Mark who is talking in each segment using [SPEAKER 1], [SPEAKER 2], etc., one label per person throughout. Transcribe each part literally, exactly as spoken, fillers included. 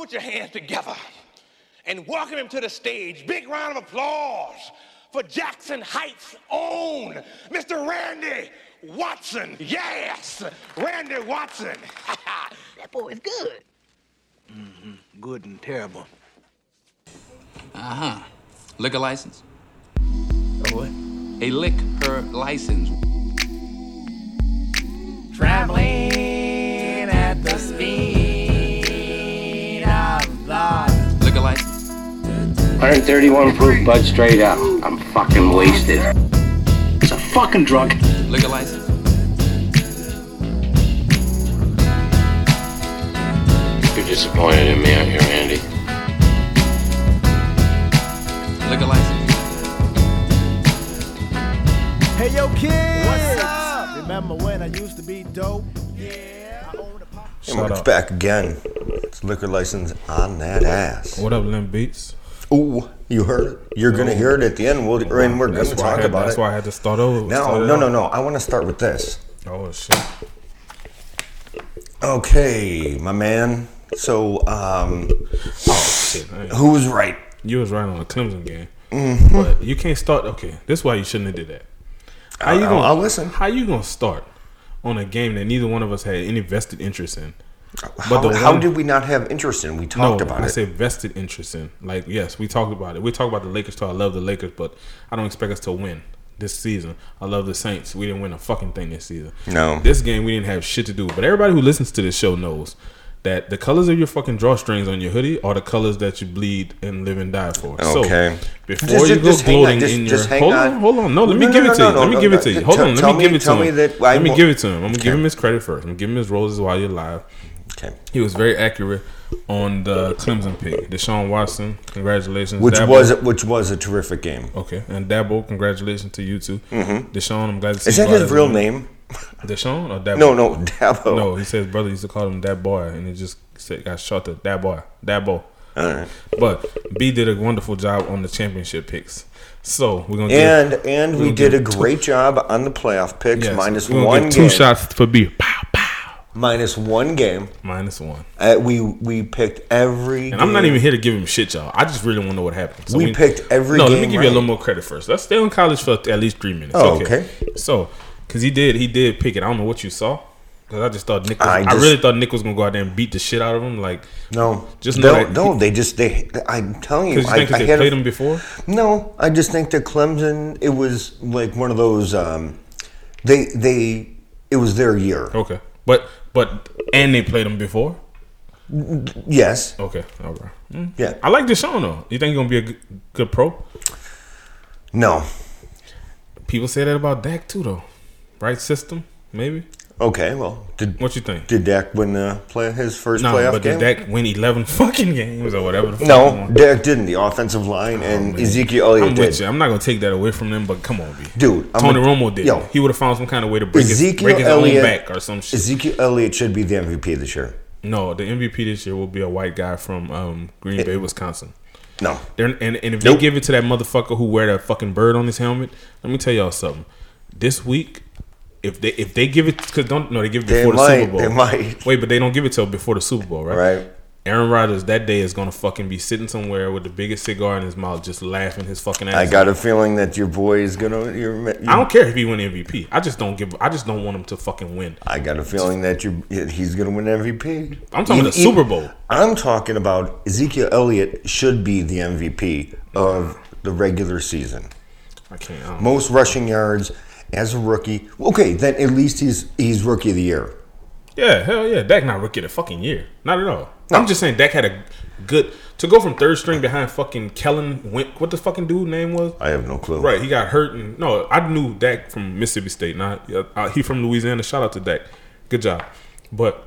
[SPEAKER 1] put your hands together and welcome him to the stage. Big round of applause for Jackson Heights' own Mister Randy Watson. Yes, Randy Watson. That boy is good.
[SPEAKER 2] Mm-hmm. Good and terrible.
[SPEAKER 3] Uh-huh. Liquor license?
[SPEAKER 2] A what?
[SPEAKER 3] A liquor license.
[SPEAKER 4] Traveling at the speed of thought.
[SPEAKER 3] Liquor license?
[SPEAKER 5] one thirty-one proof Bud straight out. I'm fucking wasted.
[SPEAKER 2] It's a fucking drug.
[SPEAKER 3] Liquor license?
[SPEAKER 5] You're disappointed in me, aren't you, Randy?
[SPEAKER 3] Liquor license?
[SPEAKER 6] Hey, yo, kids!
[SPEAKER 4] What's up?
[SPEAKER 6] Remember when I used to be dope? Yeah. I owned a pop.
[SPEAKER 7] And it's back again. It's liquor license on that ass.
[SPEAKER 8] What up, Limp Beats?
[SPEAKER 7] Ooh, you heard it. You're going to hear it at the end. We'll, and we're going to talk
[SPEAKER 8] had,
[SPEAKER 7] about
[SPEAKER 8] that's
[SPEAKER 7] it.
[SPEAKER 8] That's why I had to start over.
[SPEAKER 7] No,
[SPEAKER 8] start
[SPEAKER 7] no,
[SPEAKER 8] it
[SPEAKER 7] no,
[SPEAKER 8] out.
[SPEAKER 7] no. I want to start with this.
[SPEAKER 8] Oh, shit.
[SPEAKER 7] Okay, my man. So, um,
[SPEAKER 8] Oh, shit.
[SPEAKER 7] who was right?
[SPEAKER 8] You was right on the Clemson game.
[SPEAKER 7] Mm-hmm.
[SPEAKER 8] But you can't start. Okay, this is why you shouldn't have did that. How you
[SPEAKER 7] I'll,
[SPEAKER 8] gonna,
[SPEAKER 7] I'll listen.
[SPEAKER 8] How you going to start on a game that neither one of us had any vested interest in?
[SPEAKER 7] How,
[SPEAKER 8] the
[SPEAKER 7] how
[SPEAKER 8] one-
[SPEAKER 7] did we not have interest in? We talked
[SPEAKER 8] no,
[SPEAKER 7] about
[SPEAKER 8] I
[SPEAKER 7] it.
[SPEAKER 8] said vested interest in. Like, yes, we talked about it. We talked about the Lakers too. I love the Lakers, but I don't expect us to win this season. I love the Saints. We didn't win a fucking thing this season.
[SPEAKER 7] No.
[SPEAKER 8] This game, we didn't have shit to do. But everybody who listens to this show knows that the colors of your fucking drawstrings on your hoodie are the colors that you bleed and live and die for.
[SPEAKER 7] Okay.
[SPEAKER 8] So, before
[SPEAKER 7] Just-
[SPEAKER 8] you
[SPEAKER 7] just-
[SPEAKER 8] go
[SPEAKER 7] just hang on.
[SPEAKER 8] gloating
[SPEAKER 7] Just-
[SPEAKER 8] in your...
[SPEAKER 7] just hang
[SPEAKER 8] hold
[SPEAKER 7] on.
[SPEAKER 8] on, hold on. No, let me
[SPEAKER 7] No,
[SPEAKER 8] give
[SPEAKER 7] no,
[SPEAKER 8] it to
[SPEAKER 7] no,
[SPEAKER 8] you.
[SPEAKER 7] no,
[SPEAKER 8] Let me
[SPEAKER 7] no,
[SPEAKER 8] give
[SPEAKER 7] no.
[SPEAKER 8] it to you.
[SPEAKER 7] Tell-
[SPEAKER 8] Hold on, let
[SPEAKER 7] tell
[SPEAKER 8] me
[SPEAKER 7] me-
[SPEAKER 8] give it to
[SPEAKER 7] tell
[SPEAKER 8] him.
[SPEAKER 7] me that I
[SPEAKER 8] Let me
[SPEAKER 7] won't-
[SPEAKER 8] give it to him. I'm going to give
[SPEAKER 7] Okay.
[SPEAKER 8] him his credit first. I'm going to give him his roses while you're live.
[SPEAKER 7] Okay.
[SPEAKER 8] He was very accurate on the Clemson pick. Deshaun Watson, congratulations.
[SPEAKER 7] Which
[SPEAKER 8] Dabo.
[SPEAKER 7] was which was a terrific game.
[SPEAKER 8] Okay, and Dabo, congratulations to you too.
[SPEAKER 7] Mm-hmm.
[SPEAKER 8] Deshaun, I'm glad to see
[SPEAKER 7] Is
[SPEAKER 8] you
[SPEAKER 7] that
[SPEAKER 8] brought
[SPEAKER 7] his
[SPEAKER 8] that
[SPEAKER 7] real
[SPEAKER 8] in.
[SPEAKER 7] name?
[SPEAKER 8] Deshaun or Dabo?
[SPEAKER 7] No, no, Dabo.
[SPEAKER 8] No, he said his brother used to call him that boy, and it just said, got short to that boy, Dabo.
[SPEAKER 7] All right.
[SPEAKER 8] But B did a wonderful job on the championship picks. So we're gonna
[SPEAKER 7] And
[SPEAKER 8] give,
[SPEAKER 7] and
[SPEAKER 8] we're
[SPEAKER 7] we
[SPEAKER 8] gonna
[SPEAKER 7] did a
[SPEAKER 8] give two-
[SPEAKER 7] great job on the playoff picks.
[SPEAKER 8] yes,
[SPEAKER 7] minus
[SPEAKER 8] we're gonna
[SPEAKER 7] one
[SPEAKER 8] give two
[SPEAKER 7] game.
[SPEAKER 8] shots for B. Pow pow.
[SPEAKER 7] Minus one game.
[SPEAKER 8] Minus one.
[SPEAKER 7] Uh, we we picked every.
[SPEAKER 8] And
[SPEAKER 7] game.
[SPEAKER 8] I'm not even here to give him shit, y'all. I just really want to know what happened. So
[SPEAKER 7] We picked every
[SPEAKER 8] No, let me
[SPEAKER 7] game
[SPEAKER 8] give you a
[SPEAKER 7] right.
[SPEAKER 8] little more credit first. Let's stay on college for at least three minutes.
[SPEAKER 7] Oh, okay.
[SPEAKER 8] So, because he did, he did pick it. I don't know what you saw. Because I just thought Nick was,
[SPEAKER 7] I
[SPEAKER 8] I,
[SPEAKER 7] just-
[SPEAKER 8] really thought Nick was going to go out there and beat the shit out of him. Like,
[SPEAKER 7] No,
[SPEAKER 8] just know
[SPEAKER 7] no,
[SPEAKER 8] that
[SPEAKER 7] no.
[SPEAKER 8] he-
[SPEAKER 7] They just they. I'm telling you,
[SPEAKER 8] because you
[SPEAKER 7] I,
[SPEAKER 8] think 'cause
[SPEAKER 7] I
[SPEAKER 8] they
[SPEAKER 7] had
[SPEAKER 8] played
[SPEAKER 7] a,
[SPEAKER 8] him before?
[SPEAKER 7] No, I just think that Clemson. It was like one of those. Um, they they. It was their year.
[SPEAKER 8] Okay. But, but, and they played him before?
[SPEAKER 7] Yes.
[SPEAKER 8] Okay. All right. Mm.
[SPEAKER 7] Yeah.
[SPEAKER 8] I like Deshaun, though. You think he's going to be a good, good pro?
[SPEAKER 7] No.
[SPEAKER 8] People say that about Dak, too, though. Right system, maybe?
[SPEAKER 7] Okay. Well, did
[SPEAKER 8] What you think?
[SPEAKER 7] did Dak win the play his first
[SPEAKER 8] No,
[SPEAKER 7] playoff
[SPEAKER 8] but
[SPEAKER 7] game?
[SPEAKER 8] did Dak win eleven fucking games or whatever the fuck he
[SPEAKER 7] no,
[SPEAKER 8] won?
[SPEAKER 7] Dak didn't. The offensive line and
[SPEAKER 8] Oh, man.
[SPEAKER 7] Ezekiel Elliott
[SPEAKER 8] I'm
[SPEAKER 7] did.
[SPEAKER 8] with you. I'm not gonna take that away from them, but come on, B.
[SPEAKER 7] Dude, I'm
[SPEAKER 8] Tony
[SPEAKER 7] a-
[SPEAKER 8] Romo did.
[SPEAKER 7] yo.
[SPEAKER 8] He would have found some kind of way to break his,
[SPEAKER 7] Ezekiel
[SPEAKER 8] break his
[SPEAKER 7] Elliott
[SPEAKER 8] own back or some shit.
[SPEAKER 7] Ezekiel Elliott should be the M V P this year.
[SPEAKER 8] No, the M V P this year will be a white guy from um, Green Bay, Wisconsin.
[SPEAKER 7] No.
[SPEAKER 8] They're, and, and if
[SPEAKER 7] Nope.
[SPEAKER 8] they give it to that motherfucker who wear that fucking bird on his helmet, let me tell y'all something. This week, if they if they give it, because don't no, they give it
[SPEAKER 7] They
[SPEAKER 8] before the
[SPEAKER 7] might,
[SPEAKER 8] Super Bowl.
[SPEAKER 7] they might.
[SPEAKER 8] Wait, but they don't give it till before the Super Bowl, right?
[SPEAKER 7] Right.
[SPEAKER 8] Aaron Rodgers that day is gonna fucking be sitting somewhere with the biggest cigar in his mouth, just laughing his fucking ass
[SPEAKER 7] I got
[SPEAKER 8] off.
[SPEAKER 7] a feeling that your boy is gonna. You're,
[SPEAKER 8] I don't care if he win M V P. I just don't give. I just don't want him to fucking win.
[SPEAKER 7] I got a feeling that you he's gonna win M V P.
[SPEAKER 8] I'm talking the Super Bowl.
[SPEAKER 7] I'm talking about Ezekiel Elliott should be the M V P of the regular season.
[SPEAKER 8] I can't. I don't
[SPEAKER 7] Most rushing yards as a rookie. Okay, then at least he's he's rookie of the year.
[SPEAKER 8] Yeah, hell yeah. Dak not rookie of the fucking year. Not at all.
[SPEAKER 7] No.
[SPEAKER 8] I'm just saying Dak had a good to go from third string behind fucking Kellen Went. What the fucking dude name was?
[SPEAKER 7] I have no clue.
[SPEAKER 8] Right, he got hurt and no, I knew Dak from Mississippi State. Not uh, he from Louisiana. Shout out to Dak. Good job. But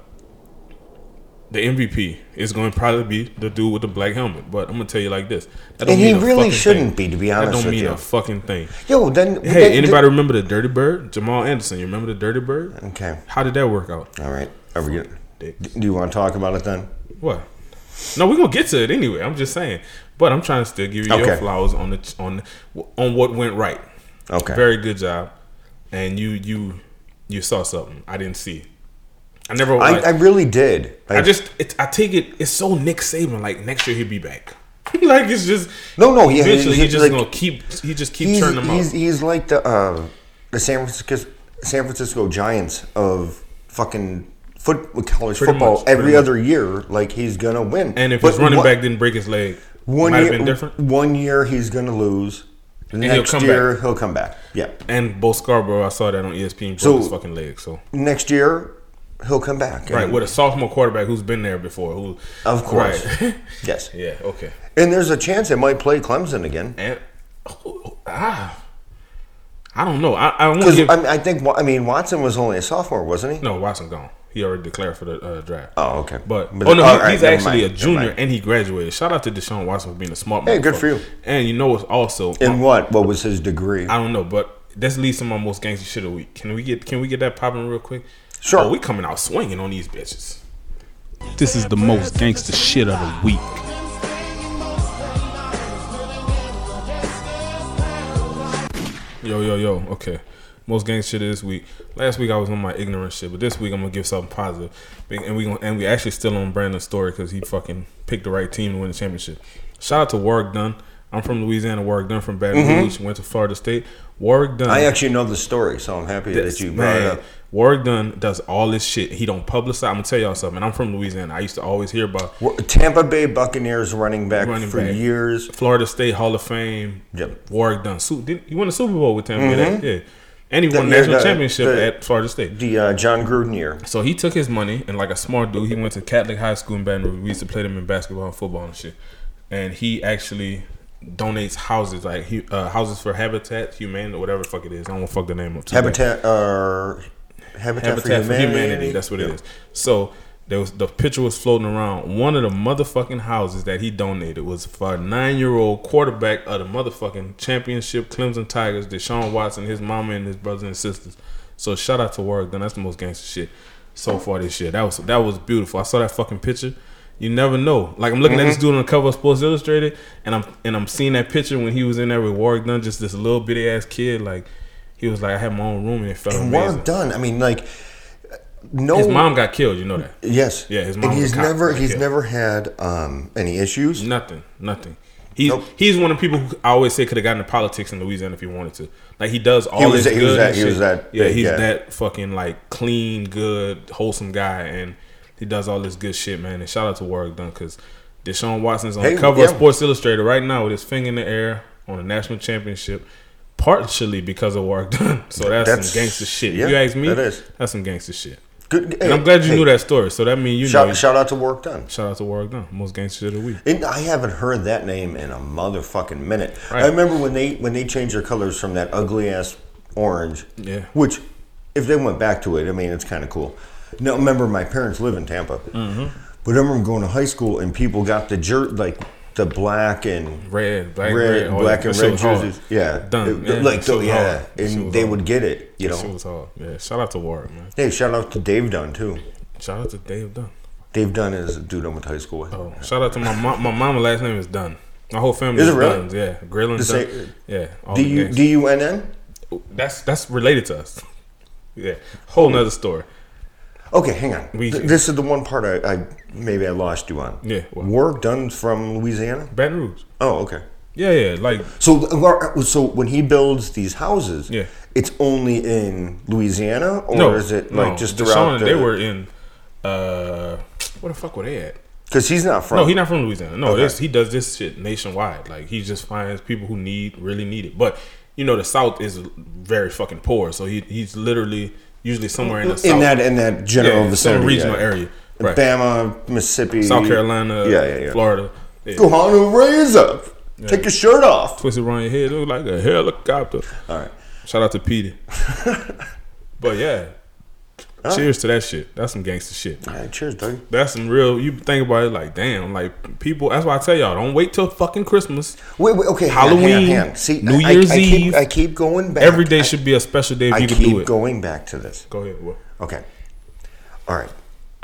[SPEAKER 8] the M V P is going to probably be the dude with the black helmet. But I'm gonna tell you like this. That don't
[SPEAKER 7] And he
[SPEAKER 8] mean a
[SPEAKER 7] really
[SPEAKER 8] fucking
[SPEAKER 7] shouldn't
[SPEAKER 8] thing.
[SPEAKER 7] be, to be honest
[SPEAKER 8] That don't
[SPEAKER 7] with
[SPEAKER 8] mean
[SPEAKER 7] you.
[SPEAKER 8] a fucking thing.
[SPEAKER 7] Yo, then
[SPEAKER 8] Hey,
[SPEAKER 7] then-
[SPEAKER 8] anybody remember the Dirty Bird? Jamal Anderson. You remember the Dirty Bird?
[SPEAKER 7] Okay.
[SPEAKER 8] How did that work out?
[SPEAKER 7] All right. Are we good?
[SPEAKER 8] Dicks.
[SPEAKER 7] Do you want to talk about it then?
[SPEAKER 8] What? No, we're gonna get to it anyway. I'm just saying, but I'm trying to still give you your
[SPEAKER 7] Okay.
[SPEAKER 8] flowers on the on on what went right.
[SPEAKER 7] Okay.
[SPEAKER 8] Very good job, and you you you saw something I didn't see. I never.
[SPEAKER 7] I,
[SPEAKER 8] Like,
[SPEAKER 7] I really did.
[SPEAKER 8] I just, it, I take it. It's so Nick Saban. Like next year he'll be back. Like it's just
[SPEAKER 7] no, no. Yeah,
[SPEAKER 8] eventually
[SPEAKER 7] he's
[SPEAKER 8] he's just
[SPEAKER 7] like,
[SPEAKER 8] gonna keep. He just keep
[SPEAKER 7] he's,
[SPEAKER 8] turning them
[SPEAKER 7] he's,
[SPEAKER 8] out.
[SPEAKER 7] he's like the uh, the San Francisco San Francisco Giants of fucking foot college
[SPEAKER 8] Pretty
[SPEAKER 7] football.
[SPEAKER 8] much,
[SPEAKER 7] Every
[SPEAKER 8] pretty
[SPEAKER 7] other year, like he's gonna win.
[SPEAKER 8] And if
[SPEAKER 7] But
[SPEAKER 8] his running
[SPEAKER 7] one-
[SPEAKER 8] back didn't break his leg,
[SPEAKER 7] one
[SPEAKER 8] might
[SPEAKER 7] year,
[SPEAKER 8] have been different.
[SPEAKER 7] One year he's gonna lose. The
[SPEAKER 8] he'll
[SPEAKER 7] next
[SPEAKER 8] come
[SPEAKER 7] year
[SPEAKER 8] back.
[SPEAKER 7] he'll come back. Yeah.
[SPEAKER 8] And Bo Scarborough, I saw that on E S P N, broke
[SPEAKER 7] So-
[SPEAKER 8] his fucking leg. So
[SPEAKER 7] Next year he'll come back.
[SPEAKER 8] right
[SPEAKER 7] And-
[SPEAKER 8] with a sophomore quarterback who's been there before. Who,
[SPEAKER 7] Of course.
[SPEAKER 8] right.
[SPEAKER 7] Yes.
[SPEAKER 8] Yeah. Okay.
[SPEAKER 7] And there's a chance it might play Clemson again.
[SPEAKER 8] And oh, ah, I don't know. I, I want to
[SPEAKER 7] Because
[SPEAKER 8] give.
[SPEAKER 7] I, mean, I think Wa- I mean Watson was only a sophomore, wasn't he?
[SPEAKER 8] no, Watson gone. He already declared for the uh, draft.
[SPEAKER 7] Oh, okay.
[SPEAKER 8] But,
[SPEAKER 7] But-
[SPEAKER 8] oh no, he,
[SPEAKER 7] all right,
[SPEAKER 8] he's
[SPEAKER 7] never
[SPEAKER 8] actually
[SPEAKER 7] mind,
[SPEAKER 8] a
[SPEAKER 7] never
[SPEAKER 8] junior
[SPEAKER 7] mind.
[SPEAKER 8] and he graduated. Shout out to Deshaun Watson for being a smart.
[SPEAKER 7] Hey, good
[SPEAKER 8] motherfucker.
[SPEAKER 7] for you.
[SPEAKER 8] And you know what's also
[SPEAKER 7] In what? What was his degree?
[SPEAKER 8] I don't know, but that's leads to my most gangster shit of the week. Can we get Can we get that popping real quick?
[SPEAKER 7] Sure.
[SPEAKER 8] Oh, we coming out swinging on these bitches.
[SPEAKER 9] This is the most gangster shit of the week.
[SPEAKER 8] Yo, yo, yo. Okay. Most gang shit of this week. Last week I was on my ignorant shit, but this week I'm gonna give something positive. And we gonna, and we actually still on Brandon's story because he fucking picked the right team to win the championship. Shout out to Warwick Dunn. I'm from Louisiana. Warwick Dunn from Baton Rouge. Went to Florida State. Warwick Dunn.
[SPEAKER 7] I actually know the story, so I'm happy that you brought it
[SPEAKER 8] Man,
[SPEAKER 7] up.
[SPEAKER 8] Warwick Dunn does all this shit. He don't publicize. I'm gonna tell y'all something. I'm from Louisiana. I used to always hear about
[SPEAKER 7] Wa- Tampa Bay Buccaneers running back
[SPEAKER 8] running
[SPEAKER 7] for
[SPEAKER 8] back.
[SPEAKER 7] years.
[SPEAKER 8] Florida State Hall of Fame.
[SPEAKER 7] Yep.
[SPEAKER 8] Warwick Dunn. Su- did, he won the Super Bowl with Tampa Bay.
[SPEAKER 7] Mhm.
[SPEAKER 8] Yeah. And he won
[SPEAKER 7] The-
[SPEAKER 8] the national
[SPEAKER 7] the-
[SPEAKER 8] championship
[SPEAKER 7] the-
[SPEAKER 8] at Florida State.
[SPEAKER 7] The uh, John Gruden year.
[SPEAKER 8] So he took his money and like a smart dude, he went to Catholic High School in Baton Rouge. We used to play them in basketball and football and shit. And he actually donates houses, like he, uh, houses for Habitat Humane or whatever the fuck it is. I don't want to fuck the name up. too bad.
[SPEAKER 7] Habitat, uh, Habitat,
[SPEAKER 8] Habitat
[SPEAKER 7] for
[SPEAKER 8] for
[SPEAKER 7] Humanity.
[SPEAKER 8] Humanity. That's what it
[SPEAKER 7] Yeah.
[SPEAKER 8] is. So there was the picture was floating around. One of the motherfucking houses that he donated was for a nine year old quarterback of the motherfucking championship Clemson Tigers, Deshaun Watson, his mama and his brothers and sisters. So shout out to Warwick Dunn. That's the most gangster shit so far this year. That was that was beautiful. I saw that fucking picture. You never know. Like I'm looking
[SPEAKER 7] Mm-hmm.
[SPEAKER 8] at this dude on the cover of Sports Illustrated, and I'm and I'm seeing that picture when he was in there with Warwick Dunn, just this little bitty ass kid. Like he was like, I had my own room and it felt
[SPEAKER 7] And
[SPEAKER 8] amazing.
[SPEAKER 7] Warwick Dunn. I mean, like, no.
[SPEAKER 8] His mom got killed. You know that.
[SPEAKER 7] Yes.
[SPEAKER 8] Yeah, his mom
[SPEAKER 7] And
[SPEAKER 8] was
[SPEAKER 7] he's
[SPEAKER 8] a cop.
[SPEAKER 7] never
[SPEAKER 8] Got
[SPEAKER 7] he's
[SPEAKER 8] killed.
[SPEAKER 7] never had um, any issues.
[SPEAKER 8] Nothing, nothing. He's
[SPEAKER 7] Nope.
[SPEAKER 8] he's one of the people who I always say could have gotten into politics in Louisiana if he wanted to. Like he does all
[SPEAKER 7] He was-
[SPEAKER 8] this
[SPEAKER 7] he
[SPEAKER 8] good.
[SPEAKER 7] was that-
[SPEAKER 8] and
[SPEAKER 7] he was
[SPEAKER 8] shit.
[SPEAKER 7] that
[SPEAKER 8] Yeah,
[SPEAKER 7] big,
[SPEAKER 8] he's
[SPEAKER 7] yeah.
[SPEAKER 8] that fucking like clean, good, wholesome guy, and he does all this good shit, man. And shout out to Warwick Dunn because Deshaun Watson's on
[SPEAKER 7] Hey,
[SPEAKER 8] the cover
[SPEAKER 7] yeah.
[SPEAKER 8] of Sports Illustrated right now with his finger in the air on a national championship. Partially because of Warwick Dunn. So that's,
[SPEAKER 7] That's-
[SPEAKER 8] some gangster shit.
[SPEAKER 7] yeah,
[SPEAKER 8] you ask me,
[SPEAKER 7] that is.
[SPEAKER 8] that's some gangster shit.
[SPEAKER 7] Good.
[SPEAKER 8] And I'm glad you knew that story. So that means you
[SPEAKER 7] shout,
[SPEAKER 8] know.
[SPEAKER 7] shout out to Warwick Dunn.
[SPEAKER 8] Shout out to Warwick Dunn, most gangster shit of the week.
[SPEAKER 7] And I haven't heard that name in a motherfucking minute.
[SPEAKER 8] Right.
[SPEAKER 7] I remember when they when they changed their colors from that ugly ass orange.
[SPEAKER 8] Yeah.
[SPEAKER 7] Which, if they went back to it, I mean, it's kind of cool. Now, remember, my parents live in Tampa. Mm-hmm. But I remember going to high school and people got the jer- like the black and
[SPEAKER 8] Red, black,
[SPEAKER 7] red,
[SPEAKER 8] red, oh,
[SPEAKER 7] black
[SPEAKER 8] that
[SPEAKER 7] and
[SPEAKER 8] shit
[SPEAKER 7] red
[SPEAKER 8] was hard.
[SPEAKER 7] jerseys. Yeah,
[SPEAKER 8] Done.
[SPEAKER 7] It-
[SPEAKER 8] Yeah,
[SPEAKER 7] like
[SPEAKER 8] that shit was
[SPEAKER 7] yeah,
[SPEAKER 8] hard. That shit
[SPEAKER 7] and
[SPEAKER 8] was
[SPEAKER 7] they
[SPEAKER 8] hard.
[SPEAKER 7] would get it. You
[SPEAKER 8] That shit
[SPEAKER 7] know.
[SPEAKER 8] was hard. Yeah, shout out to Warwick, man.
[SPEAKER 7] Hey, shout out to Dave Dunn too.
[SPEAKER 8] Shout out to Dave Dunn.
[SPEAKER 7] Dave Dunn is a dude I went to high school with.
[SPEAKER 8] Oh, shout out to my mom. My mama last name is Dunn. My whole family
[SPEAKER 7] Is
[SPEAKER 8] is,
[SPEAKER 7] it really?
[SPEAKER 8] Dunns. Yeah, Grilling
[SPEAKER 7] The
[SPEAKER 8] Dunn.
[SPEAKER 7] same-
[SPEAKER 8] Yeah, all
[SPEAKER 7] D
[SPEAKER 8] the
[SPEAKER 7] U
[SPEAKER 8] gangsters.
[SPEAKER 7] D U N N.
[SPEAKER 8] That's that's related to us. Yeah, whole nother story.
[SPEAKER 7] Okay, hang on.
[SPEAKER 8] We-
[SPEAKER 7] Th- this is the one part I, I maybe I lost you on.
[SPEAKER 8] Yeah, what?
[SPEAKER 7] Warwick Dunn's from Louisiana.
[SPEAKER 8] Baton Rouge.
[SPEAKER 7] Oh, okay.
[SPEAKER 8] Yeah, yeah, like
[SPEAKER 7] So, uh, so when he builds these houses,
[SPEAKER 8] Yeah.
[SPEAKER 7] it's only in Louisiana, or
[SPEAKER 8] no,
[SPEAKER 7] is it
[SPEAKER 8] no.
[SPEAKER 7] like just
[SPEAKER 8] Deshaun,
[SPEAKER 7] throughout? The,
[SPEAKER 8] they were in. Uh, where the fuck were they at?
[SPEAKER 7] because he's not from.
[SPEAKER 8] No, he's not from Louisiana. No,
[SPEAKER 7] Okay.
[SPEAKER 8] this, he does this shit nationwide. Like he just finds people who need really need it. But you know, the South is very fucking poor, so he he's literally usually somewhere in the South,
[SPEAKER 7] in that in that general
[SPEAKER 8] yeah,
[SPEAKER 7] vicinity,
[SPEAKER 8] some regional
[SPEAKER 7] yeah.
[SPEAKER 8] area, right?
[SPEAKER 7] Bama, Mississippi,
[SPEAKER 8] South Carolina,
[SPEAKER 7] yeah, yeah, yeah.
[SPEAKER 8] Florida. Yeah.
[SPEAKER 7] Go on and raise up. Take your shirt off.
[SPEAKER 8] Twist it around your head, look like a helicopter.
[SPEAKER 7] All right.
[SPEAKER 8] Shout out to Petey. But yeah, cheers to that shit. That's some gangster shit.
[SPEAKER 7] All right, cheers, Doug.
[SPEAKER 8] That's some real. You think about it, like damn, like people. That's why I tell y'all, don't wait till fucking Christmas.
[SPEAKER 7] Wait, wait, okay. hang on,
[SPEAKER 8] Halloween,
[SPEAKER 7] hang on, hang on. See,
[SPEAKER 8] New
[SPEAKER 7] I,
[SPEAKER 8] Year's
[SPEAKER 7] I, I
[SPEAKER 8] Eve.
[SPEAKER 7] Keep, I keep going back.
[SPEAKER 8] Every day
[SPEAKER 7] I,
[SPEAKER 8] should be a special day if
[SPEAKER 7] I
[SPEAKER 8] you can
[SPEAKER 7] keep
[SPEAKER 8] do it.
[SPEAKER 7] going back to this.
[SPEAKER 8] Go ahead. What?
[SPEAKER 7] Okay. All right.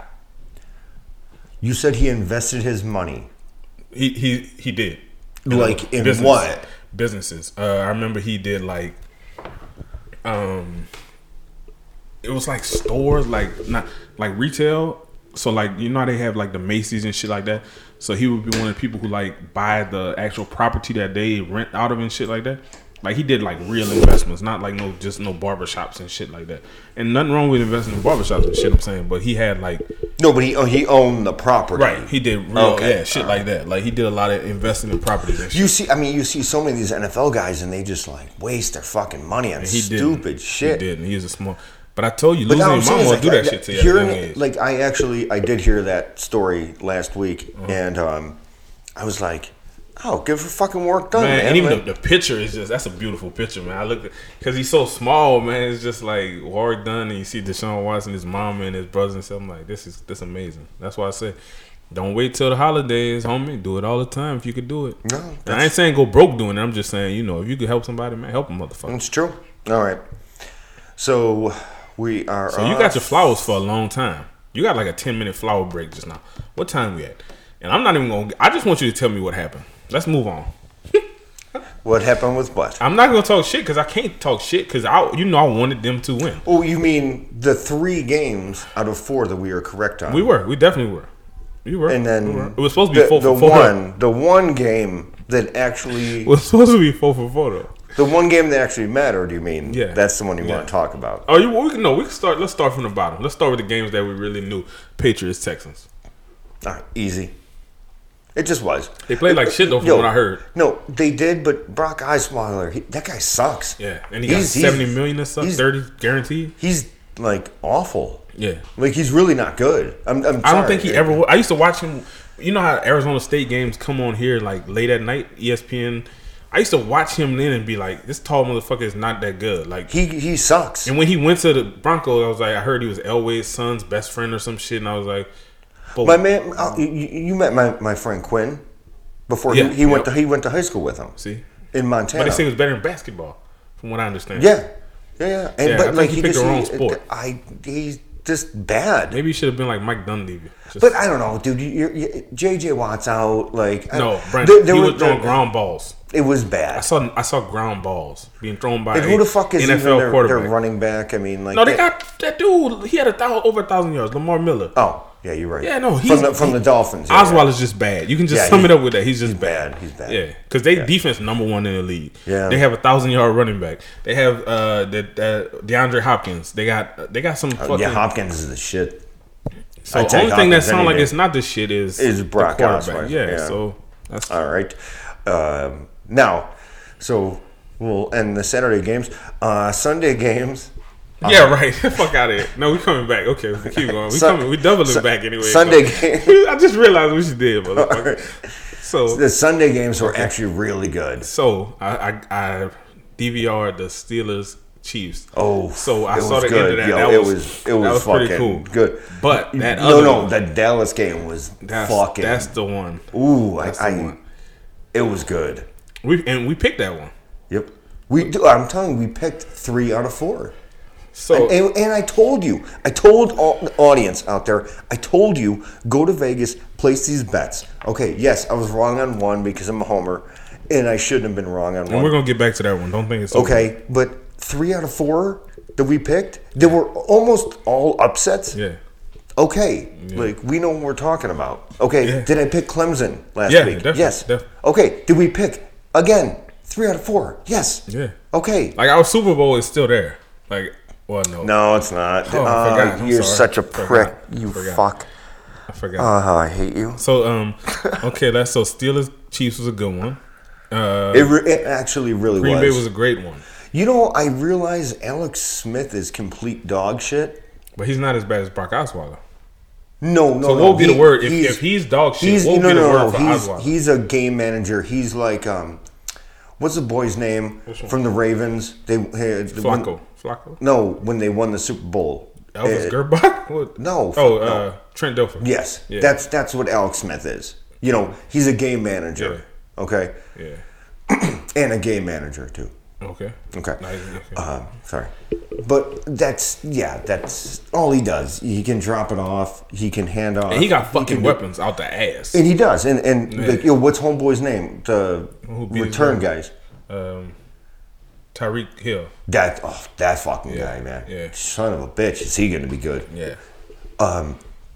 [SPEAKER 7] You said he invested his money.
[SPEAKER 8] He he he did.
[SPEAKER 7] Like in
[SPEAKER 8] Business-
[SPEAKER 7] what?
[SPEAKER 8] Businesses. Uh, I remember he did like, um, it was like stores, like not like retail. So like you know how they have like the Macy's and shit like that. So he would be one of the people who like buy the actual property that they rent out of and shit like that. Like he did like real investments, not like no just no barbershops and shit like that. And nothing wrong with investing in barbershops and shit. I'm saying, but he had like
[SPEAKER 7] no, but he oh, he owned the property.
[SPEAKER 8] Right. He did real
[SPEAKER 7] Okay.
[SPEAKER 8] yeah shit like that. Like he did a lot of investing in properties and shit.
[SPEAKER 7] You see, I mean, you see so many of these N F L guys, and they just like waste their fucking money on
[SPEAKER 8] And he
[SPEAKER 7] stupid
[SPEAKER 8] didn't.
[SPEAKER 7] shit.
[SPEAKER 8] He did. And he was a small. But I told you,
[SPEAKER 7] But
[SPEAKER 8] losing
[SPEAKER 7] now
[SPEAKER 8] your
[SPEAKER 7] I'm saying
[SPEAKER 8] mom
[SPEAKER 7] is,
[SPEAKER 8] will
[SPEAKER 7] like,
[SPEAKER 8] do that
[SPEAKER 7] uh,
[SPEAKER 8] shit to you at a young
[SPEAKER 7] hearing
[SPEAKER 8] age.
[SPEAKER 7] it, like I actually I did hear that story last week,
[SPEAKER 8] Uh-huh.
[SPEAKER 7] and um, I was like, oh, give her fucking work done,
[SPEAKER 8] Man,
[SPEAKER 7] man.
[SPEAKER 8] and even
[SPEAKER 7] Like,
[SPEAKER 8] the, the picture is just, that's a beautiful picture, man. I look at, because he's so small, man. It's just like work done, and you see Deshaun Watson, his mama, and his brothers and stuff. I'm like, this is this amazing. That's why I say, don't wait till the holidays, homie. Do it all the time if you could do it.
[SPEAKER 7] No,
[SPEAKER 8] and I ain't saying go broke doing it. I'm just saying, you know, if you could help somebody, man, help a motherfucker.
[SPEAKER 7] it's true. All right, so we are.
[SPEAKER 8] So you got your flowers for a long time. You got like a ten minute flower break just now. What time we at? And I'm not even gonna. I just want you to tell me what happened. Let's move on.
[SPEAKER 7] What happened with what?
[SPEAKER 8] I'm not gonna talk shit because I can't talk shit because I, you know, I wanted them to win.
[SPEAKER 7] Oh, you mean the three games out of four that we were correct on?
[SPEAKER 8] We were. We definitely were. We were.
[SPEAKER 7] And then
[SPEAKER 8] we were. It was supposed to be
[SPEAKER 7] the,
[SPEAKER 8] four
[SPEAKER 7] the
[SPEAKER 8] for four.
[SPEAKER 7] one, the one game that actually,
[SPEAKER 8] It was supposed to be four for four though.
[SPEAKER 7] the one game that actually mattered. You mean?
[SPEAKER 8] Yeah.
[SPEAKER 7] That's the one you
[SPEAKER 8] Yeah.
[SPEAKER 7] want to talk about.
[SPEAKER 8] Oh, you? We can no. We can start. Let's start from the bottom. Let's start with the games that we really knew. Patriots, Texans.
[SPEAKER 7] Ah, easy. It just was.
[SPEAKER 8] They played like shit though, from
[SPEAKER 7] Yo,
[SPEAKER 8] what I heard.
[SPEAKER 7] No, they did, but Brock Osweiler, he, that guy sucks.
[SPEAKER 8] Yeah, and he got
[SPEAKER 7] He's-
[SPEAKER 8] seventy
[SPEAKER 7] he's-
[SPEAKER 8] million or something,
[SPEAKER 7] he's-
[SPEAKER 8] thirty guaranteed.
[SPEAKER 7] He's like awful.
[SPEAKER 8] Yeah.
[SPEAKER 7] Like he's really not good. I'm, I'm
[SPEAKER 8] I don't
[SPEAKER 7] sorry.
[SPEAKER 8] think he ever. I used to watch him. You know how Arizona State games come on here like late at night, E S P N. I used to watch him then and be like, this tall motherfucker is not that good. Like
[SPEAKER 7] he he sucks.
[SPEAKER 8] And when he went to the Broncos, I was like, I heard he was Elway's son's best friend or some shit, and I was like, but
[SPEAKER 7] My man, uh, you, you met my, my friend Quinn before
[SPEAKER 8] Yeah,
[SPEAKER 7] he, he went
[SPEAKER 8] yep.
[SPEAKER 7] to he went to high school with him.
[SPEAKER 8] See,
[SPEAKER 7] in Montana.
[SPEAKER 8] but they say he was better in basketball, from what I understand.
[SPEAKER 7] Yeah, yeah, yeah. And,
[SPEAKER 8] Yeah, I
[SPEAKER 7] but
[SPEAKER 8] think
[SPEAKER 7] like
[SPEAKER 8] he
[SPEAKER 7] he
[SPEAKER 8] picked
[SPEAKER 7] just
[SPEAKER 8] the wrong
[SPEAKER 7] he-
[SPEAKER 8] sport.
[SPEAKER 7] I he's just bad.
[SPEAKER 8] Maybe he should have been like Mike Dunleavy. Just,
[SPEAKER 7] But I don't know, dude. You, you, J J Watt's out. Like I
[SPEAKER 8] no,
[SPEAKER 7] don't-
[SPEAKER 8] Brandon,
[SPEAKER 7] there- there
[SPEAKER 8] he
[SPEAKER 7] were-
[SPEAKER 8] was throwing
[SPEAKER 7] there-
[SPEAKER 8] ground balls.
[SPEAKER 7] It was bad.
[SPEAKER 8] I saw I saw ground balls being thrown by
[SPEAKER 7] Like who
[SPEAKER 8] a
[SPEAKER 7] the fuck is
[SPEAKER 8] N F
[SPEAKER 7] even
[SPEAKER 8] L
[SPEAKER 7] their, their
[SPEAKER 8] quarterback.
[SPEAKER 7] running back? I mean, like
[SPEAKER 8] No, they
[SPEAKER 7] that-
[SPEAKER 8] got that dude. He had a thousand, over a thousand yards. Lamar Miller.
[SPEAKER 7] Oh, yeah, you're right.
[SPEAKER 8] Yeah, no, he's
[SPEAKER 7] from the from
[SPEAKER 8] he-
[SPEAKER 7] the Dolphins. yeah,
[SPEAKER 8] Osweiler's
[SPEAKER 7] yeah.
[SPEAKER 8] just bad. You can just
[SPEAKER 7] Yeah,
[SPEAKER 8] sum
[SPEAKER 7] he's-
[SPEAKER 8] it up with that. He's just
[SPEAKER 7] he's
[SPEAKER 8] bad.
[SPEAKER 7] bad. He's bad.
[SPEAKER 8] Yeah, because they
[SPEAKER 7] Yeah.
[SPEAKER 8] defense number one in the league.
[SPEAKER 7] Yeah.
[SPEAKER 8] They have a thousand yard running back. They have uh the uh, DeAndre Hopkins. They got they got some fucking.
[SPEAKER 7] Oh, yeah, Hopkins is the shit.
[SPEAKER 8] So
[SPEAKER 7] I
[SPEAKER 8] the
[SPEAKER 7] take
[SPEAKER 8] only thing that
[SPEAKER 7] Hopkins
[SPEAKER 8] sounds
[SPEAKER 7] any
[SPEAKER 8] like
[SPEAKER 7] day.
[SPEAKER 8] it's not this shit is
[SPEAKER 7] Is
[SPEAKER 8] the
[SPEAKER 7] Brock
[SPEAKER 8] quarterback.
[SPEAKER 7] Osweiler,
[SPEAKER 8] Yeah,
[SPEAKER 7] yeah.
[SPEAKER 8] So that's
[SPEAKER 7] All right. Um, now, so we'll end the Saturday games. Uh, Sunday games.
[SPEAKER 8] yeah, right. Fuck out of here. No, we coming back. Okay, we keep going. We
[SPEAKER 7] Sun-
[SPEAKER 8] coming. We doubling
[SPEAKER 7] Sun-
[SPEAKER 8] back anyway.
[SPEAKER 7] Sunday
[SPEAKER 8] so.
[SPEAKER 7] game.
[SPEAKER 8] I just realized what you did,
[SPEAKER 7] All
[SPEAKER 8] motherfucker.
[SPEAKER 7] right.
[SPEAKER 8] So
[SPEAKER 7] The Sunday games were actually really good.
[SPEAKER 8] So I, I, I D V R'd the Steelers Chiefs.
[SPEAKER 7] Oh,
[SPEAKER 8] so I
[SPEAKER 7] it
[SPEAKER 8] saw
[SPEAKER 7] was
[SPEAKER 8] the
[SPEAKER 7] good.
[SPEAKER 8] end of that.
[SPEAKER 7] Yo,
[SPEAKER 8] that
[SPEAKER 7] it
[SPEAKER 8] was,
[SPEAKER 7] was it was,
[SPEAKER 8] that was
[SPEAKER 7] fucking
[SPEAKER 8] pretty cool.
[SPEAKER 7] good.
[SPEAKER 8] But that
[SPEAKER 7] no,
[SPEAKER 8] other
[SPEAKER 7] no,
[SPEAKER 8] one,
[SPEAKER 7] the Dallas game was
[SPEAKER 8] that's,
[SPEAKER 7] fucking.
[SPEAKER 8] that's the one.
[SPEAKER 7] Ooh, I,
[SPEAKER 8] That's the
[SPEAKER 7] I
[SPEAKER 8] one.
[SPEAKER 7] it was good.
[SPEAKER 8] We and we picked that one.
[SPEAKER 7] Yep. We do. I'm telling you, we picked three out of four.
[SPEAKER 8] So
[SPEAKER 7] And, and, and I told you, I told all the audience out there, I told you, go to Vegas, place these bets. Okay, yes, I was wrong on one because I'm a homer, and I shouldn't have been wrong on
[SPEAKER 8] and
[SPEAKER 7] one.
[SPEAKER 8] we're gonna get back to that one. Don't think it's over.
[SPEAKER 7] Okay, but three out of four that we picked, they were almost all upsets.
[SPEAKER 8] Yeah.
[SPEAKER 7] Okay, like we know what we're talking about. Okay,
[SPEAKER 8] Yeah.
[SPEAKER 7] did I pick Clemson last
[SPEAKER 8] Yeah,
[SPEAKER 7] week?
[SPEAKER 8] definitely,
[SPEAKER 7] Yes.
[SPEAKER 8] def-
[SPEAKER 7] Okay, did we pick again? Three out of four. Yes.
[SPEAKER 8] Yeah.
[SPEAKER 7] Okay.
[SPEAKER 8] Like our Super Bowl is still there. Like, well, no,
[SPEAKER 7] No, it's not.
[SPEAKER 8] Oh, I
[SPEAKER 7] Uh,
[SPEAKER 8] forgot. I'm
[SPEAKER 7] you're
[SPEAKER 8] sorry.
[SPEAKER 7] such a
[SPEAKER 8] Forgot.
[SPEAKER 7] prick. You
[SPEAKER 8] Forgot.
[SPEAKER 7] fuck.
[SPEAKER 8] I forgot.
[SPEAKER 7] Uh, I hate you.
[SPEAKER 8] so um, okay, that's so Steelers Chiefs was a good one. Uh,
[SPEAKER 7] It, re- it actually really
[SPEAKER 8] Green
[SPEAKER 7] was.
[SPEAKER 8] Bay was a great one,
[SPEAKER 7] You know, I realize Alex Smith is complete dog shit.
[SPEAKER 8] but he's not as bad as Brock Osweiler.
[SPEAKER 7] No, no.
[SPEAKER 8] So
[SPEAKER 7] no.
[SPEAKER 8] what would be
[SPEAKER 7] He-
[SPEAKER 8] the word if,
[SPEAKER 7] he's-
[SPEAKER 8] if he's dog shit?
[SPEAKER 7] He's
[SPEAKER 8] What would
[SPEAKER 7] no,
[SPEAKER 8] be the
[SPEAKER 7] no,
[SPEAKER 8] word
[SPEAKER 7] no.
[SPEAKER 8] for
[SPEAKER 7] He's
[SPEAKER 8] Osweiler?
[SPEAKER 7] he's a game manager. He's like um, what's the boy's name
[SPEAKER 8] Which one?
[SPEAKER 7] from the Ravens? They had
[SPEAKER 8] Flacco. Flacco.
[SPEAKER 7] No, when they won the Super Bowl.
[SPEAKER 8] Elvis
[SPEAKER 7] Uh,
[SPEAKER 8] Gerbach? What?
[SPEAKER 7] No.
[SPEAKER 8] Oh,
[SPEAKER 7] fuck,
[SPEAKER 8] uh,
[SPEAKER 7] no.
[SPEAKER 8] Trent Dilfer.
[SPEAKER 7] Yes,
[SPEAKER 8] Yeah.
[SPEAKER 7] that's that's what Alex Smith is. You know, he's a game manager. Okay,
[SPEAKER 8] Yeah.
[SPEAKER 7] and a game manager too.
[SPEAKER 8] Okay.
[SPEAKER 7] Okay.
[SPEAKER 8] Nice, okay.
[SPEAKER 7] Uh, sorry. But that's, yeah, that's all he does. He can drop it off. He can hand off.
[SPEAKER 8] and he got
[SPEAKER 7] can
[SPEAKER 8] fucking
[SPEAKER 7] do-
[SPEAKER 8] weapons out the ass.
[SPEAKER 7] And he does. And, and
[SPEAKER 8] Yeah.
[SPEAKER 7] like, yo, what's homeboy's name? The
[SPEAKER 8] Who beat his
[SPEAKER 7] return
[SPEAKER 8] ass?
[SPEAKER 7] guys.
[SPEAKER 8] Um, Tyreek Hill.
[SPEAKER 7] That, oh, that fucking
[SPEAKER 8] Yeah,
[SPEAKER 7] guy, man.
[SPEAKER 8] yeah.
[SPEAKER 7] Son of a bitch. Is he going to be good?
[SPEAKER 8] Yeah.
[SPEAKER 7] Um,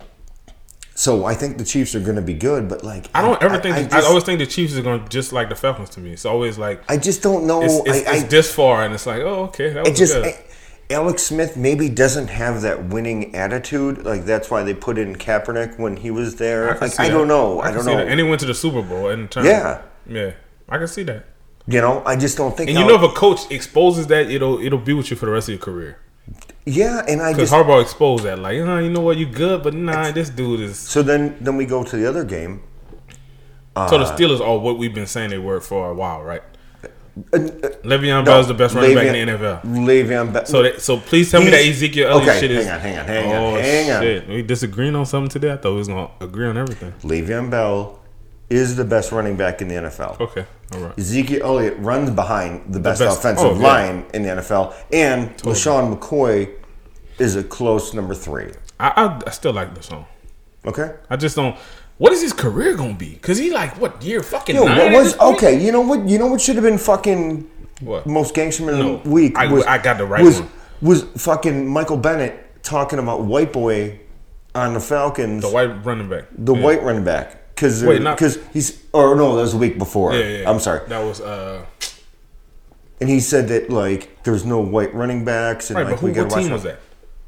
[SPEAKER 7] so I think the Chiefs are going to be good, but like
[SPEAKER 8] I don't ever think.
[SPEAKER 7] I,
[SPEAKER 8] I,
[SPEAKER 7] I, just,
[SPEAKER 8] I always think the Chiefs are going to just like the Falcons to me. It's always like
[SPEAKER 7] I just don't know.
[SPEAKER 8] It's, it's,
[SPEAKER 7] I,
[SPEAKER 8] it's
[SPEAKER 7] I,
[SPEAKER 8] this far, and it's like, oh, okay, that was
[SPEAKER 7] it just
[SPEAKER 8] good.
[SPEAKER 7] I, Alex Smith maybe doesn't have that winning attitude. Like that's why they put in Kaepernick when he was there.
[SPEAKER 8] I,
[SPEAKER 7] like, I don't know. I, I don't know.
[SPEAKER 8] That. And he went to the Super Bowl in turn.
[SPEAKER 7] Yeah,
[SPEAKER 8] yeah, I can see that.
[SPEAKER 7] You know, I just don't think.
[SPEAKER 8] And you know, if a coach exposes that, it'll it'll be with you for the rest of your career.
[SPEAKER 7] Yeah, and I
[SPEAKER 8] because
[SPEAKER 7] just
[SPEAKER 8] Harbaugh exposed that, like, oh, you know what, you good, but nah, this dude is.
[SPEAKER 7] So then, then we go to the other game. Uh,
[SPEAKER 8] so the Steelers are what we've been saying they were for a while, right?
[SPEAKER 7] Uh, uh,
[SPEAKER 8] Le'Veon
[SPEAKER 7] no,
[SPEAKER 8] Bell is the best running
[SPEAKER 7] Le'Veon,
[SPEAKER 8] back in the N F L.
[SPEAKER 7] Le'Veon Bell.
[SPEAKER 8] So, that, so please tell me that Ezekiel Elliott
[SPEAKER 7] okay,
[SPEAKER 8] shit is.
[SPEAKER 7] hang on, hang on, hang
[SPEAKER 8] oh,
[SPEAKER 7] on, hang on.
[SPEAKER 8] Shit. We disagreeing on something today? I thought we was gonna agree on everything.
[SPEAKER 7] Le'Veon Bell is the best running back in the N F L.
[SPEAKER 8] Okay, all right.
[SPEAKER 7] Ezekiel Elliott runs behind the best,
[SPEAKER 8] best-
[SPEAKER 7] offensive
[SPEAKER 8] oh, yeah.
[SPEAKER 7] line in the N F L, and
[SPEAKER 8] Totally.
[SPEAKER 7] LaShawn McCoy is a close number three.
[SPEAKER 8] I, I I still like the song.
[SPEAKER 7] Okay.
[SPEAKER 8] I just don't. What is his career gonna be? Because he like what year fucking
[SPEAKER 7] Yo,
[SPEAKER 8] nine
[SPEAKER 7] what
[SPEAKER 8] at
[SPEAKER 7] was
[SPEAKER 8] this point?
[SPEAKER 7] okay? You know what? You know what should have been fucking
[SPEAKER 8] What?
[SPEAKER 7] most gangster man
[SPEAKER 8] No,
[SPEAKER 7] of the week
[SPEAKER 8] I-
[SPEAKER 7] was
[SPEAKER 8] I got the right
[SPEAKER 7] was,
[SPEAKER 8] one.
[SPEAKER 7] was fucking Michael Bennett talking about White Boy on the Falcons.
[SPEAKER 8] The white running back.
[SPEAKER 7] The
[SPEAKER 8] Yeah.
[SPEAKER 7] white running back, because
[SPEAKER 8] Wait, not-
[SPEAKER 7] because he's or no, that was the week before.
[SPEAKER 8] Yeah, yeah, yeah.
[SPEAKER 7] I'm sorry.
[SPEAKER 8] That was uh.
[SPEAKER 7] And he said that like there's no white running backs, and
[SPEAKER 8] Right,
[SPEAKER 7] like
[SPEAKER 8] but who,
[SPEAKER 7] we got
[SPEAKER 8] what
[SPEAKER 7] to watch
[SPEAKER 8] team
[SPEAKER 7] out.
[SPEAKER 8] was that?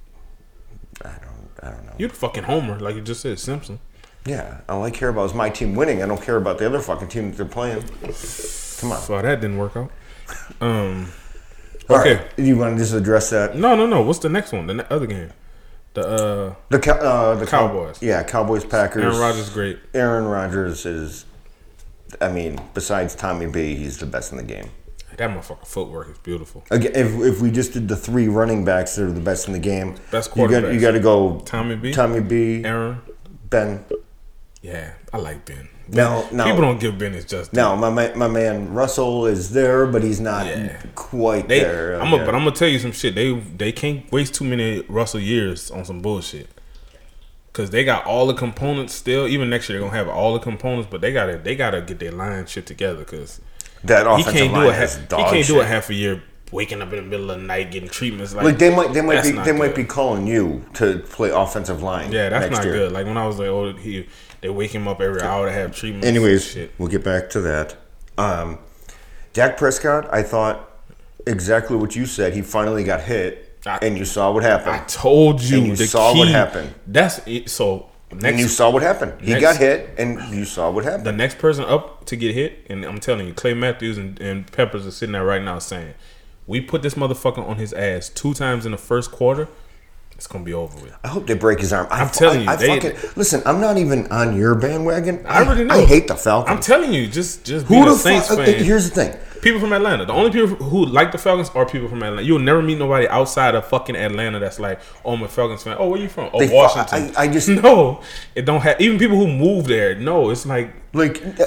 [SPEAKER 7] I don't, I don't know.
[SPEAKER 8] You the fucking homer, like you just said, Simpson.
[SPEAKER 7] Yeah, all I care about is my team winning. I don't care about the other fucking team that they're playing. Come on.
[SPEAKER 8] So that didn't work out. Um.
[SPEAKER 7] All
[SPEAKER 8] Okay.
[SPEAKER 7] right, you want to just address that?
[SPEAKER 8] No, no, no. What's the next one? The ne- other game. The uh.
[SPEAKER 7] The Cow- uh, the Cow-
[SPEAKER 8] Cowboys.
[SPEAKER 7] yeah, Cowboys Packers.
[SPEAKER 8] Aaron Rodgers great.
[SPEAKER 7] Aaron Rodgers is, I mean, besides Tommy B, he's the best in the game.
[SPEAKER 8] That motherfucker footwork is beautiful.
[SPEAKER 7] Again, if if we just did the three running backs that are the best in the game,
[SPEAKER 8] Best
[SPEAKER 7] you got
[SPEAKER 8] quarterbacks.
[SPEAKER 7] you got to go
[SPEAKER 8] Tommy B.
[SPEAKER 7] Tommy B,
[SPEAKER 8] Aaron.
[SPEAKER 7] Ben.
[SPEAKER 8] Yeah, I like Ben.
[SPEAKER 7] Now, now
[SPEAKER 8] People don't give Ben his just.
[SPEAKER 7] Now, my ma- my man Russell is there, but he's not
[SPEAKER 8] Yeah.
[SPEAKER 7] quite
[SPEAKER 8] They,
[SPEAKER 7] there.
[SPEAKER 8] I'm a,
[SPEAKER 7] Okay.
[SPEAKER 8] but I'm gonna tell you some shit. They they can't waste too many Russell years on some bullshit. Cause they got all the components still. Even next year they're gonna have all the components, but they gotta they gotta get their line shit together. Cause
[SPEAKER 7] that
[SPEAKER 8] he
[SPEAKER 7] offensive
[SPEAKER 8] can't do
[SPEAKER 7] line
[SPEAKER 8] a half,
[SPEAKER 7] is
[SPEAKER 8] he
[SPEAKER 7] dog
[SPEAKER 8] can't do
[SPEAKER 7] shit.
[SPEAKER 8] a half a year waking up in the middle of the night getting treatments like,
[SPEAKER 7] Like they might they might
[SPEAKER 8] that's
[SPEAKER 7] be
[SPEAKER 8] not
[SPEAKER 7] they might
[SPEAKER 8] good.
[SPEAKER 7] be calling you to play offensive line.
[SPEAKER 8] Yeah, that's
[SPEAKER 7] next
[SPEAKER 8] not
[SPEAKER 7] year.
[SPEAKER 8] good. Like when I was like, oh, he they wake him up every hour to have treatments.
[SPEAKER 7] Anyways,
[SPEAKER 8] shit.
[SPEAKER 7] we'll get back to that. Um, Dak Prescott, I thought exactly what you said. He finally got hit,
[SPEAKER 8] I-
[SPEAKER 7] and you saw what happened.
[SPEAKER 8] I told you,
[SPEAKER 7] And you
[SPEAKER 8] the
[SPEAKER 7] saw
[SPEAKER 8] key,
[SPEAKER 7] what happened.
[SPEAKER 8] That's it. So
[SPEAKER 7] and
[SPEAKER 8] next,
[SPEAKER 7] you saw what happened. He
[SPEAKER 8] next-
[SPEAKER 7] got hit, and you saw what happened.
[SPEAKER 8] the next person up to get hit, and I'm telling you, Clay Matthews and, and Peppers are sitting there right now saying, we put this motherfucker on his ass two times in the first quarter. It's gonna be over with.
[SPEAKER 7] I hope they break his arm. I,
[SPEAKER 8] I'm telling you,
[SPEAKER 7] I, I
[SPEAKER 8] they-
[SPEAKER 7] fucking, listen, I'm not even on your bandwagon.
[SPEAKER 8] I already know.
[SPEAKER 7] I hate the Falcons.
[SPEAKER 8] I'm telling you, just just
[SPEAKER 7] Who
[SPEAKER 8] being
[SPEAKER 7] the
[SPEAKER 8] a Saints
[SPEAKER 7] fuck?
[SPEAKER 8] fan.
[SPEAKER 7] Here's the thing.
[SPEAKER 8] People from Atlanta. The only people who like the Falcons are people from Atlanta. You'll never meet nobody outside of fucking Atlanta that's like, oh, I'm a Falcons fan. Oh, where you from? Oh,
[SPEAKER 7] They fu-
[SPEAKER 8] Washington.
[SPEAKER 7] I- I just-
[SPEAKER 8] no. It don't have even people who move there. No, it's like
[SPEAKER 7] Like, uh,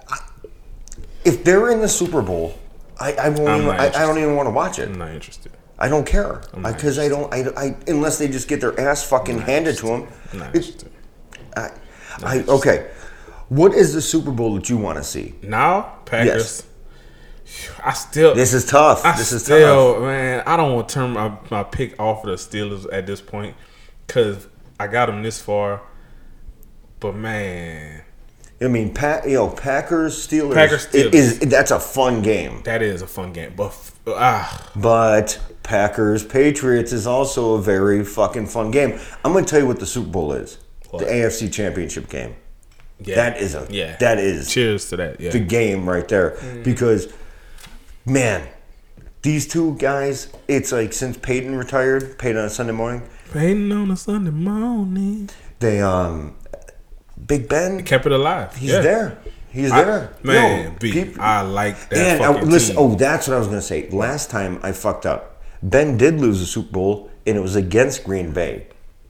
[SPEAKER 7] if they're in the Super Bowl, I, I won't.
[SPEAKER 8] I'm
[SPEAKER 7] Even,
[SPEAKER 8] not
[SPEAKER 7] I, I don't
[SPEAKER 8] interested.
[SPEAKER 7] even want to watch it.
[SPEAKER 8] I'm not interested.
[SPEAKER 7] I don't care
[SPEAKER 8] not
[SPEAKER 7] because I don't. I, I unless they just get their ass fucking handed to them.
[SPEAKER 8] I'm not interested.
[SPEAKER 7] I, I, okay. What is the Super Bowl that you want to see?
[SPEAKER 8] Now, Packers. I still.
[SPEAKER 7] This is tough.
[SPEAKER 8] I
[SPEAKER 7] this is
[SPEAKER 8] still,
[SPEAKER 7] tough.
[SPEAKER 8] man. I don't want to turn my, my pick off of the Steelers at this point because I got them this far. But man,
[SPEAKER 7] I mean, pa- you know, Packers Steelers.
[SPEAKER 8] Packers, Steelers.
[SPEAKER 7] Is, that's a fun game.
[SPEAKER 8] that is a fun game. But ah,
[SPEAKER 7] But Packers Patriots is also a very fucking fun game. I'm going to tell you what the Super Bowl is.
[SPEAKER 8] What?
[SPEAKER 7] The A F C Championship game.
[SPEAKER 8] yeah,
[SPEAKER 7] That is a.
[SPEAKER 8] yeah.
[SPEAKER 7] That is.
[SPEAKER 8] Cheers to that. Yeah.
[SPEAKER 7] the game right there
[SPEAKER 8] Mm.
[SPEAKER 7] because man, these two guys, it's like since Peyton retired, Peyton on a Sunday morning,
[SPEAKER 8] Payton on a Sunday morning.
[SPEAKER 7] they um Big Ben,
[SPEAKER 8] Kept it alive.
[SPEAKER 7] he's
[SPEAKER 8] yeah.
[SPEAKER 7] there. He's
[SPEAKER 8] I-
[SPEAKER 7] there.
[SPEAKER 8] man,
[SPEAKER 7] Yo,
[SPEAKER 8] B,
[SPEAKER 7] peop-
[SPEAKER 8] I like that
[SPEAKER 7] and I,
[SPEAKER 8] fucking
[SPEAKER 7] listen,
[SPEAKER 8] team.
[SPEAKER 7] oh, that's what I was gonna say. Last time I fucked up. Ben did lose the Super Bowl, and it was against Green Bay.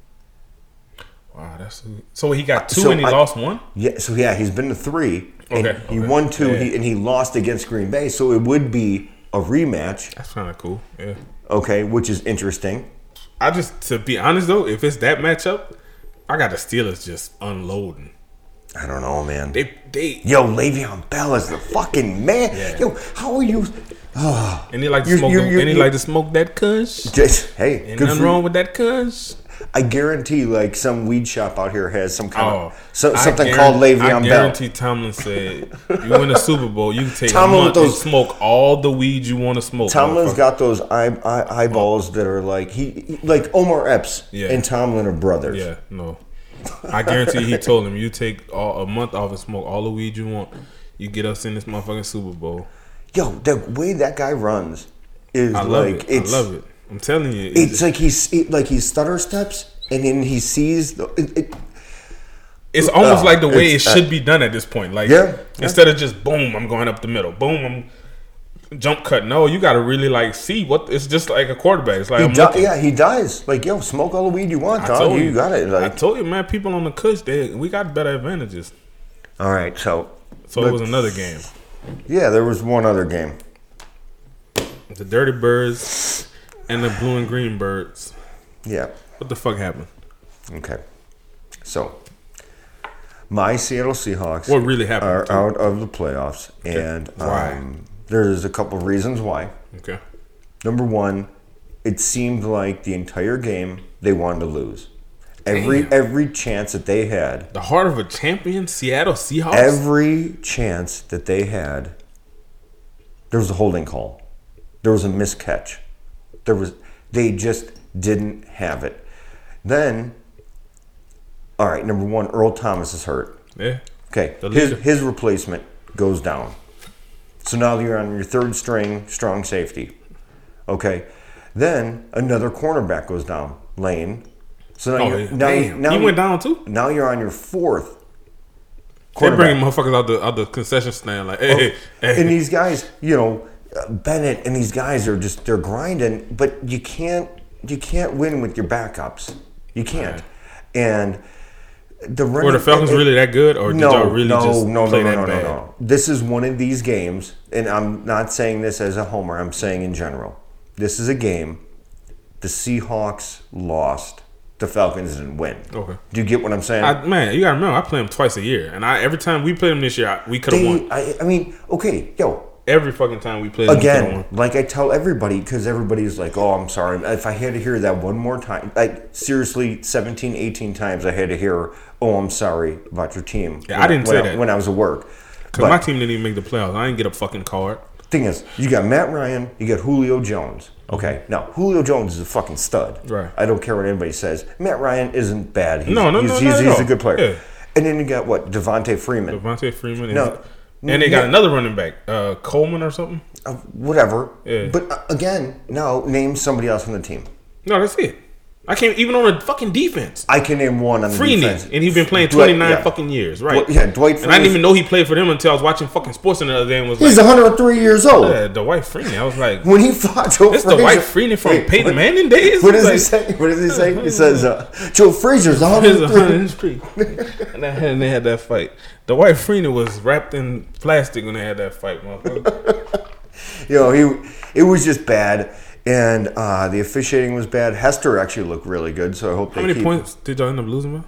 [SPEAKER 8] Wow, that's so he got two
[SPEAKER 7] So
[SPEAKER 8] and he
[SPEAKER 7] I-
[SPEAKER 8] lost one.
[SPEAKER 7] Yeah, so yeah, he's been to three, and
[SPEAKER 8] Okay,
[SPEAKER 7] he
[SPEAKER 8] okay.
[SPEAKER 7] won two,
[SPEAKER 8] Yeah.
[SPEAKER 7] he, and he lost against Green Bay. So it would be a rematch,
[SPEAKER 8] That's kind of cool. Yeah.
[SPEAKER 7] okay, which is interesting.
[SPEAKER 8] I just to be honest though, if it's that matchup, I got the Steelers just unloading.
[SPEAKER 7] I don't know, man.
[SPEAKER 8] They they
[SPEAKER 7] Yo, Le'Veon Bell is the fucking man.
[SPEAKER 8] Yeah.
[SPEAKER 7] Yo, how are you?
[SPEAKER 8] and they like to
[SPEAKER 7] You're-
[SPEAKER 8] smoke.
[SPEAKER 7] you're-
[SPEAKER 8] them-
[SPEAKER 7] you're-
[SPEAKER 8] and they
[SPEAKER 7] you're-
[SPEAKER 8] like to smoke that kush.
[SPEAKER 7] Just, hey,
[SPEAKER 8] Ain't
[SPEAKER 7] good
[SPEAKER 8] nothing
[SPEAKER 7] for
[SPEAKER 8] wrong
[SPEAKER 7] you.
[SPEAKER 8] with that kush.
[SPEAKER 7] I guarantee, like some weed shop out here has some kind
[SPEAKER 8] Oh,
[SPEAKER 7] of so,
[SPEAKER 8] I
[SPEAKER 7] something
[SPEAKER 8] guarantee-
[SPEAKER 7] called Le'Veon
[SPEAKER 8] I
[SPEAKER 7] Bell.
[SPEAKER 8] guarantee Tomlin said, "You win a Super Bowl, you can take
[SPEAKER 7] Tomlin
[SPEAKER 8] a
[SPEAKER 7] with
[SPEAKER 8] month and
[SPEAKER 7] those-
[SPEAKER 8] smoke all the weed you want to smoke."
[SPEAKER 7] Tomlin's
[SPEAKER 8] motherfucker."
[SPEAKER 7] got those eye, eye, eyeballs that are like he, he- like Omar Epps
[SPEAKER 8] Yeah.
[SPEAKER 7] and Tomlin are brothers.
[SPEAKER 8] Yeah, no. I guarantee he told him, "You take all, a month off and smoke all the weed you want. You get us in this motherfucking Super Bowl."
[SPEAKER 7] Yo, the way that guy runs is
[SPEAKER 8] I love
[SPEAKER 7] like
[SPEAKER 8] it.
[SPEAKER 7] it's.
[SPEAKER 8] I love it. I'm telling you,
[SPEAKER 7] It's like he's it, like he stutter steps and then he sees the. It, it,
[SPEAKER 8] It's almost
[SPEAKER 7] uh,
[SPEAKER 8] like the way it
[SPEAKER 7] it's, uh,
[SPEAKER 8] should be done at this point. Like,
[SPEAKER 7] Yeah.
[SPEAKER 8] instead of just boom, I'm going up the middle. Boom, I'm jump cut. No, you got to really like see what. It's just like a quarterback. It's like
[SPEAKER 7] he
[SPEAKER 8] I'm
[SPEAKER 7] di-
[SPEAKER 8] looking.
[SPEAKER 7] yeah, he dies. Like, yo, smoke all the weed you want,
[SPEAKER 8] I
[SPEAKER 7] dog.
[SPEAKER 8] told
[SPEAKER 7] You
[SPEAKER 8] you,
[SPEAKER 7] got it.
[SPEAKER 8] I
[SPEAKER 7] Like,
[SPEAKER 8] told you, man. People on the Kush, they we got better advantages.
[SPEAKER 7] all right, so
[SPEAKER 8] So it was another game.
[SPEAKER 7] yeah, there was one other game.
[SPEAKER 8] The Dirty Birds and the Blue and Green Birds.
[SPEAKER 7] Yeah.
[SPEAKER 8] What the fuck happened?
[SPEAKER 7] Okay. So, my Seattle Seahawks
[SPEAKER 8] What really happened
[SPEAKER 7] are
[SPEAKER 8] to-
[SPEAKER 7] out of the playoffs, and
[SPEAKER 8] Why?
[SPEAKER 7] um, there's a couple reasons why.
[SPEAKER 8] Okay.
[SPEAKER 7] Number one, it seemed like the entire game they wanted to lose. Every
[SPEAKER 8] Damn.
[SPEAKER 7] every chance that they had,
[SPEAKER 8] The heart of a champion, Seattle Seahawks.
[SPEAKER 7] every chance that they had, there was a holding call. There was a miscatch. There was they just didn't have it. Then, all right, number one, Earl Thomas is hurt.
[SPEAKER 8] yeah.
[SPEAKER 7] Okay,
[SPEAKER 8] The
[SPEAKER 7] his
[SPEAKER 8] leader.
[SPEAKER 7] his replacement goes down. So now you're on your third string strong safety. Okay, then another cornerback goes down, Lane. So now
[SPEAKER 8] Oh,
[SPEAKER 7] you're
[SPEAKER 8] yeah.
[SPEAKER 7] now,
[SPEAKER 8] Damn.
[SPEAKER 7] now
[SPEAKER 8] He
[SPEAKER 7] you-
[SPEAKER 8] went down too?
[SPEAKER 7] Now you're on your fourth.
[SPEAKER 8] They bringing
[SPEAKER 7] quarterback.
[SPEAKER 8] motherfuckers out the out the concession stand like, hey, hey.
[SPEAKER 7] And these guys, you know, uh, Bennett and these guys are just they're grinding, but you can't you can't win with your backups. You can't. And the running,
[SPEAKER 8] Were the Falcons really that good, or did
[SPEAKER 7] no,
[SPEAKER 8] y'all really
[SPEAKER 7] no,
[SPEAKER 8] just
[SPEAKER 7] no,
[SPEAKER 8] play
[SPEAKER 7] no,
[SPEAKER 8] that
[SPEAKER 7] no, no,
[SPEAKER 8] bad?
[SPEAKER 7] no. This is one of these games, and I'm not saying this as a homer. I'm saying in general. This is a game the Seahawks lost. The Falcons didn't win.
[SPEAKER 8] Okay.
[SPEAKER 7] Do you get what I'm saying?
[SPEAKER 8] I, man, you gotta remember, I play them twice a year, and I every time we played them this year, I, we could have
[SPEAKER 7] They-
[SPEAKER 8] won.
[SPEAKER 7] I, I mean, okay, yo,
[SPEAKER 8] Every fucking time we played them, we could have
[SPEAKER 7] again,
[SPEAKER 8] won.
[SPEAKER 7] like I tell everybody, because everybody's like, oh, I'm sorry. If I had to hear that one more time, like seriously, seventeen, eighteen times I had to hear, oh, I'm sorry about your team.
[SPEAKER 8] Yeah, I
[SPEAKER 7] when
[SPEAKER 8] didn't
[SPEAKER 7] when
[SPEAKER 8] say that.
[SPEAKER 7] when I was at work.
[SPEAKER 8] Because
[SPEAKER 7] But
[SPEAKER 8] my team didn't even make the playoffs. I didn't get a fucking card.
[SPEAKER 7] thing is, you got Matt Ryan, you got Julio Jones. Okay, now Julio Jones is a fucking stud.
[SPEAKER 8] Right.
[SPEAKER 7] I don't care what anybody says. Matt Ryan isn't bad. He's,
[SPEAKER 8] No, no,
[SPEAKER 7] he's,
[SPEAKER 8] no,
[SPEAKER 7] he's,
[SPEAKER 8] not at
[SPEAKER 7] he's
[SPEAKER 8] all.
[SPEAKER 7] a good player.
[SPEAKER 8] Yeah.
[SPEAKER 7] And then you got what? Devontae Freeman.
[SPEAKER 8] Devontae Freeman. And,
[SPEAKER 7] No.
[SPEAKER 8] and they got
[SPEAKER 7] Yeah.
[SPEAKER 8] another running back, uh, Coleman or something.
[SPEAKER 7] Uh, whatever.
[SPEAKER 8] Yeah.
[SPEAKER 7] But uh, again, now name somebody else on the team.
[SPEAKER 8] No, that's it. I can't even on a fucking defense.
[SPEAKER 7] I can name one on the
[SPEAKER 8] Freeney,
[SPEAKER 7] defense.
[SPEAKER 8] and he's been playing
[SPEAKER 7] Dwight-
[SPEAKER 8] twenty-nine
[SPEAKER 7] yeah.
[SPEAKER 8] fucking years, right?
[SPEAKER 7] Dwight- yeah, Dwight
[SPEAKER 8] And I didn't
[SPEAKER 7] Freeney-
[SPEAKER 8] even know he played for them until I was watching fucking sports the other day and was
[SPEAKER 7] He's
[SPEAKER 8] like,
[SPEAKER 7] one hundred three years old.
[SPEAKER 8] yeah, Dwight Freeney. I was like,
[SPEAKER 7] When he fought Joe
[SPEAKER 8] It's
[SPEAKER 7] Frazier.
[SPEAKER 8] Dwight Freeney from
[SPEAKER 7] Wait,
[SPEAKER 8] Peyton
[SPEAKER 7] what-
[SPEAKER 8] Manning days?
[SPEAKER 7] What does he
[SPEAKER 8] Like-
[SPEAKER 7] say? What does he say? He says, uh, Joe Frazier's one
[SPEAKER 8] Here's
[SPEAKER 7] hundred
[SPEAKER 8] a
[SPEAKER 7] three.
[SPEAKER 8] hundred street. and, they had, and they had that fight. Dwight Freeney was wrapped in plastic when they had that fight, motherfucker.
[SPEAKER 7] You know, he it was just bad, and uh, the officiating was bad. Hester actually looked really good, so I hope
[SPEAKER 8] How
[SPEAKER 7] they
[SPEAKER 8] many
[SPEAKER 7] keep
[SPEAKER 8] points did y'all end up losing by?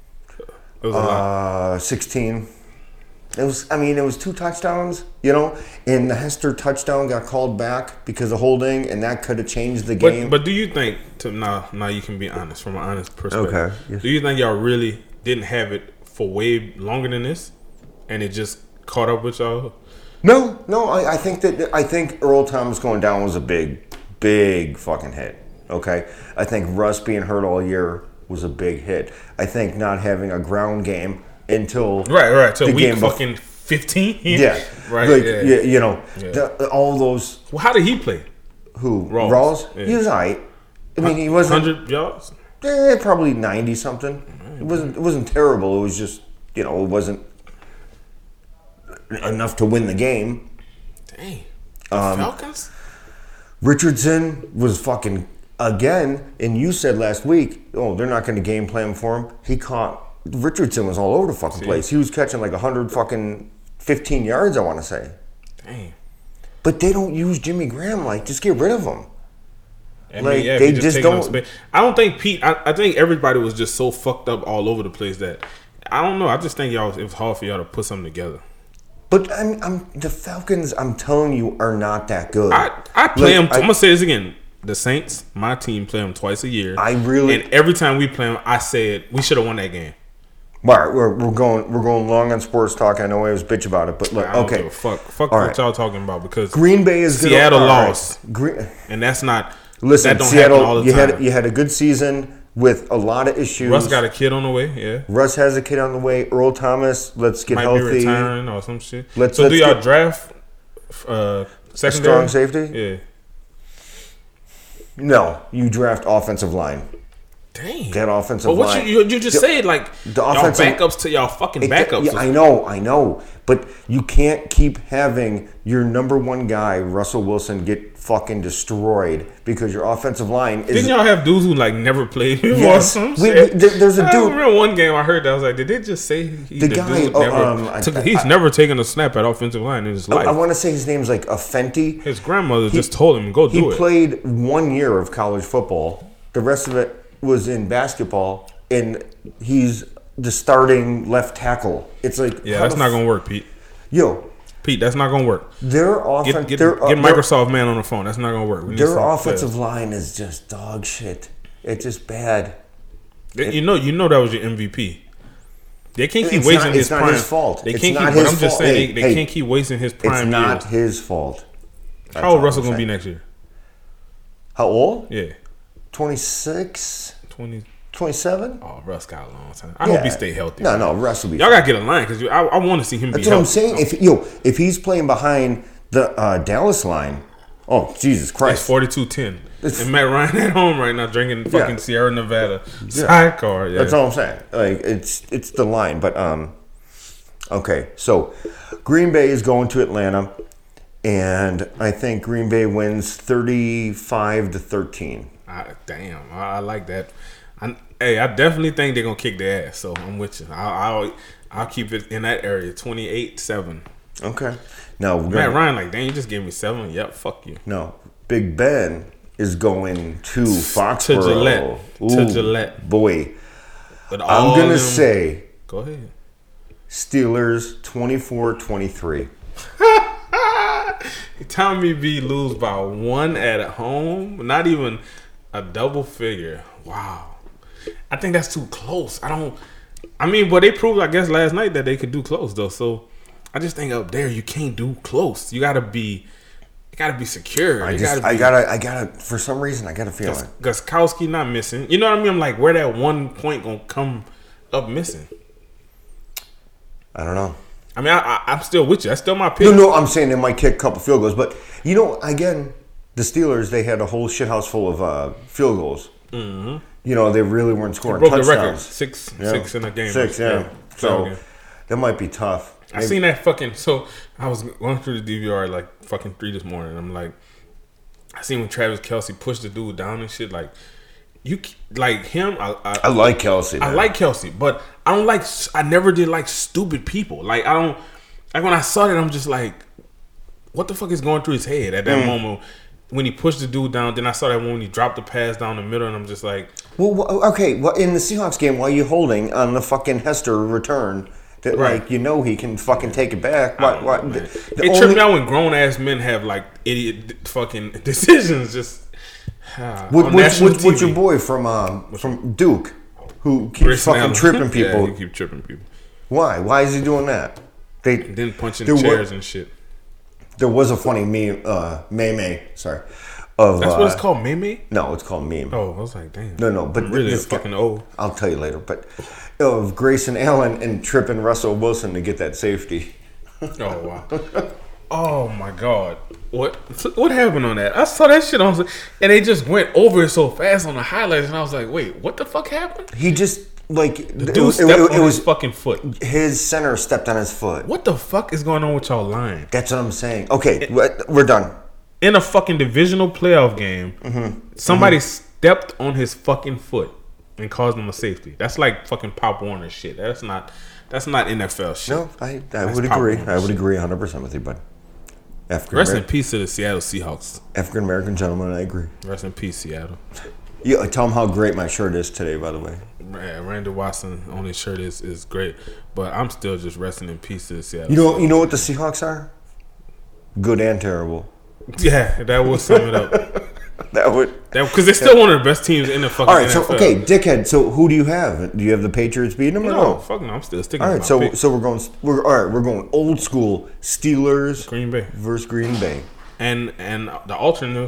[SPEAKER 8] It was a lot.
[SPEAKER 7] uh, sixteen. It was. I mean, it was two touchdowns. You know, and the Hester touchdown got called back because of holding, and that could have changed the game.
[SPEAKER 8] But, but do you think, to, now, now you can be honest, from an honest perspective.
[SPEAKER 7] Okay, yes.
[SPEAKER 8] Do you think y'all really didn't have it for way longer than this? And it just caught up with y'all?
[SPEAKER 7] No, no, I, I think that I think Earl Thomas going down was a big, big fucking hit. Okay, I think Russ being hurt all year was a big hit. I think not having a ground game until
[SPEAKER 8] Right, right. So
[SPEAKER 7] the
[SPEAKER 8] week
[SPEAKER 7] game bef-
[SPEAKER 8] fucking fifteen?
[SPEAKER 7] yeah,
[SPEAKER 8] Right,
[SPEAKER 7] like,
[SPEAKER 8] yeah.
[SPEAKER 7] yeah, you know,
[SPEAKER 8] Yeah.
[SPEAKER 7] the, all those
[SPEAKER 8] Well, how did he play?
[SPEAKER 7] who
[SPEAKER 8] Rawls,
[SPEAKER 7] Rawls,
[SPEAKER 8] yeah.
[SPEAKER 7] he was alright. I mean, he wasn't
[SPEAKER 8] one hundred yards?
[SPEAKER 7] eh, probably ninety something. It wasn't it wasn't terrible. It was just you know it wasn't enough to win the game.
[SPEAKER 8] Dang. The
[SPEAKER 7] Um,
[SPEAKER 8] Falcons?
[SPEAKER 7] Richardson was fucking again, and you said last week, oh, they're not going to game plan for him. He caught Richardson was all over the fucking place. He was catching like a hundred fucking fifteen yards, I want to say.
[SPEAKER 8] Dang.
[SPEAKER 7] But they don't use Jimmy Graham. Like, just get rid of him.
[SPEAKER 8] I mean,
[SPEAKER 7] Like,
[SPEAKER 8] yeah, if
[SPEAKER 7] they
[SPEAKER 8] you
[SPEAKER 7] just
[SPEAKER 8] taking up
[SPEAKER 7] don't-
[SPEAKER 8] space- I don't think Pete. I, I think everybody was just so fucked up all over the place that I don't know. I just think y'all. It was hard for y'all to put something together.
[SPEAKER 7] But I'm, I'm the Falcons. I'm telling you, are not that good.
[SPEAKER 8] I I play
[SPEAKER 7] Like,
[SPEAKER 8] them. I'm
[SPEAKER 7] I-
[SPEAKER 8] gonna say this again. the Saints, my team, play them twice a year.
[SPEAKER 7] I really
[SPEAKER 8] and every time we play them, I said we should have won that game.
[SPEAKER 7] All right, we're, we're going we're going long on sports talk. I know I was bitch about it, but look,
[SPEAKER 8] I don't
[SPEAKER 7] okay,
[SPEAKER 8] give a fuck, fuck
[SPEAKER 7] All
[SPEAKER 8] what
[SPEAKER 7] right.
[SPEAKER 8] y'all talking about because
[SPEAKER 7] Green Bay is
[SPEAKER 8] Seattle
[SPEAKER 7] gonna, all
[SPEAKER 8] lost,
[SPEAKER 7] right. Green,
[SPEAKER 8] and that's not.
[SPEAKER 7] listen,
[SPEAKER 8] that don't
[SPEAKER 7] Seattle,
[SPEAKER 8] happen all the
[SPEAKER 7] you
[SPEAKER 8] time.
[SPEAKER 7] had you had a good season with a lot of issues.
[SPEAKER 8] Russ got a kid on the way. Yeah,
[SPEAKER 7] Russ has a kid on the way. Earl Thomas, let's get
[SPEAKER 8] might
[SPEAKER 7] healthy.
[SPEAKER 8] be retiring or some shit.
[SPEAKER 7] Let's-
[SPEAKER 8] so
[SPEAKER 7] let's
[SPEAKER 8] do y'all
[SPEAKER 7] get-
[SPEAKER 8] draft uh, secondary
[SPEAKER 7] strong safety?
[SPEAKER 8] Yeah.
[SPEAKER 7] No, you draft offensive line.
[SPEAKER 8] Dang.
[SPEAKER 7] That offensive
[SPEAKER 8] But what
[SPEAKER 7] line.
[SPEAKER 8] you, you you just
[SPEAKER 7] The-
[SPEAKER 8] said like
[SPEAKER 7] the
[SPEAKER 8] y'all
[SPEAKER 7] offensive-
[SPEAKER 8] backups to y'all fucking
[SPEAKER 7] It-
[SPEAKER 8] backups.
[SPEAKER 7] yeah, I know, I know, but you can't keep having your number one guy, Russell Wilson, get fucking destroyed because your offensive line is.
[SPEAKER 8] Didn't y'all have dudes who like never played before?
[SPEAKER 7] Yes.
[SPEAKER 8] Some
[SPEAKER 7] We-
[SPEAKER 8] shit?
[SPEAKER 7] we- there- there's a
[SPEAKER 8] I
[SPEAKER 7] dude-
[SPEAKER 8] remember one game I heard that I was like, did they just say he,
[SPEAKER 7] The
[SPEAKER 8] the,
[SPEAKER 7] guy,
[SPEAKER 8] dude
[SPEAKER 7] oh,
[SPEAKER 8] never
[SPEAKER 7] um, I-
[SPEAKER 8] took,
[SPEAKER 7] I-
[SPEAKER 8] he's
[SPEAKER 7] I-
[SPEAKER 8] never taken a snap at offensive line in his
[SPEAKER 7] I,
[SPEAKER 8] life.
[SPEAKER 7] I want to say his name's like Afenti.
[SPEAKER 8] His grandmother
[SPEAKER 7] He-
[SPEAKER 8] just told him go
[SPEAKER 7] He
[SPEAKER 8] do it.
[SPEAKER 7] played one year of college football. The rest of it was in basketball, and he's the starting left tackle. It's like
[SPEAKER 8] yeah,
[SPEAKER 7] how
[SPEAKER 8] that's
[SPEAKER 7] the
[SPEAKER 8] not
[SPEAKER 7] f-
[SPEAKER 8] gonna work, Pete.
[SPEAKER 7] Yo,
[SPEAKER 8] Pete, that's not gonna work.
[SPEAKER 7] their offense,
[SPEAKER 8] Get get,
[SPEAKER 7] their,
[SPEAKER 8] get
[SPEAKER 7] uh, their-
[SPEAKER 8] Microsoft man on the phone. That's not gonna work. We need
[SPEAKER 7] Their
[SPEAKER 8] some
[SPEAKER 7] offensive
[SPEAKER 8] players.
[SPEAKER 7] line is just dog shit. It's just bad.
[SPEAKER 8] You know, you know that was your M V P. They can't keep
[SPEAKER 7] It's
[SPEAKER 8] wasting
[SPEAKER 7] not-
[SPEAKER 8] his
[SPEAKER 7] it's not
[SPEAKER 8] prime.
[SPEAKER 7] his fault.
[SPEAKER 8] They
[SPEAKER 7] It's
[SPEAKER 8] can't
[SPEAKER 7] not
[SPEAKER 8] keep. But
[SPEAKER 7] his
[SPEAKER 8] I'm just
[SPEAKER 7] fault.
[SPEAKER 8] saying
[SPEAKER 7] Hey,
[SPEAKER 8] they, they
[SPEAKER 7] hey,
[SPEAKER 8] can't keep wasting his prime.
[SPEAKER 7] It's not
[SPEAKER 8] years.
[SPEAKER 7] his fault. That's
[SPEAKER 8] How old
[SPEAKER 7] all
[SPEAKER 8] Russell
[SPEAKER 7] I'm
[SPEAKER 8] gonna be
[SPEAKER 7] saying.
[SPEAKER 8] next year?
[SPEAKER 7] How old?
[SPEAKER 8] Yeah,
[SPEAKER 7] twenty-six,
[SPEAKER 8] twenty.
[SPEAKER 7] twenty-seven?
[SPEAKER 8] Oh, Russ got a long time. I hope he stay healthy.
[SPEAKER 7] No, no, Russ will be
[SPEAKER 8] Y'all
[SPEAKER 7] fine.
[SPEAKER 8] gotta get a line because I, I want to see him.
[SPEAKER 7] That's
[SPEAKER 8] be
[SPEAKER 7] what I'm
[SPEAKER 8] healthy.
[SPEAKER 7] saying. If yo, if he's playing behind the uh, Dallas line, oh Jesus
[SPEAKER 8] It's
[SPEAKER 7] Christ!
[SPEAKER 8] forty-two ten.
[SPEAKER 7] It's-
[SPEAKER 8] And Matt Ryan at home right now drinking fucking
[SPEAKER 7] Yeah.
[SPEAKER 8] Sierra Nevada
[SPEAKER 7] Yeah.
[SPEAKER 8] sidecar. Yeah.
[SPEAKER 7] That's all I'm saying. Like it's it's the line, but um, okay. So Green Bay is going to Atlanta, and I think Green Bay wins thirty-five to thirteen.
[SPEAKER 8] I, damn, I, I like that. I, hey, I definitely think they're gonna kick their ass. So I'm with you. I'll I'll, I'll keep it in that area. twenty-eight seven.
[SPEAKER 7] Okay. Now we're
[SPEAKER 8] Matt
[SPEAKER 7] gonna,
[SPEAKER 8] Ryan, like, damn, you just gave me seven. Yep, fuck you.
[SPEAKER 7] no, Big Ben is going to Foxborough.
[SPEAKER 8] Gillette. To
[SPEAKER 7] Ooh,
[SPEAKER 8] Gillette.
[SPEAKER 7] Boy,
[SPEAKER 8] But all
[SPEAKER 7] I'm gonna
[SPEAKER 8] them-
[SPEAKER 7] say
[SPEAKER 8] go ahead.
[SPEAKER 7] Steelers twenty-four twenty-three.
[SPEAKER 8] Tommy B lose by one at home, not even a double figure. Wow, I think that's too close. I don't. I mean, but they proved, I guess, last night that they could do close though. So I just think up there you can't do close. You gotta be, you gotta be secure.
[SPEAKER 7] I
[SPEAKER 8] You
[SPEAKER 7] just,
[SPEAKER 8] gotta
[SPEAKER 7] I
[SPEAKER 8] be-
[SPEAKER 7] gotta, I gotta. For some reason, I got a feeling.
[SPEAKER 8] Gostkowski not missing. You know what I mean? I'm like, where that one point gonna come up missing?
[SPEAKER 7] I don't know.
[SPEAKER 8] I mean, I, I, I'm still with you. That's still my pick.
[SPEAKER 7] No, no, I'm saying they might kick a couple field goals, but you know, again, the Steelers they had a whole shithouse full of uh, field goals. Mm-hmm. You know, they really weren't scoring
[SPEAKER 8] broke the
[SPEAKER 7] touchdowns.
[SPEAKER 8] record. Six,
[SPEAKER 7] Yeah.
[SPEAKER 8] six in a game.
[SPEAKER 7] Six, yeah.
[SPEAKER 8] Yeah.
[SPEAKER 7] So
[SPEAKER 8] Okay.
[SPEAKER 7] that might be tough.
[SPEAKER 8] I seen that fucking. So I was going through the D V R at like fucking three this morning. I'm like, I seen when Travis Kelce pushed the dude down and shit. Like, you like him. I I,
[SPEAKER 7] I like Kelsey.
[SPEAKER 8] I
[SPEAKER 7] man.
[SPEAKER 8] like Kelce, but I don't like. I never did like stupid people. Like I don't. Like when I saw that, I'm just like, what the fuck is going through his head at that
[SPEAKER 7] Mm.
[SPEAKER 8] moment when he pushed the dude down? Then I saw that when he dropped the pass down the middle, and I'm just like,
[SPEAKER 7] Well, wh- okay. Well, in the Seahawks game, why are you holding on the fucking Hester return? That
[SPEAKER 8] Right.
[SPEAKER 7] like you know he can fucking take it back.
[SPEAKER 8] I
[SPEAKER 7] Why?
[SPEAKER 8] don't
[SPEAKER 7] why
[SPEAKER 8] know,
[SPEAKER 7] the,
[SPEAKER 8] man.
[SPEAKER 7] the
[SPEAKER 8] It tripped
[SPEAKER 7] only-
[SPEAKER 8] me out when grown ass men have like idiot d- fucking decisions. Just ah,
[SPEAKER 7] What,
[SPEAKER 8] on
[SPEAKER 7] what,
[SPEAKER 8] national
[SPEAKER 7] what, what's
[SPEAKER 8] T V.
[SPEAKER 7] your boy from um, from Duke who keeps
[SPEAKER 8] Grayson
[SPEAKER 7] fucking
[SPEAKER 8] Allen.
[SPEAKER 7] tripping people?
[SPEAKER 8] Yeah, he keep tripping people.
[SPEAKER 7] Why? Why is he doing that? They
[SPEAKER 8] Then punching
[SPEAKER 7] there
[SPEAKER 8] chairs
[SPEAKER 7] wa-
[SPEAKER 8] and shit.
[SPEAKER 7] There was a funny meme, uh, meme, sorry. Of,
[SPEAKER 8] That's
[SPEAKER 7] uh,
[SPEAKER 8] what it's called, meme.
[SPEAKER 7] No, it's called meme.
[SPEAKER 8] Oh, I was like, damn.
[SPEAKER 7] No, no, but
[SPEAKER 8] I'm really
[SPEAKER 7] this guy-
[SPEAKER 8] fucking old.
[SPEAKER 7] I'll tell you later. But of Grayson Allen and tripping Russell Wilson to get that safety.
[SPEAKER 8] Oh wow. Oh my god. What what happened on that? I saw that shit on, and they just went over it so fast on the highlights, and I was like, wait, what the fuck happened?
[SPEAKER 7] He just like
[SPEAKER 8] The
[SPEAKER 7] it,
[SPEAKER 8] dude
[SPEAKER 7] was-
[SPEAKER 8] stepped
[SPEAKER 7] it, it,
[SPEAKER 8] on
[SPEAKER 7] it was
[SPEAKER 8] his fucking foot.
[SPEAKER 7] his center stepped on his foot.
[SPEAKER 8] What the fuck is going on with y'all lying?
[SPEAKER 7] That's what I'm saying. Okay, we're- we're done.
[SPEAKER 8] In a fucking divisional playoff game,
[SPEAKER 7] Mm-hmm.
[SPEAKER 8] somebody stepped on his fucking foot and caused him a safety. That's like fucking Pop Warner shit. That's not that's not N F L shit.
[SPEAKER 7] No, I, I
[SPEAKER 8] That's
[SPEAKER 7] would
[SPEAKER 8] Pop
[SPEAKER 7] agree.
[SPEAKER 8] Warner
[SPEAKER 7] I would
[SPEAKER 8] shit.
[SPEAKER 7] agree one hundred percent with you, bud. African
[SPEAKER 8] Rest in
[SPEAKER 7] American,
[SPEAKER 8] peace to the Seattle Seahawks.
[SPEAKER 7] African American gentleman, I agree.
[SPEAKER 8] Rest in peace, Seattle.
[SPEAKER 7] Yeah, tell him how great my shirt is today, by the way.
[SPEAKER 8] Yeah, Randy Watson on his shirt is, is great, but I'm still just resting in peace to the Seattle.
[SPEAKER 7] You know, you know what the Seahawks are? Good and terrible.
[SPEAKER 8] Yeah, that will sum it up.
[SPEAKER 7] That would
[SPEAKER 8] because they're still one of the best teams in the fucking
[SPEAKER 7] all right.
[SPEAKER 8] N F L.
[SPEAKER 7] So okay, dickhead. So who do you have? Do you have the Patriots beating them or
[SPEAKER 8] No,
[SPEAKER 7] no?
[SPEAKER 8] fuck no. I'm still sticking.
[SPEAKER 7] All
[SPEAKER 8] with
[SPEAKER 7] right,
[SPEAKER 8] my
[SPEAKER 7] so
[SPEAKER 8] pick.
[SPEAKER 7] so we're going. We're all right. We're going old school Steelers
[SPEAKER 8] Green Bay
[SPEAKER 7] versus Green Bay.
[SPEAKER 8] and and the alternative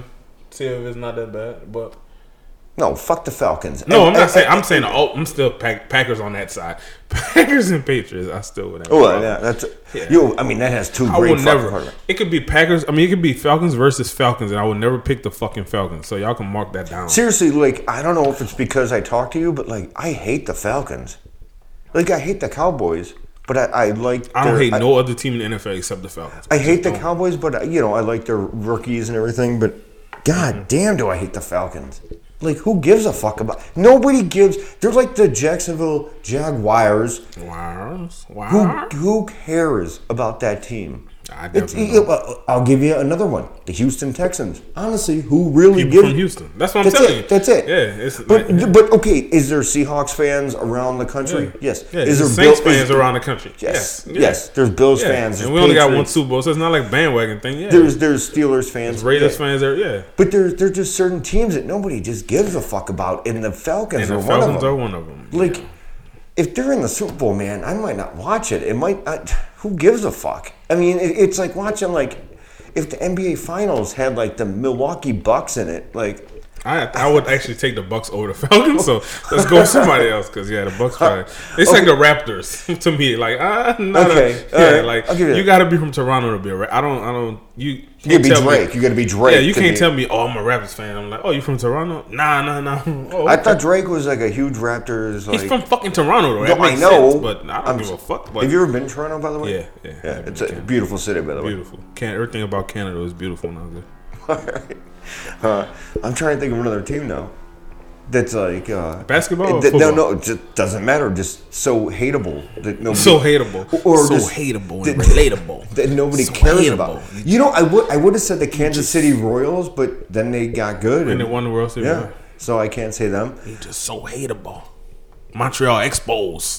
[SPEAKER 8] is not that bad, but
[SPEAKER 7] No, fuck the Falcons.
[SPEAKER 8] no,
[SPEAKER 7] And-
[SPEAKER 8] I'm not
[SPEAKER 7] and-
[SPEAKER 8] saying. I'm
[SPEAKER 7] and-
[SPEAKER 8] saying the, al- I'm still pack, Packers on that side. Packers and Patriots. I still would have.
[SPEAKER 7] Oh, well, yeah, that's
[SPEAKER 8] Yeah.
[SPEAKER 7] yo. I mean, that has two
[SPEAKER 8] I
[SPEAKER 7] great
[SPEAKER 8] will
[SPEAKER 7] fucking
[SPEAKER 8] never.
[SPEAKER 7] quarterbacks.
[SPEAKER 8] It could be Packers. I mean, it could be Falcons versus Falcons, and I would never pick the fucking Falcons. So y'all can mark that down.
[SPEAKER 7] Seriously, like I don't know if it's because I talk to you, but like I hate the Falcons. Like I hate the Cowboys, but I, I like.
[SPEAKER 8] I don't
[SPEAKER 7] their-
[SPEAKER 8] hate
[SPEAKER 7] I,
[SPEAKER 8] no other team in the N F L except the Falcons.
[SPEAKER 7] I hate the
[SPEAKER 8] Don't.
[SPEAKER 7] Cowboys, but uh, you know I like their rookies and everything. But god
[SPEAKER 8] Mm-hmm.
[SPEAKER 7] damn, do I hate the Falcons? Like who gives a fuck about? Nobody gives. They're like the Jacksonville Jaguars.
[SPEAKER 8] Wow.
[SPEAKER 7] Who
[SPEAKER 8] Wow.
[SPEAKER 7] who cares about that team?
[SPEAKER 8] I
[SPEAKER 7] It's,
[SPEAKER 8] definitely
[SPEAKER 7] it- uh, I'll give you another one. The Houston Texans. Honestly, who really
[SPEAKER 8] People
[SPEAKER 7] gives?
[SPEAKER 8] from Houston. That's what I'm
[SPEAKER 7] That's
[SPEAKER 8] telling
[SPEAKER 7] it.
[SPEAKER 8] you.
[SPEAKER 7] That's it.
[SPEAKER 8] Yeah, it's
[SPEAKER 7] But
[SPEAKER 8] like-
[SPEAKER 7] but okay, is there Seahawks fans around the country?
[SPEAKER 8] Yeah.
[SPEAKER 7] Yes.
[SPEAKER 8] Yeah,
[SPEAKER 7] Is there
[SPEAKER 8] there's Saints
[SPEAKER 7] Bill- is-
[SPEAKER 8] fans around the country?
[SPEAKER 7] Yes.
[SPEAKER 8] Yeah.
[SPEAKER 7] Yes. There's Bills
[SPEAKER 8] Yeah.
[SPEAKER 7] fans.
[SPEAKER 8] And
[SPEAKER 7] there's
[SPEAKER 8] we only got one
[SPEAKER 7] Patriots.
[SPEAKER 8] Super Bowl, so it's not like bandwagon thing. Yeah.
[SPEAKER 7] There's there's Steelers fans.
[SPEAKER 8] Raiders
[SPEAKER 7] Yeah.
[SPEAKER 8] fans there. Yeah.
[SPEAKER 7] But there's there's just certain teams that nobody just gives a fuck about, and the Falcons
[SPEAKER 8] And
[SPEAKER 7] are
[SPEAKER 8] the
[SPEAKER 7] one
[SPEAKER 8] Falcons
[SPEAKER 7] of them.
[SPEAKER 8] are one of them.
[SPEAKER 7] Like, if they're in the Super Bowl, man, I might not watch it. It might. Not, who gives a fuck? I mean, it, it's like watching like if the N B A Finals had like the Milwaukee Bucks in it, like.
[SPEAKER 8] I I would actually take the Bucks over the Falcons. So let's go with somebody else because yeah, the Bucks. Probably, it's like the Raptors to me. Like ah, not
[SPEAKER 7] Okay,
[SPEAKER 8] a,
[SPEAKER 7] all
[SPEAKER 8] yeah,
[SPEAKER 7] right.
[SPEAKER 8] like
[SPEAKER 7] I'll give you
[SPEAKER 8] you
[SPEAKER 7] that.
[SPEAKER 8] got to be from Toronto to be a. Ra- I don't. I don't. You.
[SPEAKER 7] You gotta be
[SPEAKER 8] tell me-
[SPEAKER 7] Drake. You gotta be Drake.
[SPEAKER 8] Yeah, you
[SPEAKER 7] to
[SPEAKER 8] can't
[SPEAKER 7] be-
[SPEAKER 8] tell me. Oh, I'm a Raptors fan. I'm like, oh, you from Toronto? Nah, nah, nah. Oh,
[SPEAKER 7] I
[SPEAKER 8] okay.
[SPEAKER 7] thought Drake was like a huge Raptors. Like,
[SPEAKER 8] he's from fucking Toronto though.
[SPEAKER 7] No,
[SPEAKER 8] That
[SPEAKER 7] I
[SPEAKER 8] makes
[SPEAKER 7] know,
[SPEAKER 8] sense, but I don't
[SPEAKER 7] I'm
[SPEAKER 8] give a
[SPEAKER 7] s-
[SPEAKER 8] fuck. But
[SPEAKER 7] Have you ever been to Toronto, by the way?
[SPEAKER 8] Yeah, yeah,
[SPEAKER 7] yeah.
[SPEAKER 8] I've
[SPEAKER 7] It's
[SPEAKER 8] been
[SPEAKER 7] a
[SPEAKER 8] to Canada.
[SPEAKER 7] beautiful city, by the way.
[SPEAKER 8] Beautiful. Can everything about Canada is beautiful now. Good.
[SPEAKER 7] All right. Uh, I'm trying to think of another team now. That's like uh,
[SPEAKER 8] Basketball or
[SPEAKER 7] that- No,
[SPEAKER 8] football?
[SPEAKER 7] no, it just doesn't matter. Just so hateable that nobody,
[SPEAKER 8] So hateable.
[SPEAKER 7] or
[SPEAKER 3] So
[SPEAKER 7] just
[SPEAKER 3] hateable
[SPEAKER 7] that-
[SPEAKER 3] and relatable.
[SPEAKER 7] that nobody
[SPEAKER 3] So
[SPEAKER 7] cares
[SPEAKER 3] hateable.
[SPEAKER 7] about. You know, I would I would have said the Kansas City Royals, but then they got good
[SPEAKER 8] And they won the World Series.
[SPEAKER 7] Yeah, so I can't say them.
[SPEAKER 3] You're just so hateable.
[SPEAKER 8] Montreal Expos.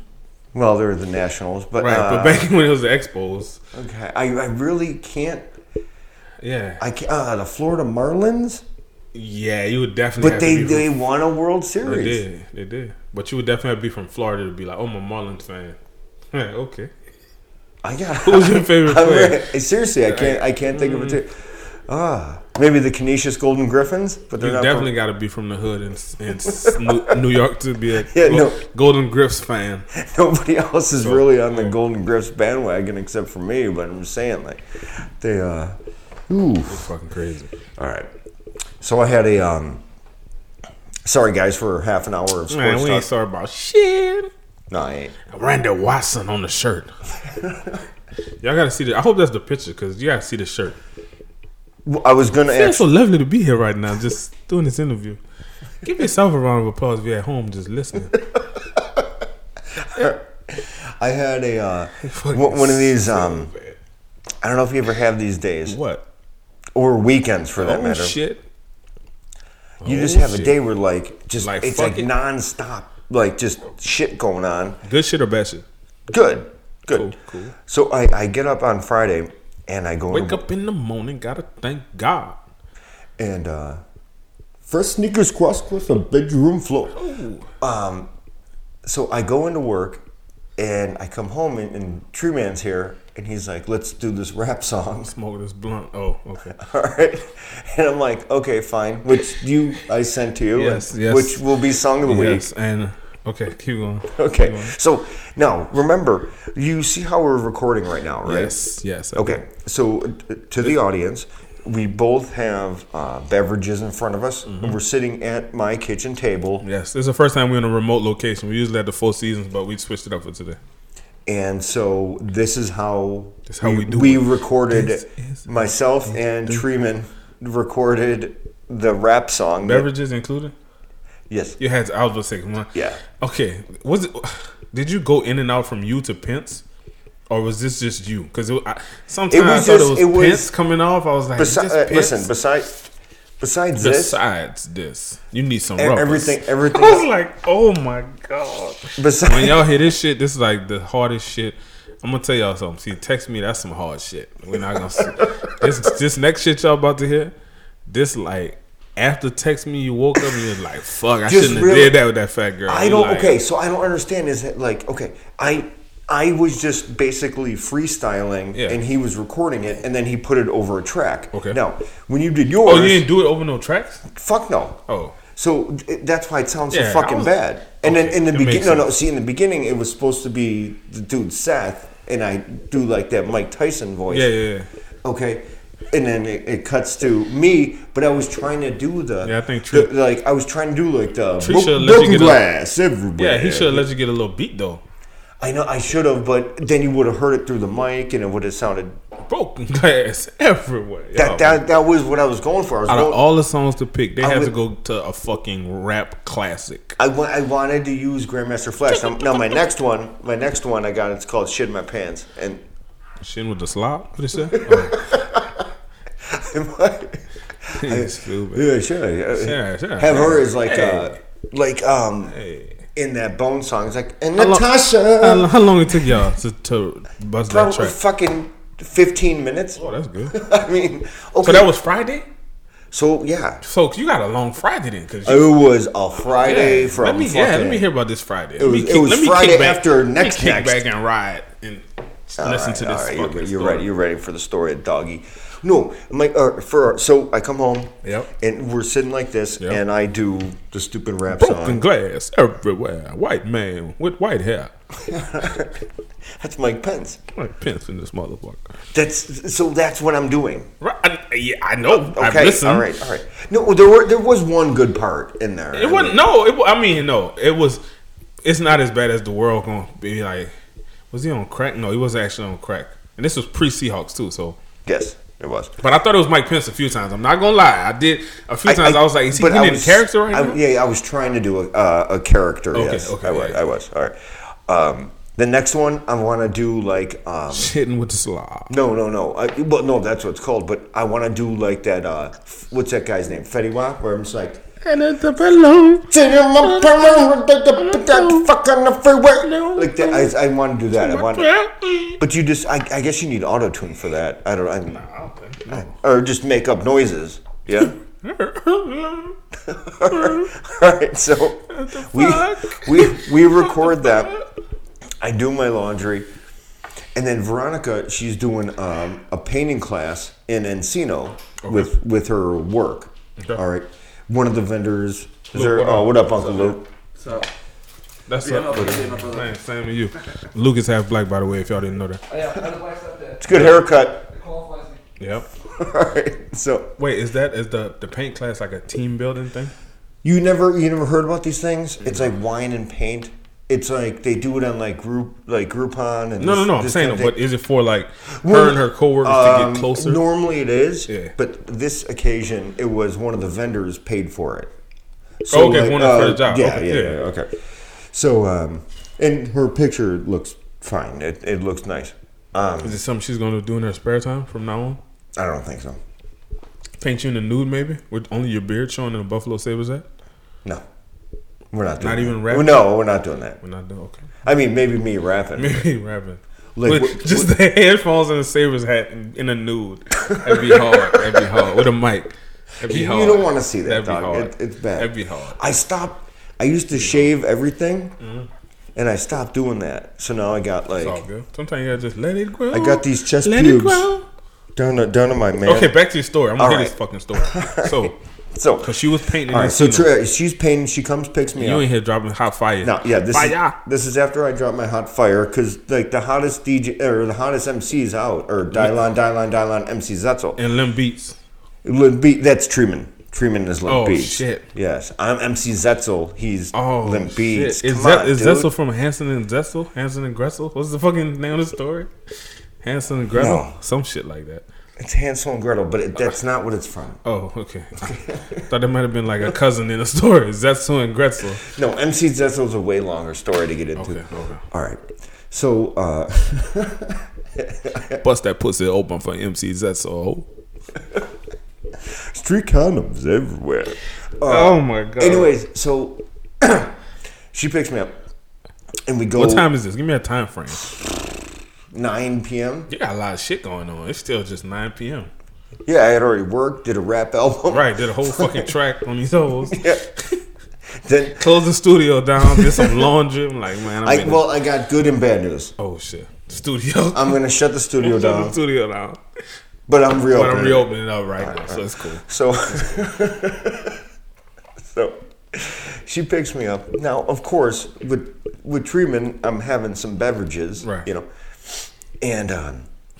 [SPEAKER 7] Well, they're the Nationals, but
[SPEAKER 8] Right,
[SPEAKER 7] uh,
[SPEAKER 8] but back when it was the Expos.
[SPEAKER 7] okay, I, I really can't.
[SPEAKER 8] Yeah.
[SPEAKER 7] I can't, uh, the Florida Marlins,
[SPEAKER 8] Yeah, you would definitely
[SPEAKER 7] but
[SPEAKER 8] have
[SPEAKER 7] they
[SPEAKER 8] to be
[SPEAKER 7] they
[SPEAKER 8] from,
[SPEAKER 7] won a World
[SPEAKER 8] They
[SPEAKER 7] Series.
[SPEAKER 8] did. They did. But you would definitely have to be from Florida to be like, oh, I'm a Marlins fan. Yeah, okay.
[SPEAKER 7] I got.
[SPEAKER 8] Who's your favorite
[SPEAKER 7] I'm
[SPEAKER 8] player?
[SPEAKER 7] re- Seriously, I can't. I can't think of it too. Ah, maybe the Canisius Golden Griffins, but they're
[SPEAKER 8] You
[SPEAKER 7] not.
[SPEAKER 8] definitely
[SPEAKER 7] from,
[SPEAKER 8] got to be from the hood in, in s- New, New York to be a
[SPEAKER 7] Yeah,
[SPEAKER 8] Go-
[SPEAKER 7] no.
[SPEAKER 8] Golden Griffs fan.
[SPEAKER 7] nobody else is
[SPEAKER 8] So,
[SPEAKER 7] really on the
[SPEAKER 8] yeah.
[SPEAKER 7] Golden Griffs bandwagon except for me. But I'm just saying, like, they. uh Ooh.
[SPEAKER 8] It's fucking crazy.
[SPEAKER 7] All right. So I had a. um Sorry, guys, for half an hour of sports
[SPEAKER 8] Man, we
[SPEAKER 7] talk.
[SPEAKER 8] ain't sorry about shit.
[SPEAKER 7] No, I ain't.
[SPEAKER 8] Randy Watson on the shirt. Y'all got to see the. I hope that's the picture because you got to see the shirt.
[SPEAKER 7] Well, I was gonna
[SPEAKER 8] It feels
[SPEAKER 7] ask.
[SPEAKER 8] so lovely to be here right now, just doing this interview. Give yourself a round of applause if you're at home just listening.
[SPEAKER 7] I had a uh, one one of these. Um, I don't know if you ever have these days
[SPEAKER 8] What?
[SPEAKER 7] or weekends for that
[SPEAKER 8] Oh
[SPEAKER 7] matter.
[SPEAKER 8] shit!
[SPEAKER 7] You just
[SPEAKER 8] Oh,
[SPEAKER 7] have a
[SPEAKER 8] shit.
[SPEAKER 7] day where like just
[SPEAKER 8] Like,
[SPEAKER 7] it's
[SPEAKER 8] fuck
[SPEAKER 7] like
[SPEAKER 8] it.
[SPEAKER 7] nonstop, like just shit going on.
[SPEAKER 8] Good shit or bad shit?
[SPEAKER 7] Good, good.
[SPEAKER 8] Cool, cool.
[SPEAKER 7] So I, I get up on Friday and I go
[SPEAKER 8] Wake
[SPEAKER 7] to,
[SPEAKER 8] up in the morning, gotta thank God.
[SPEAKER 7] and uh, first sneakers cross with a bedroom floor. Um, so I go into work and I come home and, and True Man's here and he's like, "Let's do this rap song."
[SPEAKER 8] Smoke this blunt. Oh, okay.
[SPEAKER 7] All right, and I'm like, "Okay, fine." Which you I sent to you,
[SPEAKER 8] Yes,
[SPEAKER 7] and-
[SPEAKER 8] yes.
[SPEAKER 7] which will be song of the week.
[SPEAKER 8] Yes, and okay, keep going.
[SPEAKER 7] Okay,
[SPEAKER 8] Keep going.
[SPEAKER 7] so now remember, you see how we're recording right now, right?
[SPEAKER 8] Yes, yes. I
[SPEAKER 7] Okay, so uh, to the audience, we both have uh, beverages in front of us,
[SPEAKER 8] Mm-hmm.
[SPEAKER 7] and we're sitting at my kitchen table,
[SPEAKER 8] do. Yes, this is the first time we're in a remote location. We usually had the Four Seasons, but we switched it up for today.
[SPEAKER 7] and so this is how
[SPEAKER 8] This is how we do
[SPEAKER 7] we
[SPEAKER 8] it.
[SPEAKER 7] recorded.
[SPEAKER 8] This is
[SPEAKER 7] Myself
[SPEAKER 8] how we
[SPEAKER 7] and
[SPEAKER 8] do it.
[SPEAKER 7] Treeman recorded the rap song. that-
[SPEAKER 8] Beverages included.
[SPEAKER 7] yes.
[SPEAKER 8] You had. I was about to say, come on.
[SPEAKER 7] Yeah.
[SPEAKER 8] Okay. Was it? Did you go in and out from you to Pence, or was this just you? Because sometimes
[SPEAKER 7] It was
[SPEAKER 8] I thought
[SPEAKER 7] just-
[SPEAKER 8] it was
[SPEAKER 7] it was-
[SPEAKER 8] Pence coming off. I was like,
[SPEAKER 7] Besi-
[SPEAKER 8] just
[SPEAKER 7] uh,
[SPEAKER 8] Pence?
[SPEAKER 7] listen, besides besides this,
[SPEAKER 8] Besides this, you need some
[SPEAKER 7] e-
[SPEAKER 8] rubbers.
[SPEAKER 7] everything, everything.
[SPEAKER 8] I was like, oh my god.
[SPEAKER 7] besides,
[SPEAKER 8] When y'all hear this shit, this is like the hardest shit. I'm gonna tell y'all something. See, text me. That's some hard shit. We're not gonna. See. This this next shit y'all about to hear. This like after text me, you woke up and you was like, "Fuck, I
[SPEAKER 7] Just
[SPEAKER 8] shouldn't
[SPEAKER 7] really-
[SPEAKER 8] have did that with that fat girl."
[SPEAKER 7] I
[SPEAKER 8] You
[SPEAKER 7] don't.
[SPEAKER 8] like,
[SPEAKER 7] Okay, so I don't understand. Is it like okay? I I was just basically freestyling,
[SPEAKER 8] Yeah.
[SPEAKER 7] and he was recording it, and then he put it over a track.
[SPEAKER 8] Okay.
[SPEAKER 7] Now, when you did yours,
[SPEAKER 8] Oh, you didn't do it over no tracks?
[SPEAKER 7] fuck no.
[SPEAKER 8] Oh,
[SPEAKER 7] So it- that's why it sounds
[SPEAKER 8] Yeah,
[SPEAKER 7] so
[SPEAKER 8] I
[SPEAKER 7] fucking
[SPEAKER 8] was-
[SPEAKER 7] bad. And
[SPEAKER 8] okay,
[SPEAKER 7] then in the
[SPEAKER 8] it makes
[SPEAKER 7] beginning, no, no.
[SPEAKER 8] sense.
[SPEAKER 7] See, in the beginning, it was supposed to be the dude Seth, and I do like that Mike Tyson voice.
[SPEAKER 8] yeah, yeah, yeah.
[SPEAKER 7] Okay. And then it, it cuts to me, but I was trying to do the
[SPEAKER 8] Yeah, I think
[SPEAKER 7] the-
[SPEAKER 8] Tree-
[SPEAKER 7] like I was trying to do like the
[SPEAKER 8] Tree
[SPEAKER 7] bro-
[SPEAKER 8] should've let you
[SPEAKER 7] broken
[SPEAKER 8] get a-
[SPEAKER 7] glass everywhere.
[SPEAKER 8] Yeah, he should have let you get a little beat though.
[SPEAKER 7] I know I should have, but then you would have heard it through the mic, and it would have sounded.
[SPEAKER 8] Broken glass everywhere.
[SPEAKER 7] That
[SPEAKER 8] Yo,
[SPEAKER 7] that that was what I was going for. I was
[SPEAKER 8] out of
[SPEAKER 7] going,
[SPEAKER 8] all the songs to pick, they
[SPEAKER 7] I
[SPEAKER 8] had to
[SPEAKER 7] would-
[SPEAKER 8] go to a fucking rap classic.
[SPEAKER 7] I, wa- I wanted to use Grandmaster Flash. Now, now my next one, my next one I got, it's called "Shit in My Pants," and
[SPEAKER 8] Shin with the slop. What it say? Oh,
[SPEAKER 7] I,
[SPEAKER 8] stupid.
[SPEAKER 7] yeah, sure.
[SPEAKER 8] Sure, sure.
[SPEAKER 7] Have her as like
[SPEAKER 8] Hey.
[SPEAKER 7] uh, like um
[SPEAKER 8] Hey.
[SPEAKER 7] in that Bone song. It's like and
[SPEAKER 8] How long-
[SPEAKER 7] Natasha.
[SPEAKER 8] How, how long it took y'all to, to bust that
[SPEAKER 7] Probably
[SPEAKER 8] track?
[SPEAKER 7] fucking fifteen minutes.
[SPEAKER 8] Oh, that's good.
[SPEAKER 7] I mean, okay.
[SPEAKER 8] So that was Friday.
[SPEAKER 7] so yeah.
[SPEAKER 8] So you got a long Friday then, cause
[SPEAKER 7] It
[SPEAKER 8] you,
[SPEAKER 7] was a Friday
[SPEAKER 8] yeah,
[SPEAKER 7] from
[SPEAKER 8] let me
[SPEAKER 7] fucking.
[SPEAKER 8] yeah, let me hear about this Friday.
[SPEAKER 7] It was-
[SPEAKER 8] let me
[SPEAKER 7] it was
[SPEAKER 8] let me
[SPEAKER 7] Friday
[SPEAKER 8] kick back,
[SPEAKER 7] after
[SPEAKER 8] let me
[SPEAKER 7] next
[SPEAKER 8] kick
[SPEAKER 7] next.
[SPEAKER 8] back and ride and just
[SPEAKER 7] All
[SPEAKER 8] listen
[SPEAKER 7] right,
[SPEAKER 8] to this.
[SPEAKER 7] all right,
[SPEAKER 8] fucking
[SPEAKER 7] you're, you're
[SPEAKER 8] story.
[SPEAKER 7] ready. You're ready for the story of Doggy. No, my uh, for so I come home.
[SPEAKER 8] Yep.
[SPEAKER 7] And we're sitting like this,
[SPEAKER 8] Yep.
[SPEAKER 7] and I do the stupid rap
[SPEAKER 8] Broken
[SPEAKER 7] song.
[SPEAKER 8] glass everywhere. White man with white hair.
[SPEAKER 7] That's Mike Pence.
[SPEAKER 8] White pence in this motherfucker.
[SPEAKER 7] That's so. That's what I'm doing.
[SPEAKER 8] Right? I, yeah, I know. I've
[SPEAKER 7] Okay.
[SPEAKER 8] listened.
[SPEAKER 7] All right. All right. No, there were there was one good part in there.
[SPEAKER 8] It wasn't. No. It. wa- I mean, no. It was. It's not as bad as the world gonna be like. Was he on crack? No, he was actually on crack. And this was pre Seahawks too. So.
[SPEAKER 7] Yes, it was.
[SPEAKER 8] But I thought it was Mike Pence a few times. I'm not gonna lie. I did a few times. I, was like, is he
[SPEAKER 7] but
[SPEAKER 8] getting
[SPEAKER 7] I
[SPEAKER 8] in
[SPEAKER 7] was-
[SPEAKER 8] character right
[SPEAKER 7] I,
[SPEAKER 8] now?
[SPEAKER 7] Yeah, I was trying to do a uh, a character.
[SPEAKER 8] Okay,
[SPEAKER 7] yes,
[SPEAKER 8] okay,
[SPEAKER 7] I was.
[SPEAKER 8] yeah.
[SPEAKER 7] I was. All right. Um, the next one, I want to do like. Um,
[SPEAKER 8] Hitting with the slob.
[SPEAKER 7] no, no, no. I, well, no, that's what it's called. But I want to do like that. Uh, f- what's that guy's name? Fetty Wap, where I'm just like.
[SPEAKER 8] And it's a balloon.
[SPEAKER 7] Fuck on the freeway. Like that, I, I want to do that. I want, but you just, I, I guess you need auto tune for that. I don't, I, I, or just make up noises. Yeah. All right, so we we we record that. I do my laundry, and then Veronica, she's doing um, a painting class in Encino with with her work.
[SPEAKER 8] Okay.
[SPEAKER 7] All right, one of the vendors. Is
[SPEAKER 8] Luke,
[SPEAKER 7] there?
[SPEAKER 8] what
[SPEAKER 7] Oh,
[SPEAKER 8] up?
[SPEAKER 7] what up, Uncle Luke?
[SPEAKER 8] That's up. Man, same to you. Luke is half black, by the way, if y'all didn't know that.
[SPEAKER 7] It's a good haircut.
[SPEAKER 8] Yep.
[SPEAKER 7] All right, so
[SPEAKER 8] Wait, is that is the the paint class like a team building thing?
[SPEAKER 7] you never you never heard about these things? It's like wine and paint. It's like they do it on like group like Groupon and
[SPEAKER 8] No,
[SPEAKER 7] this-
[SPEAKER 8] no, no. I'm
[SPEAKER 7] this
[SPEAKER 8] saying,
[SPEAKER 7] kind
[SPEAKER 8] no,
[SPEAKER 7] of
[SPEAKER 8] but
[SPEAKER 7] thing.
[SPEAKER 8] is it for like
[SPEAKER 7] Well,
[SPEAKER 8] her and her coworkers to
[SPEAKER 7] Um,
[SPEAKER 8] get closer?
[SPEAKER 7] Normally it is,
[SPEAKER 8] Yeah.
[SPEAKER 7] but this occasion it was one of the vendors paid for it.
[SPEAKER 8] Oh, okay, one of- for the job.
[SPEAKER 7] Yeah,
[SPEAKER 8] Okay,
[SPEAKER 7] yeah,
[SPEAKER 8] yeah.
[SPEAKER 7] yeah, okay. So, um, and her picture looks fine. It it looks nice. Um,
[SPEAKER 8] Is it something she's going to do in her spare time from now on?
[SPEAKER 7] I don't think so.
[SPEAKER 8] Paint you in the nude, maybe, with only your beard showing in a Buffalo Sabres hat?
[SPEAKER 7] No, we're not doing.
[SPEAKER 8] Not
[SPEAKER 7] that.
[SPEAKER 8] even rapping?
[SPEAKER 7] No, we're not doing that.
[SPEAKER 8] We're not doing okay.
[SPEAKER 7] I mean, maybe me rapping.
[SPEAKER 8] Maybe rapping.
[SPEAKER 7] Like,
[SPEAKER 8] with
[SPEAKER 7] what-
[SPEAKER 8] just
[SPEAKER 7] what-
[SPEAKER 8] the headphones and the Sabres hat in, in a nude. That'd be hard. That'd be hard. With a mic. That'd be
[SPEAKER 7] You,
[SPEAKER 8] hard.
[SPEAKER 7] you don't want to see that,
[SPEAKER 8] That'd be
[SPEAKER 7] dog.
[SPEAKER 8] hard.
[SPEAKER 7] It, it's bad.
[SPEAKER 8] That'd be hard.
[SPEAKER 7] I stopped. I used to shave everything,
[SPEAKER 8] Mm-hmm.
[SPEAKER 7] and I stopped doing that. So now I got like
[SPEAKER 8] It's all good. Sometimes you gotta just let it grow.
[SPEAKER 7] I got these chest
[SPEAKER 8] let
[SPEAKER 7] pubes
[SPEAKER 8] It grow.
[SPEAKER 7] down to, down to my man.
[SPEAKER 8] Okay, back to your story. I'm gonna
[SPEAKER 7] All
[SPEAKER 8] hear
[SPEAKER 7] right.
[SPEAKER 8] this fucking story. So,
[SPEAKER 7] So,
[SPEAKER 8] because she was painting.
[SPEAKER 7] all right.
[SPEAKER 8] this,
[SPEAKER 7] So
[SPEAKER 8] you know,
[SPEAKER 7] Tri- she's painting. She comes, picks me
[SPEAKER 8] you
[SPEAKER 7] up.
[SPEAKER 8] ain't here dropping hot fire.
[SPEAKER 7] No, yeah, this
[SPEAKER 8] fire.
[SPEAKER 7] is this is after I drop my hot fire because like the hottest D J or the hottest M C's out or Dylon, Dylon, Dylon, M C Zetzel.
[SPEAKER 8] and Lim Beats.
[SPEAKER 7] Limp Beat, that's Treeman. Treeman is Limp
[SPEAKER 8] Oh,
[SPEAKER 7] Beats.
[SPEAKER 8] shit.
[SPEAKER 7] Yes, I'm M C Zetzel. He's
[SPEAKER 8] Oh,
[SPEAKER 7] Limp Beats.
[SPEAKER 8] shit. Is,
[SPEAKER 7] Come
[SPEAKER 8] that,
[SPEAKER 7] on,
[SPEAKER 8] is
[SPEAKER 7] dude.
[SPEAKER 8] Zetzel from Hanson and Zetzel? Hanson and Gressel? What's the fucking name of the story? Hanson and Gretel?
[SPEAKER 7] No.
[SPEAKER 8] Some shit like that.
[SPEAKER 7] It's Hansel and Gretel, but it, that's not what it's from.
[SPEAKER 8] Oh, okay. Thought it might have been like a cousin in the story. Zetzel and Gretzel.
[SPEAKER 7] No, M C Zetzel's a way longer story to get into.
[SPEAKER 8] Okay, okay.
[SPEAKER 7] All right. So, uh,
[SPEAKER 8] Bust that pussy open for M C Zetzel.
[SPEAKER 7] street condoms everywhere.
[SPEAKER 8] Oh my god.
[SPEAKER 7] Anyways, so she picks me up, and we go.
[SPEAKER 8] What time is this? Give me a time frame.
[SPEAKER 7] nine p.m.
[SPEAKER 8] You got a lot of shit going on. It's still just nine p.m.
[SPEAKER 7] Yeah, I had already worked, did a rap album.
[SPEAKER 8] Right, did a whole fucking track on these hoes.
[SPEAKER 7] Yeah. Then
[SPEAKER 8] closed the studio down, did some laundry. I'm like, man, I'm
[SPEAKER 7] I,
[SPEAKER 8] in
[SPEAKER 7] well, I got good and bad news.
[SPEAKER 8] Oh shit, studio.
[SPEAKER 7] I'm gonna shut the studio
[SPEAKER 8] Shut the
[SPEAKER 7] down,
[SPEAKER 8] studio down.
[SPEAKER 7] but I'm
[SPEAKER 8] But
[SPEAKER 7] reopening.
[SPEAKER 8] I'm reopening it up right now, so it's cool.
[SPEAKER 7] So, so she picks me up. Now, of course, with with treatment, I'm having some beverages,
[SPEAKER 8] Right.
[SPEAKER 7] you know, and um,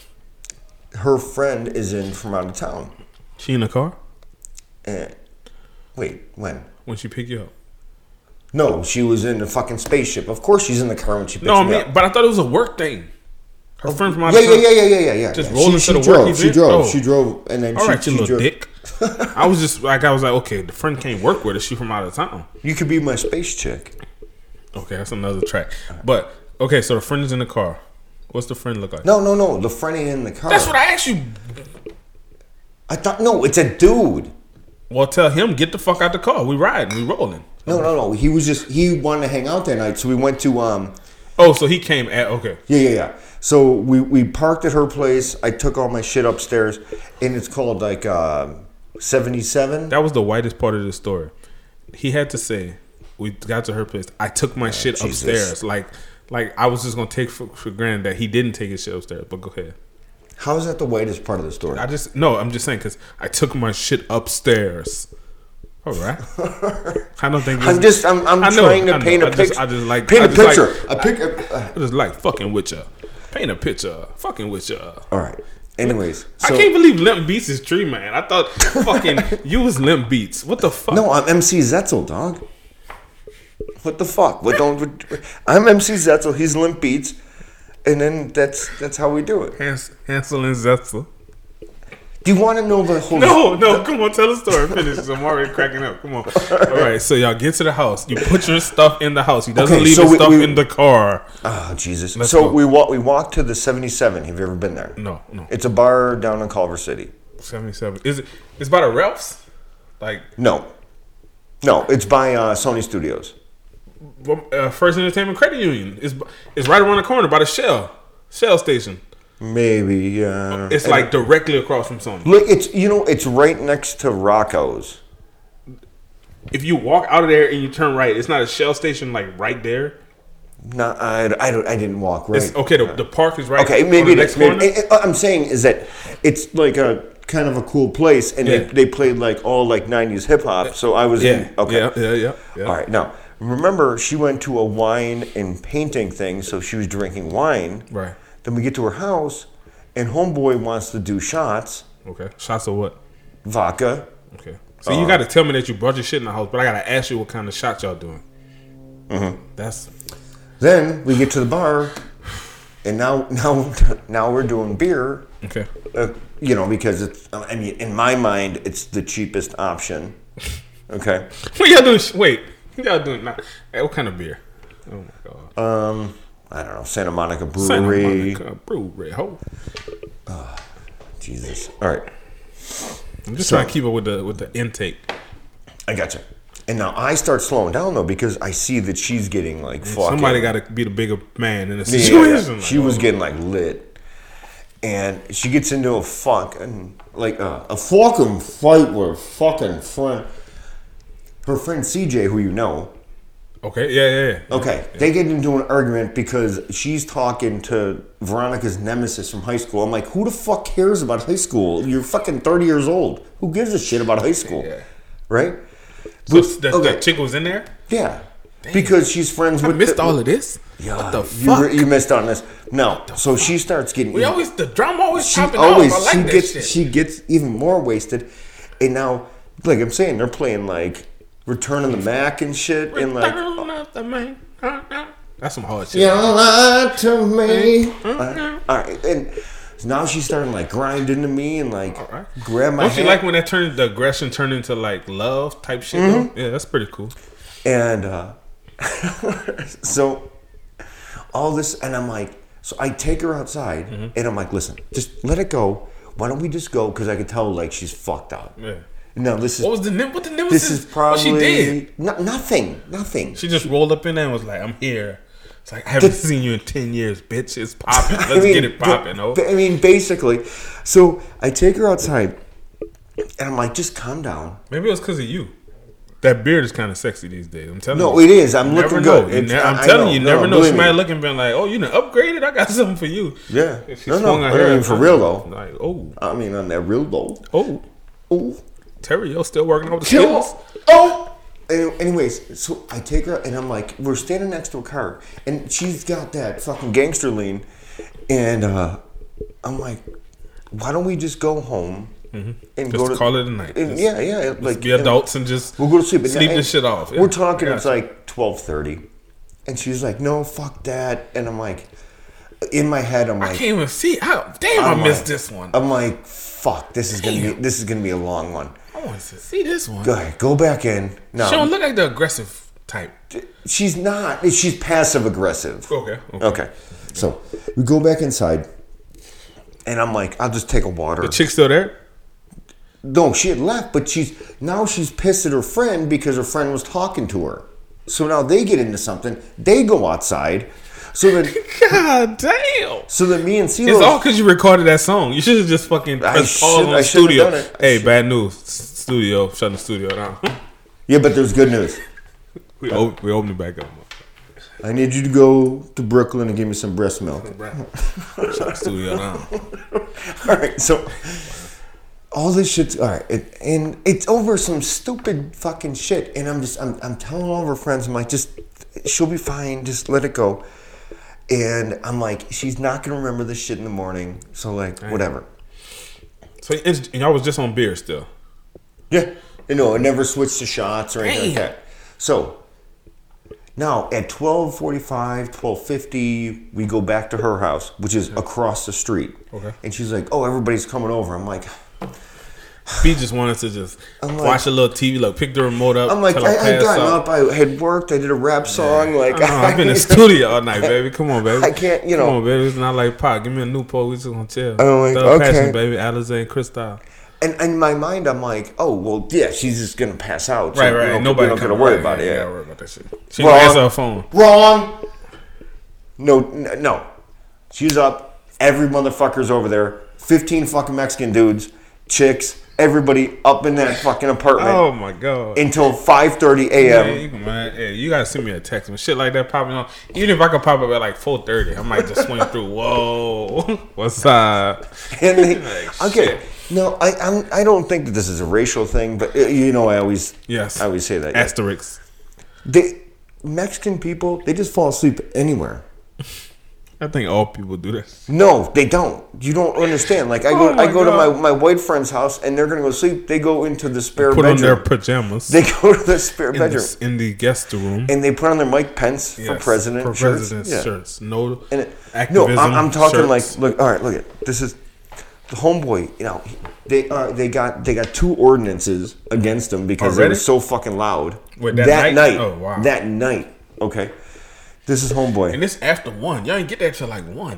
[SPEAKER 7] her friend is in from out of town.
[SPEAKER 8] She in the car
[SPEAKER 7] And wait, when?
[SPEAKER 8] when she pick you up?
[SPEAKER 7] No, she was in the fucking spaceship. Of course, she's in the car when she picks
[SPEAKER 8] No, I
[SPEAKER 7] me
[SPEAKER 8] mean,
[SPEAKER 7] up.
[SPEAKER 8] but I thought it was a work thing. Her friend from out
[SPEAKER 7] Yeah,
[SPEAKER 8] of
[SPEAKER 7] yeah,
[SPEAKER 8] town.
[SPEAKER 7] yeah, yeah, yeah, yeah, yeah.
[SPEAKER 8] Just
[SPEAKER 7] yeah.
[SPEAKER 8] roll
[SPEAKER 7] she,
[SPEAKER 8] into
[SPEAKER 7] she
[SPEAKER 8] the work
[SPEAKER 7] drove.
[SPEAKER 8] event?
[SPEAKER 7] She drove.
[SPEAKER 8] Oh.
[SPEAKER 7] She drove, and then
[SPEAKER 8] All
[SPEAKER 7] she,
[SPEAKER 8] right, you
[SPEAKER 7] she
[SPEAKER 8] little
[SPEAKER 7] drove.
[SPEAKER 8] dick. I was just like, I was like, okay, the friend can't work with her. She from out of town.
[SPEAKER 7] You could be my space chick.
[SPEAKER 8] Okay, that's another track. But okay, so the friend is in the car. What's the friend look like?
[SPEAKER 7] No, no, no. The friend ain't in the car.
[SPEAKER 8] That's what I asked you.
[SPEAKER 7] I thought. No, it's a dude.
[SPEAKER 8] Well, tell him get the fuck out the car. We riding, we rolling.
[SPEAKER 7] No, no, no. He was just he wanted to hang out that night, so we went to um.
[SPEAKER 8] Oh, so he came at okay.
[SPEAKER 7] Yeah, yeah, yeah. So we we parked at her place. I took all my shit upstairs, and it's called like uh, seventy-seven.
[SPEAKER 8] That was the whitest part of the story. He had to say, we got to her place. I took my shit
[SPEAKER 7] Jesus.
[SPEAKER 8] upstairs. Like, like I was just gonna take for, for granted that he didn't take his shit upstairs. But go ahead.
[SPEAKER 7] How is that the whitest part of the story?
[SPEAKER 8] I just no. I'm just saying because I took my shit upstairs. All right. I don't think
[SPEAKER 7] I'm just I'm I'm
[SPEAKER 8] I know,
[SPEAKER 7] trying to
[SPEAKER 8] I know.
[SPEAKER 7] paint a
[SPEAKER 8] I just-
[SPEAKER 7] picture.
[SPEAKER 8] I just like
[SPEAKER 7] paint
[SPEAKER 8] I
[SPEAKER 7] a
[SPEAKER 8] just
[SPEAKER 7] picture.
[SPEAKER 8] like-
[SPEAKER 7] a pic. A,
[SPEAKER 8] I just like fucking with ya. Paint a picture. Fucking with ya.
[SPEAKER 7] all right. Anyways,
[SPEAKER 8] I
[SPEAKER 7] so
[SPEAKER 8] can't believe Limp Beats is Tree Man. I thought fucking you was Limp Beats. What the fuck?
[SPEAKER 7] no, I'm M C Zetzel, dog. What the fuck? What don't? I'm M C Zetzel. He's Limp Beats, and then that's that's how we do it.
[SPEAKER 8] Hans, Hansel and Zetzel.
[SPEAKER 7] Do you want to know the whole?
[SPEAKER 8] No, no, come on, tell the story. Finish. 'Cause I'm already cracking up. Come on. All right, so y'all get to the house. You put your stuff in the house. He doesn't
[SPEAKER 7] Okay,
[SPEAKER 8] leave
[SPEAKER 7] so
[SPEAKER 8] his
[SPEAKER 7] we-
[SPEAKER 8] stuff
[SPEAKER 7] we-
[SPEAKER 8] in the car.
[SPEAKER 7] Oh Jesus!
[SPEAKER 8] Let's
[SPEAKER 7] so
[SPEAKER 8] go.
[SPEAKER 7] we walk. We walked to the seventy-seven. Have you ever been there?
[SPEAKER 8] No, no.
[SPEAKER 7] It's a bar down in Culver City.
[SPEAKER 8] seventy-seven. Is it? It's by the Ralphs. Like
[SPEAKER 7] No, no. It's by uh, Sony Studios.
[SPEAKER 8] uh, First Entertainment Credit Union. It's it's right around the corner by the Shell Shell station.
[SPEAKER 7] Maybe. Yeah.
[SPEAKER 8] It's like directly across from something.
[SPEAKER 7] Look, it's you know, it's right next to Rocco's.
[SPEAKER 8] If you walk out of there and you turn right, it's not a Shell station like right there.
[SPEAKER 7] No, I, I don't. I didn't walk right.
[SPEAKER 8] It's, okay, the, the park is right.
[SPEAKER 7] Okay,
[SPEAKER 8] on
[SPEAKER 7] maybe
[SPEAKER 8] the
[SPEAKER 7] it is.
[SPEAKER 8] next
[SPEAKER 7] Maybe,
[SPEAKER 8] corner.
[SPEAKER 7] it- it- I'm saying is that it's like a kind of a cool place, and
[SPEAKER 8] Yeah.
[SPEAKER 7] they, they played like all like nineties hip hop. So I was
[SPEAKER 8] Yeah.
[SPEAKER 7] in. Okay.
[SPEAKER 8] Yeah. Yeah. Yeah. yeah.
[SPEAKER 7] All right. Now remember, she went to a wine and painting thing, so she was drinking wine.
[SPEAKER 8] Right.
[SPEAKER 7] Then we get to her house, and homeboy wants to do shots,
[SPEAKER 8] Okay. Shots of what?
[SPEAKER 7] vodka.
[SPEAKER 8] Okay. So you got to tell me that you brought your shit in the house, but I got to ask you what kind of shots y'all doing. Mm-hmm. That's
[SPEAKER 7] Then we get to the bar, and now now now we're doing beer.
[SPEAKER 8] okay.
[SPEAKER 7] Uh, you know, because it's. I mean, in my mind, it's the cheapest option. Okay.
[SPEAKER 8] What y'all doing? Wait, what y'all doing? Not, hey, what kind of beer? Oh my god.
[SPEAKER 7] Um, I don't know, Santa Monica Brewery.
[SPEAKER 8] Santa Monica Brewery. Ho.
[SPEAKER 7] Jesus. All right,
[SPEAKER 8] I'm just
[SPEAKER 7] So-
[SPEAKER 8] trying to keep up with the with the intake.
[SPEAKER 7] I gotcha. And now I start slowing down though because I see that she's getting like fucking.
[SPEAKER 8] Somebody got to be the bigger man in the
[SPEAKER 7] Yeah,
[SPEAKER 8] situation.
[SPEAKER 7] yeah. She was getting like lit, and she gets into a fucking like uh, a fucking fight with her fucking friend. Her friend C J, who you know.
[SPEAKER 8] Okay. Yeah. Yeah. yeah.
[SPEAKER 7] Okay, they get into an argument because she's talking to Veronica's nemesis from high school. I'm like, who the fuck cares about high school? You're fucking thirty years old. Who gives a shit about high school?
[SPEAKER 8] Yeah.
[SPEAKER 7] Right?
[SPEAKER 8] So
[SPEAKER 7] But-
[SPEAKER 8] the,
[SPEAKER 7] okay,
[SPEAKER 8] the chick was in there.
[SPEAKER 7] yeah, because she's friends
[SPEAKER 8] I
[SPEAKER 7] with.
[SPEAKER 8] missed
[SPEAKER 7] the,
[SPEAKER 8] all of this.
[SPEAKER 7] Yeah,
[SPEAKER 8] What the
[SPEAKER 7] you,
[SPEAKER 8] fuck?
[SPEAKER 7] re- you missed on this. No, so she starts getting.
[SPEAKER 8] We always the drama always
[SPEAKER 7] she
[SPEAKER 8] popping
[SPEAKER 7] always
[SPEAKER 8] off. I like
[SPEAKER 7] she
[SPEAKER 8] that
[SPEAKER 7] gets
[SPEAKER 8] shit.
[SPEAKER 7] she gets even more wasted, and now like I'm saying, they're playing like Return of the Mac and shit, and like.
[SPEAKER 8] Return of the Man. That's some hard shit.
[SPEAKER 7] You lied to me. Uh, all right, and so now she's starting like grind into me and like
[SPEAKER 8] right.
[SPEAKER 7] grab my
[SPEAKER 8] Don't you
[SPEAKER 7] hand.
[SPEAKER 8] like when that turned the aggression turned into like love type shit?
[SPEAKER 7] Mm-hmm.
[SPEAKER 8] Though? Yeah, that's pretty cool.
[SPEAKER 7] And uh, so all this, and I'm like, so I take her outside,
[SPEAKER 8] Mm-hmm.
[SPEAKER 7] and I'm like, listen, just let it go. Why don't we just go? Because I could tell like she's fucked up.
[SPEAKER 8] Yeah.
[SPEAKER 7] No, this is
[SPEAKER 8] What was the nim- what the nemesis?
[SPEAKER 7] this is
[SPEAKER 8] what
[SPEAKER 7] probably
[SPEAKER 8] she did?
[SPEAKER 7] No, nothing, nothing.
[SPEAKER 8] She just rolled up in there and was like, "I'm here." It's like, I haven't the, seen you in ten years, bitch. It's popping. Let's I mean, get it popping, oh.
[SPEAKER 7] I mean, basically. So I take her outside, and I'm like, just calm down.
[SPEAKER 8] Maybe it was because of you. That beard is kind of sexy these days. I'm telling
[SPEAKER 7] no,
[SPEAKER 8] you.
[SPEAKER 7] No, it is. I'm
[SPEAKER 8] you
[SPEAKER 7] looking good.
[SPEAKER 8] Ne- I'm
[SPEAKER 7] I
[SPEAKER 8] telling
[SPEAKER 7] know.
[SPEAKER 8] you, you
[SPEAKER 7] no,
[SPEAKER 8] never know. Somebody
[SPEAKER 7] me.
[SPEAKER 8] looking, being like, oh, you done upgraded? I got something for you.
[SPEAKER 7] Yeah.
[SPEAKER 8] She
[SPEAKER 7] no, no.
[SPEAKER 8] Her
[SPEAKER 7] I mean, for real, though.
[SPEAKER 8] Like, oh.
[SPEAKER 7] I mean, on that real, though.
[SPEAKER 8] Oh.
[SPEAKER 7] Oh.
[SPEAKER 8] Terrio still working on the skills.
[SPEAKER 7] Oh. Anyways, so I take her and I'm like, we're standing next to a car, and she's got that fucking gangster lean, and uh, I'm like, why don't we just go home
[SPEAKER 8] mm-hmm.
[SPEAKER 7] and
[SPEAKER 8] just
[SPEAKER 7] go to
[SPEAKER 8] call it a night?
[SPEAKER 7] And, yeah, yeah, like
[SPEAKER 8] be adults and just
[SPEAKER 7] we'll go to sleep.
[SPEAKER 8] Sleep
[SPEAKER 7] and,
[SPEAKER 8] this shit off. Yeah.
[SPEAKER 7] We're talking. It's like twelve thirty, and she's like, no, fuck that, and I'm like, in my head, I'm like,
[SPEAKER 8] I can't even see. How, damn, I'm I missed like, this one.
[SPEAKER 7] I'm like, fuck, this is damn. gonna be this is gonna be a long one.
[SPEAKER 8] I want to see this one.
[SPEAKER 7] Go ahead, go back in. No,
[SPEAKER 8] she don't look like the aggressive type.
[SPEAKER 7] She's not. She's passive aggressive.
[SPEAKER 8] Okay, okay.
[SPEAKER 7] Okay. So we go back inside, and I'm like, I'll just take a water.
[SPEAKER 8] The chick still there?
[SPEAKER 7] No, she had left, but she's now she's pissed at her friend because her friend was talking to her. So now they get into something. They go outside. So then,
[SPEAKER 8] God damn.
[SPEAKER 7] So then me and CeeLo.
[SPEAKER 8] It's all because you recorded that song. You should have just fucking pressed pause on the studio. Hey, bad news. Studio, shutting the studio down.
[SPEAKER 7] Yeah, but there's good news.
[SPEAKER 8] We open, we open it back up.
[SPEAKER 7] I need you to go to Brooklyn and give me some breast milk.
[SPEAKER 8] Shut the studio down.
[SPEAKER 7] All right, so all this shit's all right, it, and it's over some stupid fucking shit. And I'm just, I'm, I'm telling all of her friends, I'm like, just, she'll be fine. Just let it go. And I'm like, she's not gonna remember this shit in the morning. So like, Damn. whatever.
[SPEAKER 8] So it's, y'all was just on beer still.
[SPEAKER 7] Yeah, you know, it never switched to shots or anything Damn. like that. So now at twelve forty-five, twelve fifty, we go back to her house, which is across the street.
[SPEAKER 8] Okay.
[SPEAKER 7] And she's like, "Oh, everybody's coming over." I'm like,
[SPEAKER 8] B just wanted to just
[SPEAKER 7] like,
[SPEAKER 8] watch a little T V, like pick the remote up.
[SPEAKER 7] I'm like, I, I got up, I had worked, I did a rap song. Yeah. Like,
[SPEAKER 8] I I've been in the studio all night, baby. Come on, baby.
[SPEAKER 7] I can't, you know.
[SPEAKER 8] Come on, baby. It's not like pop. Give me a Newport. We just gonna chill.
[SPEAKER 7] I'm like,
[SPEAKER 8] Thug
[SPEAKER 7] okay,
[SPEAKER 8] passion, baby. Alizé and Cristal.
[SPEAKER 7] And in my mind, I'm like, oh, well, yeah, she's just going to pass out. So
[SPEAKER 8] right, right.
[SPEAKER 7] Nobody going to worry about it. Yeah,
[SPEAKER 8] worry about that shit. She didn't answer her phone.
[SPEAKER 7] Wrong. No, no. She's up. Every motherfucker's over there. fifteen fucking Mexican dudes, chicks, everybody up in that fucking apartment.
[SPEAKER 8] Oh, my God.
[SPEAKER 7] Until five thirty a.m.
[SPEAKER 8] Yeah, you, man, yeah, you got to send me a text. When shit like that popping on, even if I could pop up at like four thirty, I might just swing through. Whoa. What's up?
[SPEAKER 7] And they, like, okay. No, I I'm, I don't think that this is a racial thing, but you know, I always
[SPEAKER 8] yes,
[SPEAKER 7] I always say that.
[SPEAKER 8] Asterisks.
[SPEAKER 7] They Mexican people, they just fall asleep anywhere.
[SPEAKER 8] I think all people do this.
[SPEAKER 7] No, they don't. You don't understand. Like I go,
[SPEAKER 8] oh I
[SPEAKER 7] go
[SPEAKER 8] God.
[SPEAKER 7] to my, my white friend's house, and they're gonna go sleep. They go into the spare
[SPEAKER 8] put
[SPEAKER 7] bedroom.
[SPEAKER 8] Put on their pajamas.
[SPEAKER 7] They go to the spare
[SPEAKER 8] in
[SPEAKER 7] bedroom
[SPEAKER 8] the, in the guest room,
[SPEAKER 7] and they put on their Mike Pence
[SPEAKER 8] yes,
[SPEAKER 7] for president
[SPEAKER 8] for
[SPEAKER 7] shirts.
[SPEAKER 8] president
[SPEAKER 7] yeah.
[SPEAKER 8] shirts. No,
[SPEAKER 7] and it,
[SPEAKER 8] activism.
[SPEAKER 7] No, I'm, I'm talking
[SPEAKER 8] shirts.
[SPEAKER 7] like, look. All right, look at this is the homeboy. You know, they are they got they got two ordinances against him because
[SPEAKER 8] Already?
[SPEAKER 7] it was so fucking loud.
[SPEAKER 8] Wait, that,
[SPEAKER 7] that
[SPEAKER 8] night?
[SPEAKER 7] night.
[SPEAKER 8] Oh wow.
[SPEAKER 7] That night. Okay. This is homeboy.
[SPEAKER 8] And this after one. Y'all ain't get that till like one.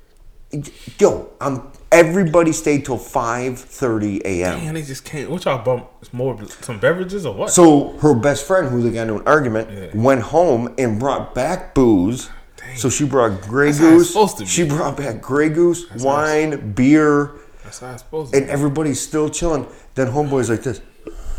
[SPEAKER 7] Yo, um, everybody stayed till five thirty a.m.
[SPEAKER 8] Man, they just can't. What y'all bump? It's more some beverages or what?
[SPEAKER 7] So her best friend, who they got into an argument,
[SPEAKER 8] yeah.
[SPEAKER 7] went home and brought back booze. Dang. So she brought Grey
[SPEAKER 8] That's
[SPEAKER 7] Goose.
[SPEAKER 8] How it's supposed to be.
[SPEAKER 7] She brought back Grey Goose,
[SPEAKER 8] That's
[SPEAKER 7] wine, beer.
[SPEAKER 8] That's how it's supposed to
[SPEAKER 7] and
[SPEAKER 8] be.
[SPEAKER 7] everybody's still chilling. Then homeboy's like this.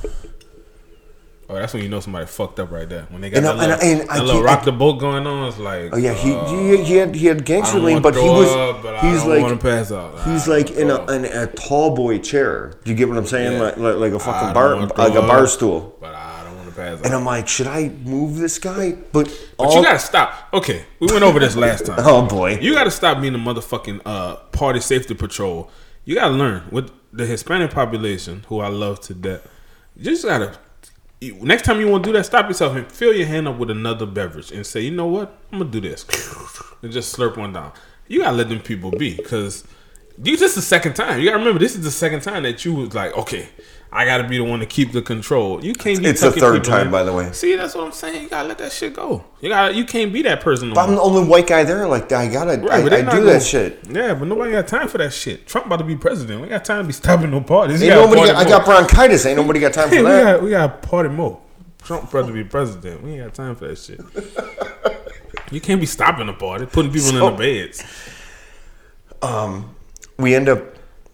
[SPEAKER 8] Oh, that's when you know somebody fucked up right there. When they got
[SPEAKER 7] And
[SPEAKER 8] that
[SPEAKER 7] I-
[SPEAKER 8] little,
[SPEAKER 7] and I-
[SPEAKER 8] that
[SPEAKER 7] I
[SPEAKER 8] little
[SPEAKER 7] can't-
[SPEAKER 8] rock the boat going on. It's like,
[SPEAKER 7] Oh yeah, he
[SPEAKER 8] uh,
[SPEAKER 7] he, he had he had gangster
[SPEAKER 8] I don't
[SPEAKER 7] lean,
[SPEAKER 8] want
[SPEAKER 7] but
[SPEAKER 8] to
[SPEAKER 7] he
[SPEAKER 8] throw
[SPEAKER 7] was
[SPEAKER 8] up, but
[SPEAKER 7] he's
[SPEAKER 8] I don't
[SPEAKER 7] like
[SPEAKER 8] want to pass out.
[SPEAKER 7] he's
[SPEAKER 8] I
[SPEAKER 7] like
[SPEAKER 8] don't
[SPEAKER 7] in a,
[SPEAKER 8] throw up.
[SPEAKER 7] in a tall boy chair. Do you get what I'm saying?
[SPEAKER 8] Yeah.
[SPEAKER 7] Like, like like a fucking
[SPEAKER 8] I
[SPEAKER 7] bar
[SPEAKER 8] don't wanna
[SPEAKER 7] like a
[SPEAKER 8] throw
[SPEAKER 7] bar
[SPEAKER 8] up,
[SPEAKER 7] stool.
[SPEAKER 8] But I don't want to pass out.
[SPEAKER 7] And I'm like, should I move this guy? But
[SPEAKER 8] But
[SPEAKER 7] all,
[SPEAKER 8] you gotta stop. Okay, we went over this last time.
[SPEAKER 7] Oh boy,
[SPEAKER 8] You gotta stop being a motherfucking uh, party safety patrol. You gotta learn with the Hispanic population, who I love to death. You just gotta. Next time you want to do that, stop yourself and fill your hand up with another beverage and say, you know what, I'm gonna do this, and just slurp one down. You gotta let them people be, because you just the second time. You gotta remember, this is the second time that you was like, okay, I gotta be the one to keep the control. You can't. Be
[SPEAKER 7] it's the third time,
[SPEAKER 8] in.
[SPEAKER 7] by the way.
[SPEAKER 8] See, that's what I'm saying. You gotta let that shit go. You got. You can't be that person. No
[SPEAKER 7] But I'm
[SPEAKER 8] more.
[SPEAKER 7] the only white guy there. Like I gotta,
[SPEAKER 8] Right,
[SPEAKER 7] I,
[SPEAKER 8] but
[SPEAKER 7] I
[SPEAKER 8] they not
[SPEAKER 7] do
[SPEAKER 8] gonna-
[SPEAKER 7] that shit.
[SPEAKER 8] Yeah, but nobody got time for that shit. Trump about to be president. We got time to be stopping no parties.
[SPEAKER 7] Ain't nobody got, I got bronchitis. Ain't nobody got time for
[SPEAKER 8] Hey, we
[SPEAKER 7] that.
[SPEAKER 8] got we got party mode. Trump about to be president. We ain't got time for that shit. You can't be stopping the party, putting people
[SPEAKER 7] So-
[SPEAKER 8] in the beds.
[SPEAKER 7] Um, we end up.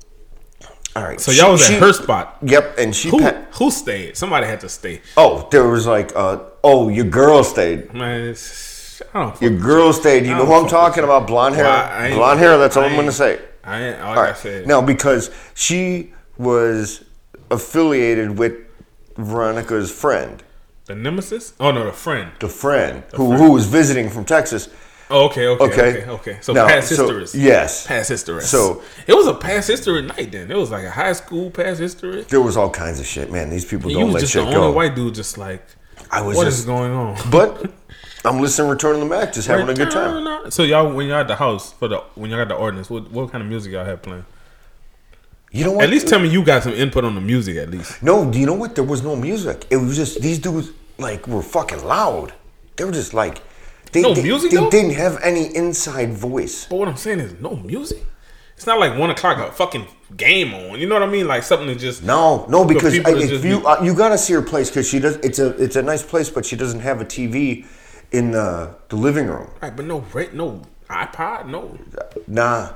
[SPEAKER 7] All right.
[SPEAKER 8] So y'all was
[SPEAKER 7] she-
[SPEAKER 8] at her spot.
[SPEAKER 7] Yep, and she.
[SPEAKER 8] Who
[SPEAKER 7] pa-
[SPEAKER 8] who stayed? Somebody had to stay.
[SPEAKER 7] oh, there was like, uh, oh, your girl stayed.
[SPEAKER 8] Man, it's, I don't.
[SPEAKER 7] Your girl stayed. You
[SPEAKER 8] I
[SPEAKER 7] know
[SPEAKER 8] don't
[SPEAKER 7] who I'm
[SPEAKER 8] fuck
[SPEAKER 7] talking
[SPEAKER 8] with
[SPEAKER 7] about? Blonde hair.
[SPEAKER 8] Well, I ain't-
[SPEAKER 7] Blonde hair. That's all
[SPEAKER 8] I
[SPEAKER 7] I'm going to
[SPEAKER 8] ain't-
[SPEAKER 7] say.
[SPEAKER 8] I ain't, like
[SPEAKER 7] All
[SPEAKER 8] I
[SPEAKER 7] right.
[SPEAKER 8] said.
[SPEAKER 7] No, because she was affiliated with Veronica's friend,
[SPEAKER 8] The nemesis? Oh no, the friend.
[SPEAKER 7] the friend who
[SPEAKER 8] friend.
[SPEAKER 7] who was visiting from Texas.
[SPEAKER 8] Oh, okay, okay,
[SPEAKER 7] Okay.
[SPEAKER 8] okay, okay. So
[SPEAKER 7] Now,
[SPEAKER 8] past
[SPEAKER 7] so-
[SPEAKER 8] histories.
[SPEAKER 7] yes.
[SPEAKER 8] Past histories.
[SPEAKER 7] So-
[SPEAKER 8] it was a past history night then. It was like a high school past history.
[SPEAKER 7] There was all kinds of shit, man. These people
[SPEAKER 8] And you
[SPEAKER 7] don't
[SPEAKER 8] was
[SPEAKER 7] let
[SPEAKER 8] just
[SPEAKER 7] shit
[SPEAKER 8] the only
[SPEAKER 7] go.
[SPEAKER 8] white dude just like
[SPEAKER 7] I was
[SPEAKER 8] what
[SPEAKER 7] just,
[SPEAKER 8] is going on?
[SPEAKER 7] But I'm listening to Return of the Mac, just having a good time.
[SPEAKER 8] So y'all when y'all at the house for the when y'all got the ordinance, what what kind of music y'all had playing?
[SPEAKER 7] You know what?
[SPEAKER 8] At least tell me you got some input on the music at least.
[SPEAKER 7] No, do you know what? There was no music. It was just these dudes like were fucking loud. They were just like they,
[SPEAKER 8] No
[SPEAKER 7] they,
[SPEAKER 8] music,
[SPEAKER 7] They
[SPEAKER 8] though?
[SPEAKER 7] didn't have any inside voice.
[SPEAKER 8] But what I'm saying is no music. It's not like one o'clock a fucking game on. You know what I mean? Like something to just
[SPEAKER 7] No, no,
[SPEAKER 8] for
[SPEAKER 7] because
[SPEAKER 8] people
[SPEAKER 7] I,
[SPEAKER 8] to
[SPEAKER 7] if
[SPEAKER 8] just
[SPEAKER 7] you
[SPEAKER 8] be-
[SPEAKER 7] uh, you gotta see her place because she does. It's a it's a nice place, but she doesn't have a T V in the the living room.
[SPEAKER 8] right, but no ra- no iPod, no.
[SPEAKER 7] Nah,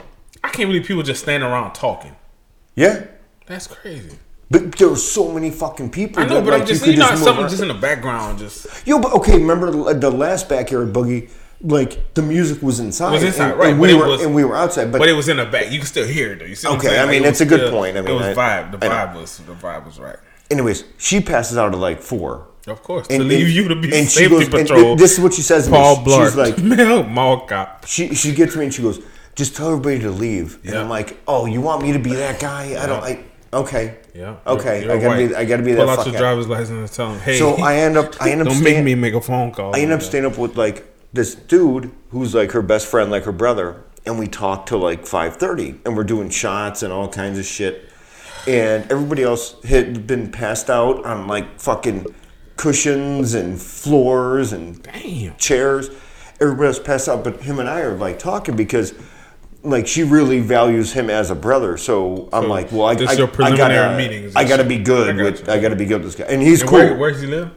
[SPEAKER 8] I can't believe people just standing around talking.
[SPEAKER 7] yeah,
[SPEAKER 8] That's crazy.
[SPEAKER 7] but there were so many fucking people.
[SPEAKER 8] I know,
[SPEAKER 7] that,
[SPEAKER 8] but
[SPEAKER 7] like,
[SPEAKER 8] I'm just
[SPEAKER 7] could
[SPEAKER 8] you know
[SPEAKER 7] move
[SPEAKER 8] something
[SPEAKER 7] around.
[SPEAKER 8] just in the background just
[SPEAKER 7] Yo, but okay, remember the the last backyard boogie? Like the music was inside,
[SPEAKER 8] was inside,
[SPEAKER 7] and,
[SPEAKER 8] right?
[SPEAKER 7] and
[SPEAKER 8] but
[SPEAKER 7] we
[SPEAKER 8] it
[SPEAKER 7] were
[SPEAKER 8] was,
[SPEAKER 7] and we were outside, but,
[SPEAKER 8] but it was in the back. You can still hear it though. You see? What
[SPEAKER 7] Okay,
[SPEAKER 8] I'm saying?
[SPEAKER 7] I mean,
[SPEAKER 8] Like, it
[SPEAKER 7] it's a
[SPEAKER 8] was
[SPEAKER 7] good
[SPEAKER 8] still-
[SPEAKER 7] point. I mean,
[SPEAKER 8] it was
[SPEAKER 7] I-
[SPEAKER 8] vibe. The
[SPEAKER 7] I know.
[SPEAKER 8] vibe was the vibe was right.
[SPEAKER 7] anyways, she passes out at like four.
[SPEAKER 8] Of course, to leave you to be
[SPEAKER 7] and she
[SPEAKER 8] safety
[SPEAKER 7] goes, and
[SPEAKER 8] patrol.
[SPEAKER 7] thi- this is what she says to
[SPEAKER 8] Paul
[SPEAKER 7] me.
[SPEAKER 8] Blart,
[SPEAKER 7] She's like,
[SPEAKER 8] male mall cop.
[SPEAKER 7] she she gets me and she goes, just tell everybody to leave. And
[SPEAKER 8] Yeah.
[SPEAKER 7] I'm like, oh, you want me to be that guy? I don't. I okay.
[SPEAKER 8] Yeah.
[SPEAKER 7] Okay.
[SPEAKER 8] You're
[SPEAKER 7] I gotta
[SPEAKER 8] white.
[SPEAKER 7] be. I gotta be
[SPEAKER 8] Pull
[SPEAKER 7] that
[SPEAKER 8] out
[SPEAKER 7] fuck
[SPEAKER 8] your
[SPEAKER 7] guy.
[SPEAKER 8] driver's license and tell them, hey.
[SPEAKER 7] So I end up. I end up.
[SPEAKER 8] Don't
[SPEAKER 7] staying,
[SPEAKER 8] make me make a phone call.
[SPEAKER 7] I end up
[SPEAKER 8] like that.
[SPEAKER 7] staying up with like this dude who's like her best friend, like her brother, and we talk till like five thirty, and we're doing shots and all kinds of shit. And everybody else had been passed out on like fucking cushions and floors and
[SPEAKER 8] Damn.
[SPEAKER 7] chairs. Everybody else passed out, but him and I are like talking because like she really values him as a brother. So I'm
[SPEAKER 8] So,
[SPEAKER 7] like, well, I,
[SPEAKER 8] this
[SPEAKER 7] I,
[SPEAKER 8] your
[SPEAKER 7] I
[SPEAKER 8] preliminary
[SPEAKER 7] gotta,
[SPEAKER 8] meetings
[SPEAKER 7] I
[SPEAKER 8] and
[SPEAKER 7] gotta
[SPEAKER 8] shit.
[SPEAKER 7] be good
[SPEAKER 8] I got
[SPEAKER 7] with,
[SPEAKER 8] you.
[SPEAKER 7] I gotta be good with this guy, and he's
[SPEAKER 8] And
[SPEAKER 7] cool.
[SPEAKER 8] where, where does he live?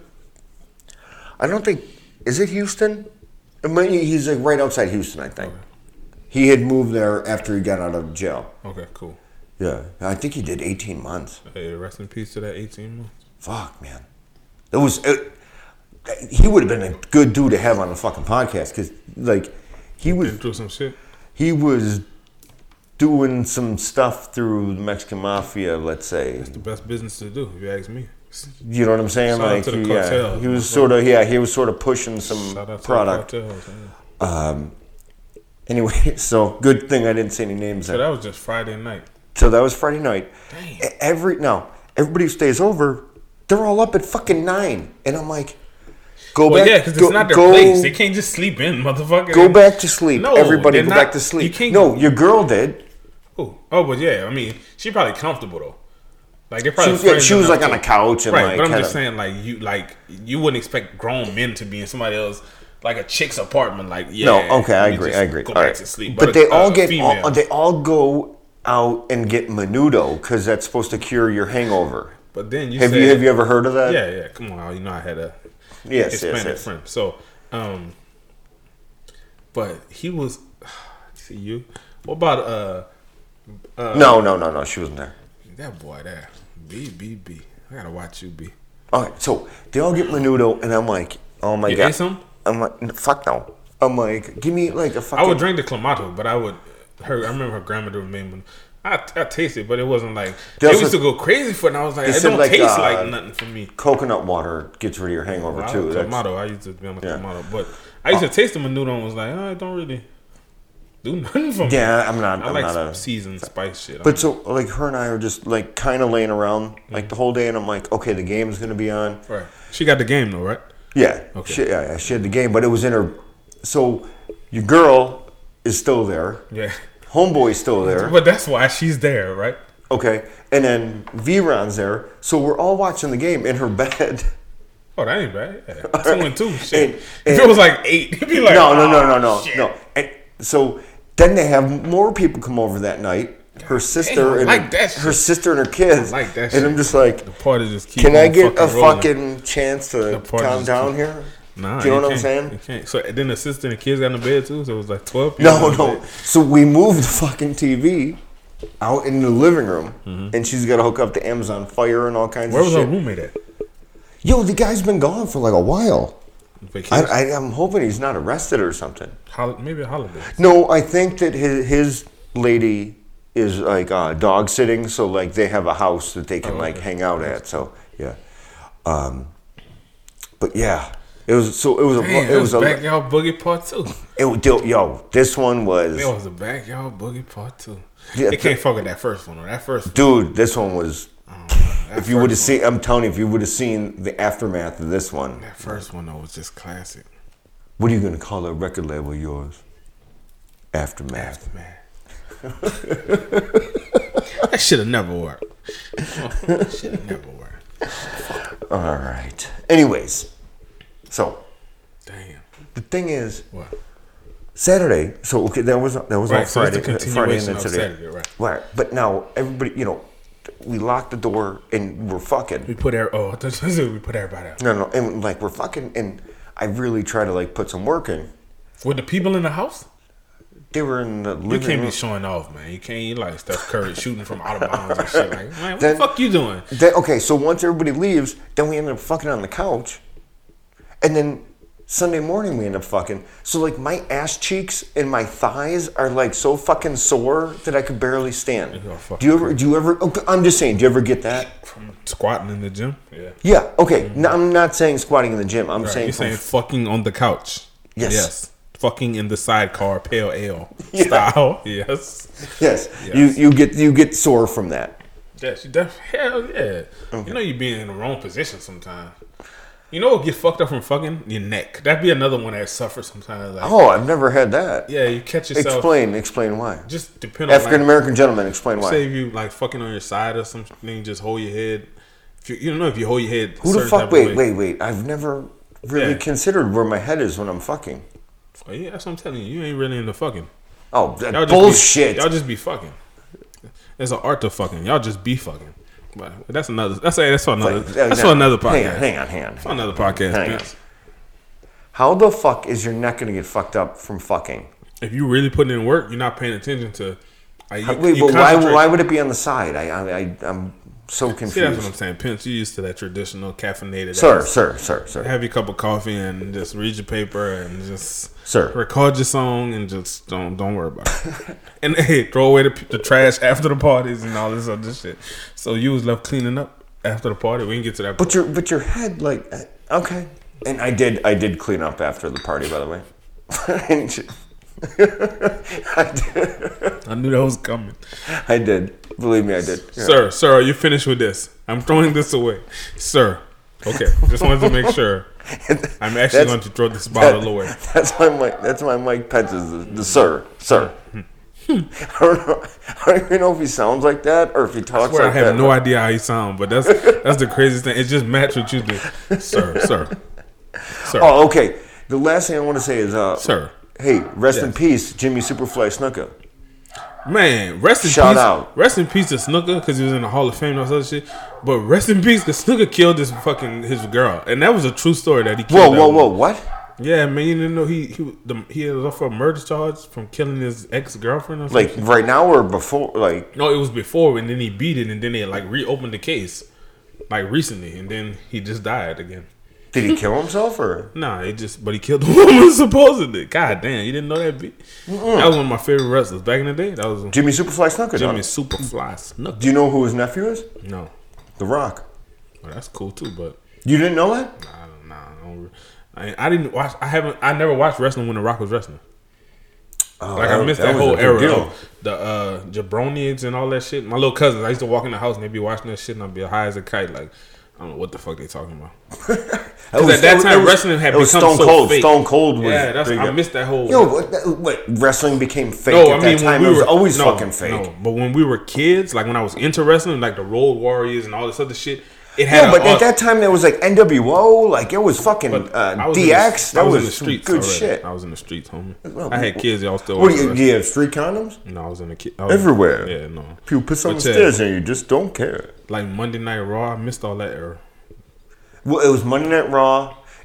[SPEAKER 7] I don't think is it Houston. It might- He's like right outside Houston, I think.
[SPEAKER 8] Okay.
[SPEAKER 7] He had moved there after he got out of jail.
[SPEAKER 8] Okay, cool.
[SPEAKER 7] Yeah, I think he did eighteen months.
[SPEAKER 8] Hey, rest in peace to that eighteen months.
[SPEAKER 7] Fuck, man. It was. It, he would have been a good dude to have on the fucking podcast because, like, he was
[SPEAKER 8] Been through some shit.
[SPEAKER 7] he was doing some stuff through the Mexican mafia. Let's say,
[SPEAKER 8] The best business to do, if you ask me.
[SPEAKER 7] you know what I'm saying?
[SPEAKER 8] Shout out
[SPEAKER 7] like,
[SPEAKER 8] to the
[SPEAKER 7] he, yeah,
[SPEAKER 8] cartel.
[SPEAKER 7] he was sort of yeah, he was sort of pushing some
[SPEAKER 8] Shout out to
[SPEAKER 7] product.
[SPEAKER 8] the cartels, yeah.
[SPEAKER 7] Um. Anyway, so good thing I didn't say any names.
[SPEAKER 8] So
[SPEAKER 7] there.
[SPEAKER 8] that was just Friday night.
[SPEAKER 7] So that was Friday night.
[SPEAKER 8] Dang.
[SPEAKER 7] E- Every now, everybody who stays over, they're all up at fucking nine, and I'm like, go
[SPEAKER 8] Well,
[SPEAKER 7] back.
[SPEAKER 8] yeah, because
[SPEAKER 7] go,
[SPEAKER 8] it's not their
[SPEAKER 7] go,
[SPEAKER 8] place. They can't just sleep in, motherfucker.
[SPEAKER 7] Go back to sleep.
[SPEAKER 8] No,
[SPEAKER 7] Everybody
[SPEAKER 8] they're
[SPEAKER 7] go
[SPEAKER 8] not-
[SPEAKER 7] back to sleep.
[SPEAKER 8] you can't-
[SPEAKER 7] No, your girl did.
[SPEAKER 8] Oh, oh, but yeah, I mean, she probably comfortable though. Like they're
[SPEAKER 7] She
[SPEAKER 8] probably
[SPEAKER 7] was, yeah,
[SPEAKER 8] friends
[SPEAKER 7] she was
[SPEAKER 8] enough
[SPEAKER 7] like on
[SPEAKER 8] to-
[SPEAKER 7] a couch and
[SPEAKER 8] right.
[SPEAKER 7] like.
[SPEAKER 8] But I'm
[SPEAKER 7] kinda-
[SPEAKER 8] just saying, like you, like you wouldn't expect grown men to be in somebody else, like a chick's apartment. Like yeah,
[SPEAKER 7] No, okay, I
[SPEAKER 8] let me
[SPEAKER 7] agree.
[SPEAKER 8] just
[SPEAKER 7] I agree.
[SPEAKER 8] Go
[SPEAKER 7] All
[SPEAKER 8] back
[SPEAKER 7] right.
[SPEAKER 8] to sleep.
[SPEAKER 7] But
[SPEAKER 8] a-
[SPEAKER 7] they
[SPEAKER 8] a
[SPEAKER 7] all get
[SPEAKER 8] female.
[SPEAKER 7] all, they all go out and get menudo because that's supposed to cure your hangover.
[SPEAKER 8] But then you
[SPEAKER 7] have
[SPEAKER 8] said,
[SPEAKER 7] you have you ever heard of that?
[SPEAKER 8] Yeah, yeah. Come on, you know I had a
[SPEAKER 7] Yes,
[SPEAKER 8] Hispanic
[SPEAKER 7] yes, yes.
[SPEAKER 8] friend. So, um, but he was. See you. What about uh? uh
[SPEAKER 7] No, no, no, no. She wasn't there.
[SPEAKER 8] That boy there. B B B. I gotta watch you, B.
[SPEAKER 7] All right, so they all get menudo, and I'm like, oh my
[SPEAKER 8] You
[SPEAKER 7] god.
[SPEAKER 8] ate some?
[SPEAKER 7] I'm like, "N- fuck no. I'm like, give me like a fucking.
[SPEAKER 8] I would drink the clamato, but I would. Her, I remember her grandmother made one. I, I tasted, but it wasn't like
[SPEAKER 7] They
[SPEAKER 8] they
[SPEAKER 7] also-
[SPEAKER 8] used to go crazy for it. And I was like,
[SPEAKER 7] they
[SPEAKER 8] it
[SPEAKER 7] said,
[SPEAKER 8] don't
[SPEAKER 7] like,
[SPEAKER 8] taste
[SPEAKER 7] uh,
[SPEAKER 8] like nothing for me.
[SPEAKER 7] coconut water gets rid of your hangover
[SPEAKER 8] I
[SPEAKER 7] too.
[SPEAKER 8] was
[SPEAKER 7] That's-
[SPEAKER 8] clamato. I used to be on the
[SPEAKER 7] Yeah.
[SPEAKER 8] clamato, but I used to taste the menudo and was like, oh, it don't really do nothing for me.
[SPEAKER 7] Yeah, I'm not.
[SPEAKER 8] I
[SPEAKER 7] I'm
[SPEAKER 8] like
[SPEAKER 7] not
[SPEAKER 8] some
[SPEAKER 7] a.
[SPEAKER 8] seasoned spice shit.
[SPEAKER 7] But so like her and I are just like kind of laying around like the whole day, and I'm like, okay, the game's gonna be on.
[SPEAKER 8] right, she got the game though, right?
[SPEAKER 7] Yeah.
[SPEAKER 8] Okay.
[SPEAKER 7] She, yeah, yeah, she had the game, but it was in her. So your girl is still there.
[SPEAKER 8] Yeah,
[SPEAKER 7] Homeboy's still there.
[SPEAKER 8] but that's why she's there, right?
[SPEAKER 7] Okay, and then V-Ron's there. So we're all watching the game in her bed.
[SPEAKER 8] Oh, that ain't bad. Yeah. Two and two. Shit.
[SPEAKER 7] And-
[SPEAKER 8] if
[SPEAKER 7] and-
[SPEAKER 8] it was like eight, it'd be like,
[SPEAKER 7] no, no, no,
[SPEAKER 8] oh,
[SPEAKER 7] no, no,
[SPEAKER 8] shit.
[SPEAKER 7] no. And so then they have more people come over that night. Her sister
[SPEAKER 8] damn, I
[SPEAKER 7] and
[SPEAKER 8] like
[SPEAKER 7] her,
[SPEAKER 8] that shit.
[SPEAKER 7] her sister and her kids.
[SPEAKER 8] I like that
[SPEAKER 7] And
[SPEAKER 8] shit.
[SPEAKER 7] I'm just like,
[SPEAKER 8] The party just keep
[SPEAKER 7] can I
[SPEAKER 8] on
[SPEAKER 7] get a
[SPEAKER 8] fucking rolling.
[SPEAKER 7] fucking chance to
[SPEAKER 8] The party
[SPEAKER 7] calm
[SPEAKER 8] just
[SPEAKER 7] down
[SPEAKER 8] keep-
[SPEAKER 7] here?
[SPEAKER 8] Nah,
[SPEAKER 7] Do you know
[SPEAKER 8] you
[SPEAKER 7] what I'm
[SPEAKER 8] can't.
[SPEAKER 7] saying?
[SPEAKER 8] You can't. So then the sister and the kids got in the bed too. So it was like twelve. people
[SPEAKER 7] No,
[SPEAKER 8] in the
[SPEAKER 7] no.
[SPEAKER 8] bed.
[SPEAKER 7] So we moved the fucking T V out in the living room,
[SPEAKER 8] Mm-hmm.
[SPEAKER 7] and she's got to hook up to Amazon Fire and all kinds
[SPEAKER 8] Where
[SPEAKER 7] of
[SPEAKER 8] was
[SPEAKER 7] shit.
[SPEAKER 8] her roommate at?
[SPEAKER 7] Yo, the guy's been gone for like a while. I,
[SPEAKER 8] Vacation.
[SPEAKER 7] I, I'm hoping he's not arrested or something.
[SPEAKER 8] Hol- maybe a holiday.
[SPEAKER 7] No, I think that his his lady is like uh, dog sitting, so like they have a house that they can
[SPEAKER 8] Oh,
[SPEAKER 7] like
[SPEAKER 8] okay.
[SPEAKER 7] hang out at. So yeah, um, but yeah, it was so it was a
[SPEAKER 8] Damn,
[SPEAKER 7] it was a
[SPEAKER 8] backyard boogie part two.
[SPEAKER 7] it was yo. This one was
[SPEAKER 8] It was a backyard boogie part two.
[SPEAKER 7] Yeah,
[SPEAKER 8] They can't fuck with that first one. Though. That first one.
[SPEAKER 7] dude. This one was.
[SPEAKER 8] That
[SPEAKER 7] If you would have
[SPEAKER 8] first one-
[SPEAKER 7] seen, I'm telling you, if you would have seen the aftermath of this one,
[SPEAKER 8] That first one though was just classic.
[SPEAKER 7] what are you gonna call the record label of yours? Aftermath.
[SPEAKER 8] Man. That should have never worked. Should have never worked.
[SPEAKER 7] All right. Anyways, so
[SPEAKER 8] Damn.
[SPEAKER 7] the thing is,
[SPEAKER 8] What?
[SPEAKER 7] Saturday. So okay, that was that was
[SPEAKER 8] Right,
[SPEAKER 7] on
[SPEAKER 8] so it's
[SPEAKER 7] Friday,
[SPEAKER 8] the
[SPEAKER 7] Friday and
[SPEAKER 8] continuation
[SPEAKER 7] then
[SPEAKER 8] of
[SPEAKER 7] today.
[SPEAKER 8] Saturday, right.
[SPEAKER 7] Right. But now everybody, you know, we locked the door and we're
[SPEAKER 8] We
[SPEAKER 7] fucking.
[SPEAKER 8] put every, oh, that's what we put everybody out.
[SPEAKER 7] No, no, and like we're fucking, and I really try to like put some work in.
[SPEAKER 8] With the people in the house?
[SPEAKER 7] They were in the living
[SPEAKER 8] You can't
[SPEAKER 7] room.
[SPEAKER 8] be showing off, man. You can't you like Steph Curry shooting from out of bounds and shit. Like, man, what
[SPEAKER 7] Then-
[SPEAKER 8] the fuck you doing?
[SPEAKER 7] Then, okay, so once everybody leaves, then we end up fucking on the couch. And then Sunday morning we end up fucking. So like my ass cheeks and my thighs are like so fucking sore that I could barely stand.
[SPEAKER 8] You're fucking
[SPEAKER 7] Do you ever do you ever okay, I'm just saying, do you ever get that?
[SPEAKER 8] From squatting in the gym? Yeah.
[SPEAKER 7] Yeah, okay. No, I'm not saying squatting in the gym. I'm
[SPEAKER 8] Right,
[SPEAKER 7] saying
[SPEAKER 8] you're
[SPEAKER 7] from
[SPEAKER 8] saying fucking on the couch.
[SPEAKER 7] Yes.
[SPEAKER 8] Yes. Fucking in the sidecar, pale ale
[SPEAKER 7] Yeah.
[SPEAKER 8] style. Yes.
[SPEAKER 7] yes.
[SPEAKER 8] Yes.
[SPEAKER 7] You you get you get sore from that.
[SPEAKER 8] Yes, you def- hell yeah. You know you be in the wrong position sometimes. You know what get fucked up from fucking? Your neck. That'd be another one that suffers sometimes. Like,
[SPEAKER 7] Oh, I've never had that.
[SPEAKER 8] yeah, you catch yourself.
[SPEAKER 7] Explain, explain why.
[SPEAKER 8] Just depend on
[SPEAKER 7] African American gentleman, explain
[SPEAKER 8] like, say
[SPEAKER 7] why.
[SPEAKER 8] if you like fucking on your side or something, just hold your head. If you, you don't know if you hold your head.
[SPEAKER 7] Who the
[SPEAKER 8] certain
[SPEAKER 7] fuck
[SPEAKER 8] type of
[SPEAKER 7] wait,
[SPEAKER 8] way-
[SPEAKER 7] wait, wait. I've never really
[SPEAKER 8] Yeah.
[SPEAKER 7] considered where my head is when I'm fucking.
[SPEAKER 8] Oh, yeah, that's what I'm telling you. You ain't really into fucking.
[SPEAKER 7] Oh, that
[SPEAKER 8] Y'all just
[SPEAKER 7] bullshit.
[SPEAKER 8] Be, y'all just be fucking. There's an art to fucking. Y'all just be fucking. But that's another. That's that's for another.
[SPEAKER 7] Like,
[SPEAKER 8] that's
[SPEAKER 7] now,
[SPEAKER 8] for another podcast.
[SPEAKER 7] Hang on, hang on, hang on.
[SPEAKER 8] For another podcast.
[SPEAKER 7] Hang on.
[SPEAKER 8] Vince.
[SPEAKER 7] How the fuck is your neck gonna get fucked up from fucking?
[SPEAKER 8] If you really putting in work, you're not paying attention to. Like, you,
[SPEAKER 7] Wait,
[SPEAKER 8] you
[SPEAKER 7] but why?
[SPEAKER 8] concentrate-
[SPEAKER 7] Why would it be on the side? I, I, I I'm so confused.
[SPEAKER 8] See, that's what I'm saying. Pence, you used to that traditional caffeinated.
[SPEAKER 7] Sir,
[SPEAKER 8] ass.
[SPEAKER 7] sir, sir, sir.
[SPEAKER 8] Have your cup of coffee and just read your paper and just
[SPEAKER 7] Sir.
[SPEAKER 8] record your song and just don't don't worry about it. And hey, throw away the, the trash after the parties and all this other shit. So you was left cleaning up after the party. We can get to that.
[SPEAKER 7] But your but your head like uh, okay. And I did I did clean up after the party, by the way. And- I did.
[SPEAKER 8] I knew that was coming.
[SPEAKER 7] I did. Believe me, I did. Yeah.
[SPEAKER 8] Sir, sir, are you finished with this? I'm throwing this away. Sir. Okay. Just wanted to make sure. I'm actually
[SPEAKER 7] That's-
[SPEAKER 8] going to throw this bottle away.
[SPEAKER 7] That's my Mike. That's my Mike Pence is the, the sir, sir. I don't know. I don't even know if he sounds like that or if he
[SPEAKER 8] I
[SPEAKER 7] talks
[SPEAKER 8] swear
[SPEAKER 7] like
[SPEAKER 8] I have
[SPEAKER 7] that.
[SPEAKER 8] no idea how you sound, but that's that's the craziest thing. It just matched what you do. Sir, sir. Sir.
[SPEAKER 7] Oh, okay. The last thing I want to say is, uh,
[SPEAKER 8] Sir.
[SPEAKER 7] Hey, rest in
[SPEAKER 8] Yes.
[SPEAKER 7] peace, Jimmy Superfly Snuka.
[SPEAKER 8] Man, rest in
[SPEAKER 7] Shout
[SPEAKER 8] peace.
[SPEAKER 7] out.
[SPEAKER 8] Rest in peace to Snooker because he was in the Hall of Fame and all that other shit. But rest in peace because Snooker killed his fucking his girl, and that was a true story that he killed.
[SPEAKER 7] Whoa,
[SPEAKER 8] that
[SPEAKER 7] whoa,
[SPEAKER 8] woman.
[SPEAKER 7] whoa! What?
[SPEAKER 8] Yeah, man, you didn't know he he the, he was up for a murder charge from killing his ex girlfriend or
[SPEAKER 7] Like
[SPEAKER 8] something.
[SPEAKER 7] right now or before? Like
[SPEAKER 8] No, it was before, and then he beat it, and then they like reopened the case, like recently, and then he just died again.
[SPEAKER 7] did he kill himself or?
[SPEAKER 8] Nah, he just but he killed the woman supposedly. God damn, you didn't know that beat? That was one of my favorite wrestlers back in the day. That was
[SPEAKER 7] Jimmy Superfly Snuka.
[SPEAKER 8] Jimmy
[SPEAKER 7] dog.
[SPEAKER 8] Superfly Snooker.
[SPEAKER 7] Do you know who his nephew is?
[SPEAKER 8] No,
[SPEAKER 7] The Rock.
[SPEAKER 8] well, that's cool too, but.
[SPEAKER 7] You didn't know that?
[SPEAKER 8] I don't know. I, don't, I, I didn't watch. I haven't. I never watched wrestling when The Rock was wrestling.
[SPEAKER 7] Oh,
[SPEAKER 8] Like I missed that,
[SPEAKER 7] was a
[SPEAKER 8] whole
[SPEAKER 7] big
[SPEAKER 8] era.
[SPEAKER 7] deal.
[SPEAKER 8] Of the uh, jabronians and all that shit. My little cousins. I used to walk in the house and they'd be watching that shit, and I'd be high as a kite. Like I don't know what the fuck they talking about.
[SPEAKER 7] That was-
[SPEAKER 8] at that
[SPEAKER 7] was-
[SPEAKER 8] time,
[SPEAKER 7] was-
[SPEAKER 8] wrestling had
[SPEAKER 7] it was
[SPEAKER 8] become
[SPEAKER 7] Stone
[SPEAKER 8] so
[SPEAKER 7] Cold.
[SPEAKER 8] fake.
[SPEAKER 7] Stone Cold was.
[SPEAKER 8] Yeah, that's.
[SPEAKER 7] big.
[SPEAKER 8] I missed that whole.
[SPEAKER 7] Yo, what, what? Wrestling became fake
[SPEAKER 8] No,
[SPEAKER 7] at
[SPEAKER 8] I mean
[SPEAKER 7] that
[SPEAKER 8] when
[SPEAKER 7] time.
[SPEAKER 8] we
[SPEAKER 7] it was
[SPEAKER 8] were
[SPEAKER 7] always
[SPEAKER 8] no,
[SPEAKER 7] fucking fake.
[SPEAKER 8] No, but when we were kids, like when I was into wrestling, like the Road Warriors and all this other shit, it had.
[SPEAKER 7] Yeah, but
[SPEAKER 8] a,
[SPEAKER 7] at that time there was like N W O, like it was fucking
[SPEAKER 8] But I
[SPEAKER 7] uh,
[SPEAKER 8] was
[SPEAKER 7] D X.
[SPEAKER 8] In the, I
[SPEAKER 7] that
[SPEAKER 8] was,
[SPEAKER 7] was,
[SPEAKER 8] in the
[SPEAKER 7] some
[SPEAKER 8] streets
[SPEAKER 7] good
[SPEAKER 8] already.
[SPEAKER 7] shit.
[SPEAKER 8] I was in the streets, homie.
[SPEAKER 7] Well,
[SPEAKER 8] I had kids. Y'all still.
[SPEAKER 7] What do
[SPEAKER 8] watching
[SPEAKER 7] you? Do
[SPEAKER 8] wrestling.
[SPEAKER 7] you have street condoms?
[SPEAKER 8] No, I was in the kid.
[SPEAKER 7] Everywhere.
[SPEAKER 8] Yeah, no.
[SPEAKER 7] People piss on
[SPEAKER 8] But
[SPEAKER 7] the
[SPEAKER 8] yeah.
[SPEAKER 7] stairs and you just don't care.
[SPEAKER 8] Like Monday Night Raw, I missed all that era.
[SPEAKER 7] Well, it was Monday Night Raw.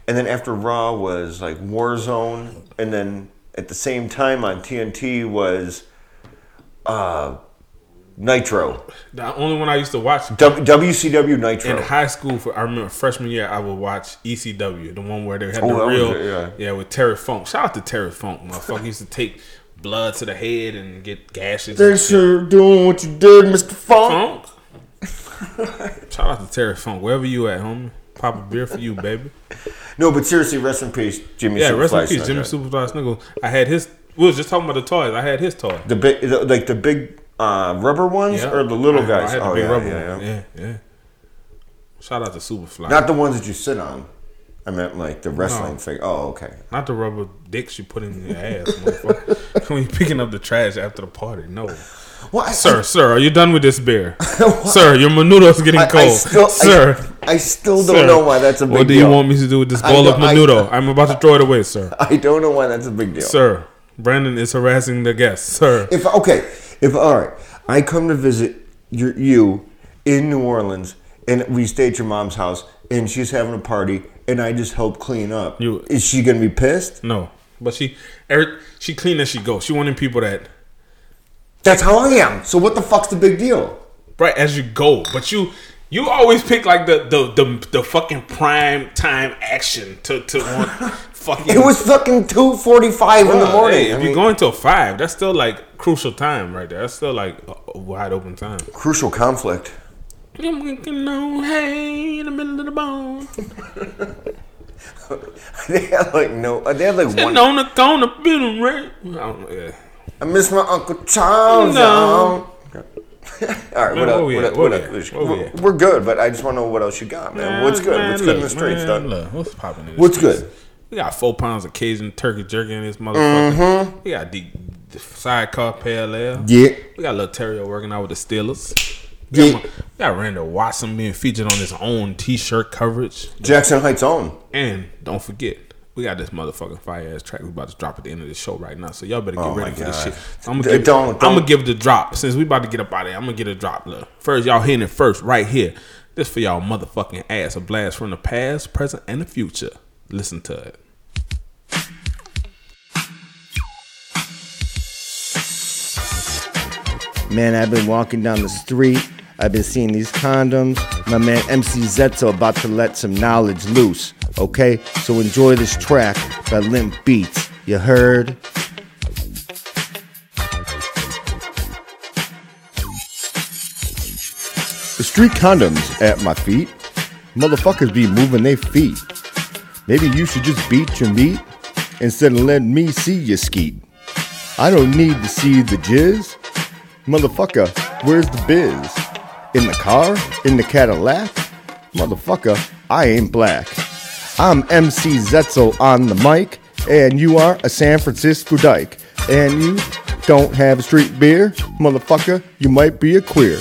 [SPEAKER 7] and then after Raw was like Warzone, and then at the same time on T N T was uh, Nitro.
[SPEAKER 8] The only one I used to watch
[SPEAKER 7] w- W C W Nitro.
[SPEAKER 8] in high school. For I remember freshman year, I would watch E C W, the one where they had
[SPEAKER 7] Oh,
[SPEAKER 8] the
[SPEAKER 7] that was
[SPEAKER 8] real,
[SPEAKER 7] it, yeah.
[SPEAKER 8] yeah, with Terry Funk. Shout out to Terry Funk, motherfucker. Used to take blood to the head and get gashes.
[SPEAKER 7] Thanks for doing what you did, Mister Funk.
[SPEAKER 8] Funk. Shout out to Terry Funk, wherever you at, homie. Pop a beer for you, baby.
[SPEAKER 7] No, but seriously, rest in peace, Jimmy.
[SPEAKER 8] Yeah,
[SPEAKER 7] Superfly
[SPEAKER 8] rest in peace,
[SPEAKER 7] Snuka.
[SPEAKER 8] Jimmy Superfly Snuka. I had his. We was just talking about the toys. I had his toy.
[SPEAKER 7] The big, the, like the big uh, rubber ones,
[SPEAKER 8] Yeah.
[SPEAKER 7] or the little
[SPEAKER 8] I,
[SPEAKER 7] guys.
[SPEAKER 8] I had the
[SPEAKER 7] oh
[SPEAKER 8] big
[SPEAKER 7] yeah,
[SPEAKER 8] rubber
[SPEAKER 7] yeah,
[SPEAKER 8] one.
[SPEAKER 7] yeah.
[SPEAKER 8] yeah, yeah. Shout out to Superfly.
[SPEAKER 7] Not the ones that you sit on. I meant like the wrestling
[SPEAKER 8] No.
[SPEAKER 7] thing. Oh, okay.
[SPEAKER 8] Not the rubber dicks you put in your ass, motherfucker. When you picking up the trash after the party, no.
[SPEAKER 7] Well, I,
[SPEAKER 8] Sir,
[SPEAKER 7] I,
[SPEAKER 8] sir, are you done with this beer? Sir, your menudo's getting
[SPEAKER 7] I,
[SPEAKER 8] cold.
[SPEAKER 7] I still,
[SPEAKER 8] sir,
[SPEAKER 7] I, I still don't
[SPEAKER 8] sir,
[SPEAKER 7] know why that's a big
[SPEAKER 8] what do
[SPEAKER 7] deal.
[SPEAKER 8] you want me to do with this
[SPEAKER 7] I
[SPEAKER 8] bowl
[SPEAKER 7] know-
[SPEAKER 8] of
[SPEAKER 7] I-
[SPEAKER 8] menudo? I'm about to throw it away, sir.
[SPEAKER 7] I don't know why that's a big deal.
[SPEAKER 8] Sir, Brandon is harassing the guests, sir.
[SPEAKER 7] If okay, if all right, I come to visit your, you in New Orleans, and we stay at your mom's house, and she's having a party, and I just help clean up.
[SPEAKER 8] You-
[SPEAKER 7] Is she gonna be pissed?
[SPEAKER 8] No, but she, every, she clean as she goes. She wanting people that
[SPEAKER 7] That's how I am. So what the fuck's the big deal?
[SPEAKER 8] right as you go. But you, you always pick like the the the, the fucking prime time action to to want fucking.
[SPEAKER 7] It was fucking two forty-five in the
[SPEAKER 8] Well,
[SPEAKER 7] morning.
[SPEAKER 8] hey,
[SPEAKER 7] I
[SPEAKER 8] if
[SPEAKER 7] mean,
[SPEAKER 8] you're going till five, that's still like crucial time right there. That's still like a, a wide open time.
[SPEAKER 7] crucial conflict.
[SPEAKER 8] I'm working on hay in the middle of the bone.
[SPEAKER 7] They had like no. They had like
[SPEAKER 8] Sitting
[SPEAKER 7] one.
[SPEAKER 8] on the corner, feeling right. I don't know, yeah.
[SPEAKER 7] I miss my Uncle Charles.
[SPEAKER 8] No.
[SPEAKER 7] All right,
[SPEAKER 8] Man,
[SPEAKER 7] what
[SPEAKER 8] where
[SPEAKER 7] else?
[SPEAKER 8] we
[SPEAKER 7] What
[SPEAKER 8] at?
[SPEAKER 7] else?
[SPEAKER 8] Where
[SPEAKER 7] What
[SPEAKER 8] we
[SPEAKER 7] else?
[SPEAKER 8] at? Where we
[SPEAKER 7] We're,
[SPEAKER 8] at?
[SPEAKER 7] we're good, but I just want to know what else you got, man. What's good?
[SPEAKER 8] Man,
[SPEAKER 7] What's good in the
[SPEAKER 8] look,
[SPEAKER 7] streets,
[SPEAKER 8] man,
[SPEAKER 7] dog?
[SPEAKER 8] look, what's popping in the
[SPEAKER 7] What's
[SPEAKER 8] streets?
[SPEAKER 7] good?
[SPEAKER 8] We got four pounds of Cajun turkey jerky in this motherfucker.
[SPEAKER 7] Mm-hmm.
[SPEAKER 8] We got the, the sidecar pale ale.
[SPEAKER 7] Yeah.
[SPEAKER 8] We got Lil Terrio working out with the Steelers. We
[SPEAKER 7] Yeah.
[SPEAKER 8] got, we got Randall Watson being featured on his own T-shirt coverage.
[SPEAKER 7] Jackson Heights own.
[SPEAKER 8] And don't forget, we got this motherfucking fire ass track we about to drop at the end of the show right now. So y'all better get
[SPEAKER 7] Oh
[SPEAKER 8] ready
[SPEAKER 7] my
[SPEAKER 8] for this
[SPEAKER 7] God.
[SPEAKER 8] shit. So I'm
[SPEAKER 7] D-
[SPEAKER 8] gonna give,
[SPEAKER 7] don't-
[SPEAKER 8] I'm
[SPEAKER 7] don't-
[SPEAKER 8] gonna give the drop. Since we about to get up out of here, I'm gonna get a drop. Look, first y'all hearing it first right here. This for y'all motherfucking ass. A blast from the past, present, and the future. Listen to it.
[SPEAKER 4] Man, I've been walking down the street. I've been seeing these condoms. My man M C Zetto about to let some knowledge loose. Okay? So enjoy this track by Limp Beats. You heard? The street condoms at my feet. Motherfuckers be moving their feet. Maybe you should just beat your meat instead of letting me see your skeet. I don't need to see the jizz. Motherfucker, where's the biz? In the car? In the Cadillac? Motherfucker, I ain't black. I'm M C Zetzel on the mic, and you are a San Francisco dyke. And you don't have street beer? Motherfucker, you might be a queer.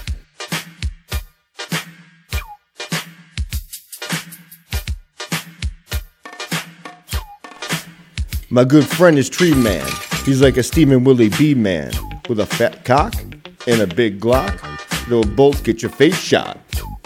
[SPEAKER 4] My good friend is Tree Man. He's like a Stephen Willie B man with a fat cock and a big Glock. They'll both get your face shot.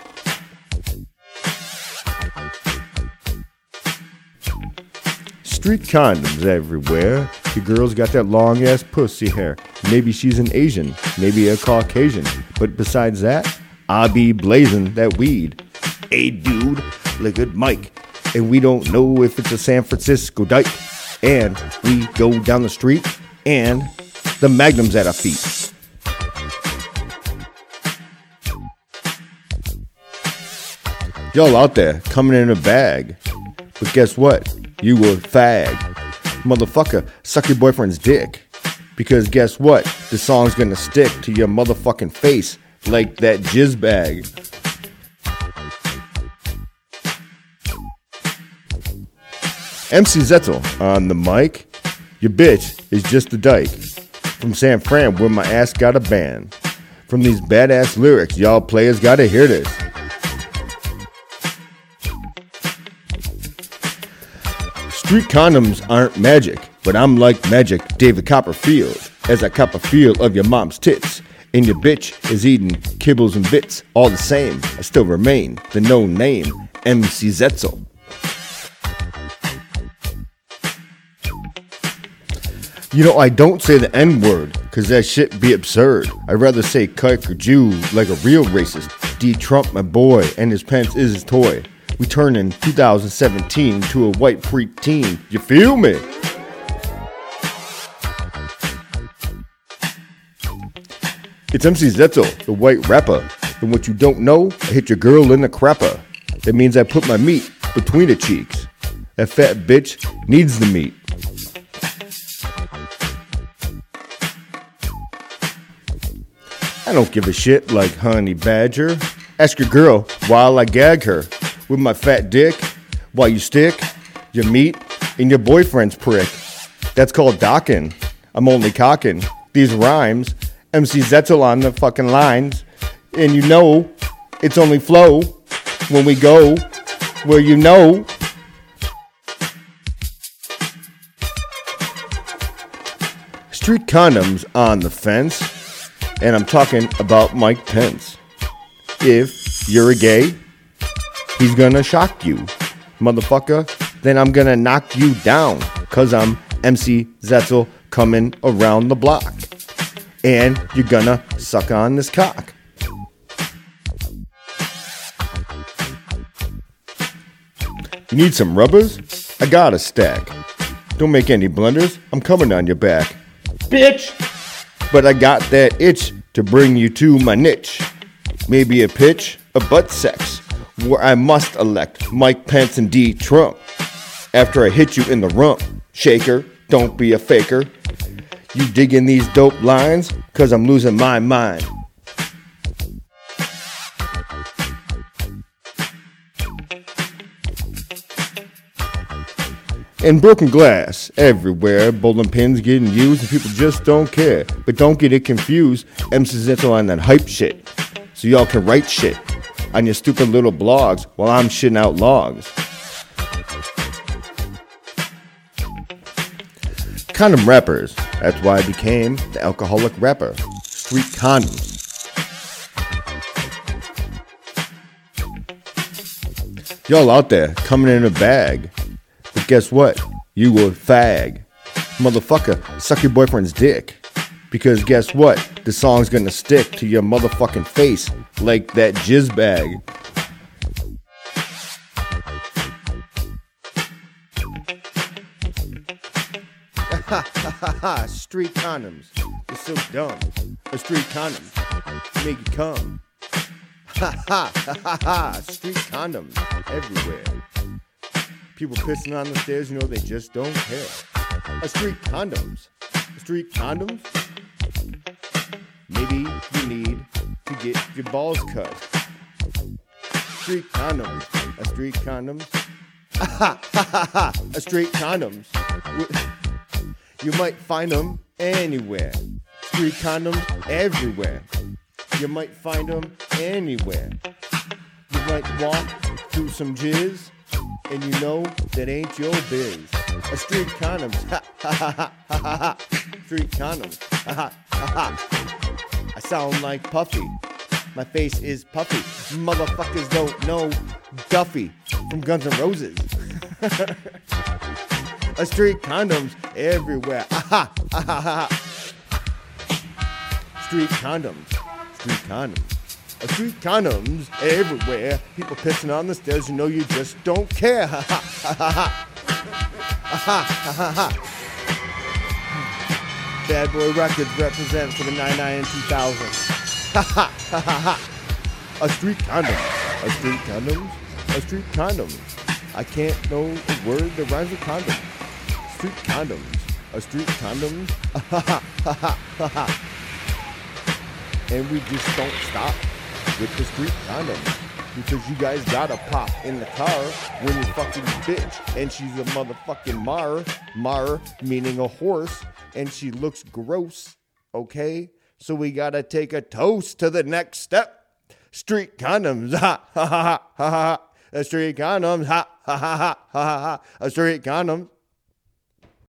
[SPEAKER 4] Street condoms everywhere. Your girl's got that long ass pussy hair. Maybe she's an Asian, maybe a Caucasian. But besides that, I be blazing that weed. Hey dude, look at Mike. And we don't know if it's a San Francisco dyke. And we go down the street and the Magnum's at our feet. Y'all out there coming in a bag. But guess what? You a fag. Motherfucker, suck your boyfriend's dick. Because guess what? The song's gonna stick to your motherfucking face like that jizz bag. M C Zetzel on the mic. Your bitch is just a dyke. From San Fran where my ass got a band. From these badass lyrics, y'all players gotta hear this. Street condoms aren't magic, but I'm like Magic David Copperfield. As I cop a feel of your mom's tits. And your bitch is eating kibbles and bits. All the same, I still remain the no name M C Zetzel. You know, I don't say the N-word, cause that shit be absurd. I'd rather say cuck or Jew like a real racist. D. Trump, my boy, and his pants is his toy. We turn in two thousand seventeen to a white preteen. You feel me? It's M C Zetzel, the white rapper. And what you don't know, I hit your girl in the crapper. That means I put my meat between her cheeks. That fat bitch needs the meat. I don't give a shit like Honey Badger. Ask your girl while I gag her with my fat dick while you stick your meat in your boyfriend's prick. That's called docking. I'm only cocking these rhymes. M C Zetzel on the fucking lines. And you know it's only flow when we go where you know. Street condoms on the fence. And I'm talking about Mike Pence. If you're a gay, he's gonna shock you, motherfucker. Then I'm gonna knock you down, cause I'm M C Zetzel coming around the block. And you're gonna suck on this cock. You need some rubbers? I got a stack. Don't make any blunders, I'm coming on your back. Bitch! But I got that itch to bring you to my niche. Maybe a pitch of butt sex, where I must elect Mike Pence and D. Trump. After I hit you in the rump, shaker, don't be a faker. You digging these dope lines? Cause I'm losing my mind. And broken glass everywhere, bowling pins getting used, and people just don't care. But don't get it confused, M C Zetzel on that hype shit. So y'all can write shit on your stupid little blogs while I'm shitting out logs. Condom rappers, that's why I became the alcoholic rapper. Street condoms. Y'all out there coming in a bag. But guess what? You a fag. Motherfucker, suck your boyfriend's dick. Because guess what? The song's gonna stick to your motherfucking face like that jizz bag. Ha ha ha ha, street condoms. You're so dumb. A street condom make you come. Ha ha ha ha ha, street condoms everywhere. People pissing on the stairs, you know they just don't care. A street condoms. A street condoms? Maybe you need to get your balls cut. Street condoms. A street condoms. Ha ha ha ha. A street condoms. You might find them anywhere. Street condoms everywhere. You might find them anywhere. You might walk through some jizz. And you know that ain't your biz. A street condoms, ha ha ha ha ha ha ha. Street condoms, ha ha ha ha. I sound like Puffy. My face is puffy. Motherfuckers don't know Duffy from Guns N' Roses. A street condoms everywhere. Ha ha ha ha ha. Street condoms, street condoms. A street condoms everywhere. People pissing on the stairs, you know you just don't care. Ha ha ha ha ha. Ha ha ha ha. Bad Boy Records represent for the ninety-nine and two thousand. Ha ha ha ha ha. A street condom. A street condoms. A street condoms. I can't know a word that rhymes with condom. Street condoms. A street condoms. Ha ha ha ha ha ha. And we just don't stop with the street condoms, because you guys gotta pop in the car when you fucking bitch, and she's a motherfucking mar, mar meaning a horse, and she looks gross, okay? So we gotta take a toast to the next step. Street condoms, ha ha ha ha ha ha. A street condoms, ha ha ha ha ha ha. A street condoms.